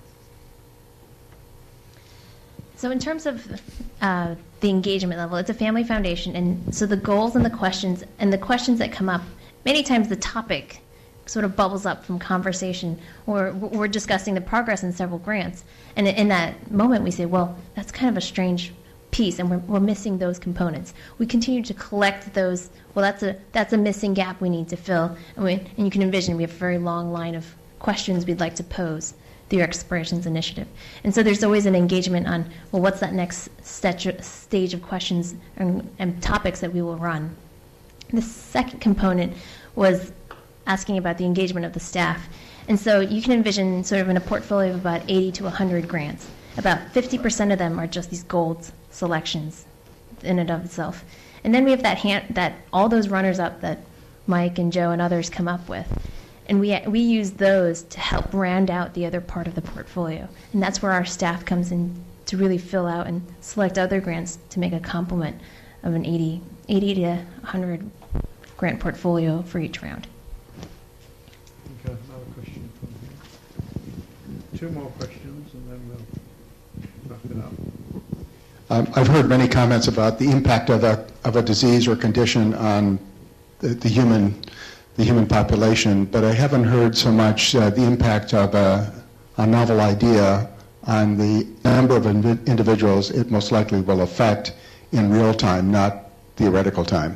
so in terms of uh, the engagement level, it's a family foundation, and so the goals and the questions and the questions that come up, many times the topic sort of bubbles up from conversation, or we're discussing the progress in several grants. And in that moment, we say, well, that's kind of a strange piece, and we're, we're missing those components. We continue to collect those, well, that's a that's a missing gap we need to fill. And, we, and you can envision we have a very long line of questions we'd like to pose through your Explorations Initiative. And so there's always an engagement on, well, what's that next stage of questions and, and topics that we will run. The second component was asking about the engagement of the staff. And so you can envision sort of in a portfolio of about eighty to one hundred grants, about fifty percent of them are just these gold selections in and of itself. And then we have that hand, that all those runners-up that Mike and Joe and others come up with. And we, we use those to help round out the other part of the portfolio. And that's where our staff comes in to really fill out and select other grants to make a complement of an eighty, eighty to one hundred grant portfolio for each round. Okay, another question from here. Two more questions, and then we'll wrap it up. Um, I've heard many comments about the impact of a of a disease or condition on the, the human the human population, but I haven't heard so much uh, the impact of a, a novel idea on the number of inv- individuals it most likely will affect in real time, not theoretical time.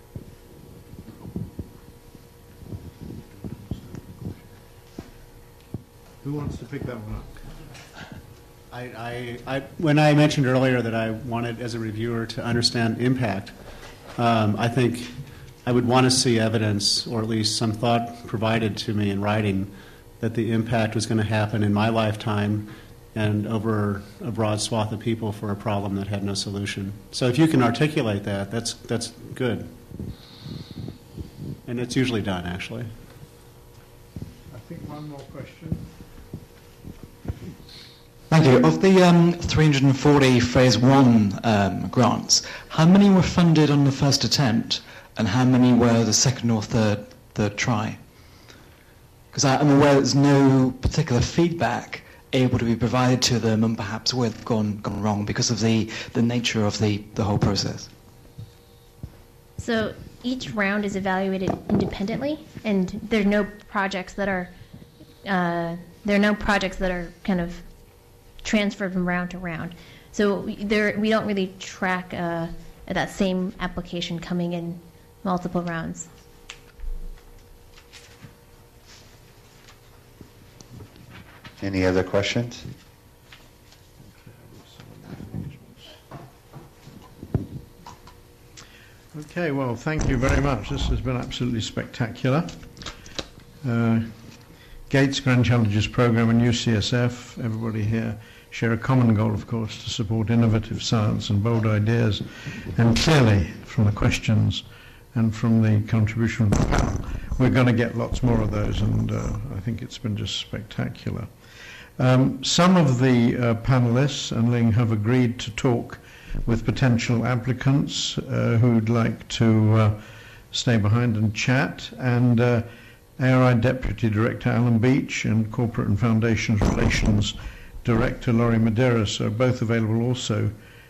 Who wants to pick that one up? I, I, I, when I mentioned earlier that I wanted, as a reviewer, to understand impact, um, I think I would want to see evidence, or at least some thought provided to me in writing, that the impact was going to happen in my lifetime and over a broad swath of people for a problem that had no solution. So if you can articulate that, that's that's good. And it's usually done, actually. I think one more question. Thank you. Of the um, three hundred forty Phase one um, grants, how many were funded on the first attempt, and how many were the second or third third try? Because I'm aware there's no particular feedback able to be provided to them, and perhaps where they've gone gone wrong because of the, the nature of the, the whole process. So each round is evaluated independently, and there are no projects that are uh, there are no projects that are kind of transferred from round to round. So we, there, we don't really track uh, that same application coming in multiple rounds. Any other questions? Okay, well, thank you very much. This has been absolutely spectacular. Uh, Gates Grand Challenges Program and U C S F, everybody here, share a common goal, of course, to support innovative science and bold ideas. And clearly, from the questions and from the contribution of the panel, we're going to get lots more of those, and uh, I think it's been just spectacular. Um, some of the uh, panelists and Ling have agreed to talk with potential applicants uh, who'd like to uh, stay behind and chat, and uh, A R I Deputy Director Alan Beach and Corporate and Foundations Relations Director Laurie Medeiros are both available also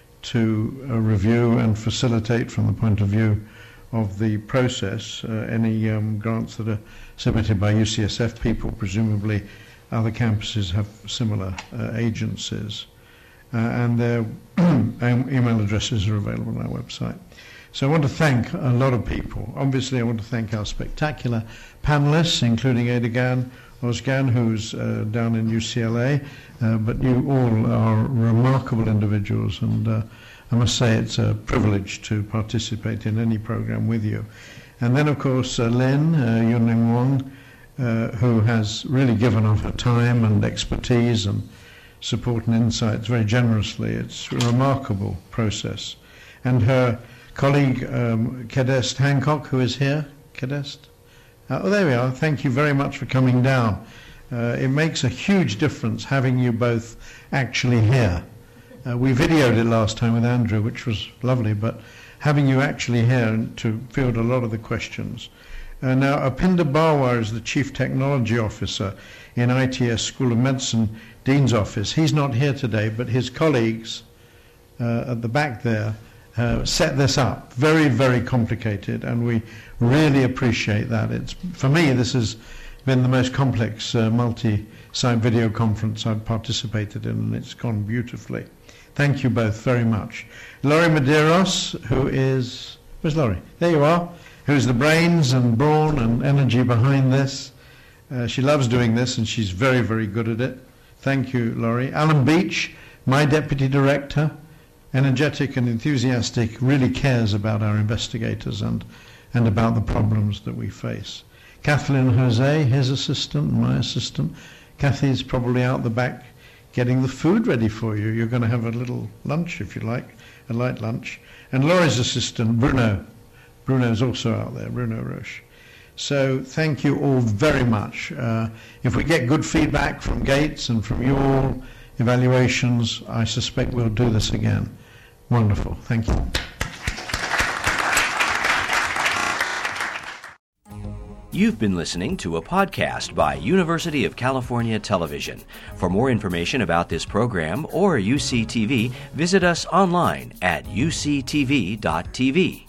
to uh, review and facilitate from the point of view of the process uh, any um, grants that are submitted by U C S F people. Presumably other campuses have similar uh, agencies. Uh, and their email addresses are available on our website. So I want to thank a lot of people. Obviously, I want to thank our spectacular panelists, including Edigan Ozgan, who's uh, down in U C L A, uh, but you all are remarkable individuals, and uh, I must say it's a privilege to participate in any program with you. And then, of course, uh, Lynn uh, Yunling Wong, uh, who has really given of her time and expertise and support and insights very generously. It's a remarkable process. And her colleague, um, Kedest Hancock, who is here. Kedest? Uh, oh, there we are. Thank you very much for coming down. Uh, it makes a huge difference having you both actually here. Uh, we videoed it last time with Andrew, which was lovely, but having you actually here to field a lot of the questions. Uh, now, Apinda Barwar is the Chief Technology Officer in I T S School of Medicine Dean's Office. He's not here today, but his colleagues uh, at the back there uh, set this up. Very, very complicated, and we really appreciate that. It's, for me, this has been the most complex uh, multi-site video conference I've participated in, and it's gone beautifully. Thank you both very much. Laurie Medeiros, who is, where's Laurie? There you are, who's the brains and brawn and energy behind this. Uh, she loves doing this, and she's very, very good at it. Thank you, Laurie. Alan Beach, my Deputy Director, energetic and enthusiastic, really cares about our investigators and, and about the problems that we face. Kathleen Jose, his assistant, my assistant. Kathy's probably out the back getting the food ready for you. You're going to have a little lunch, if you like, a light lunch. And Laurie's assistant, Bruno. Bruno's also out there, Bruno Roche. So thank you all very much. Uh, if we get good feedback from Gates and from you all, evaluations, I suspect we'll do this again. Wonderful. Thank you. You've been listening to a podcast by University of California Television. For more information about this program or U C T V, visit us online at U C T V dot T V.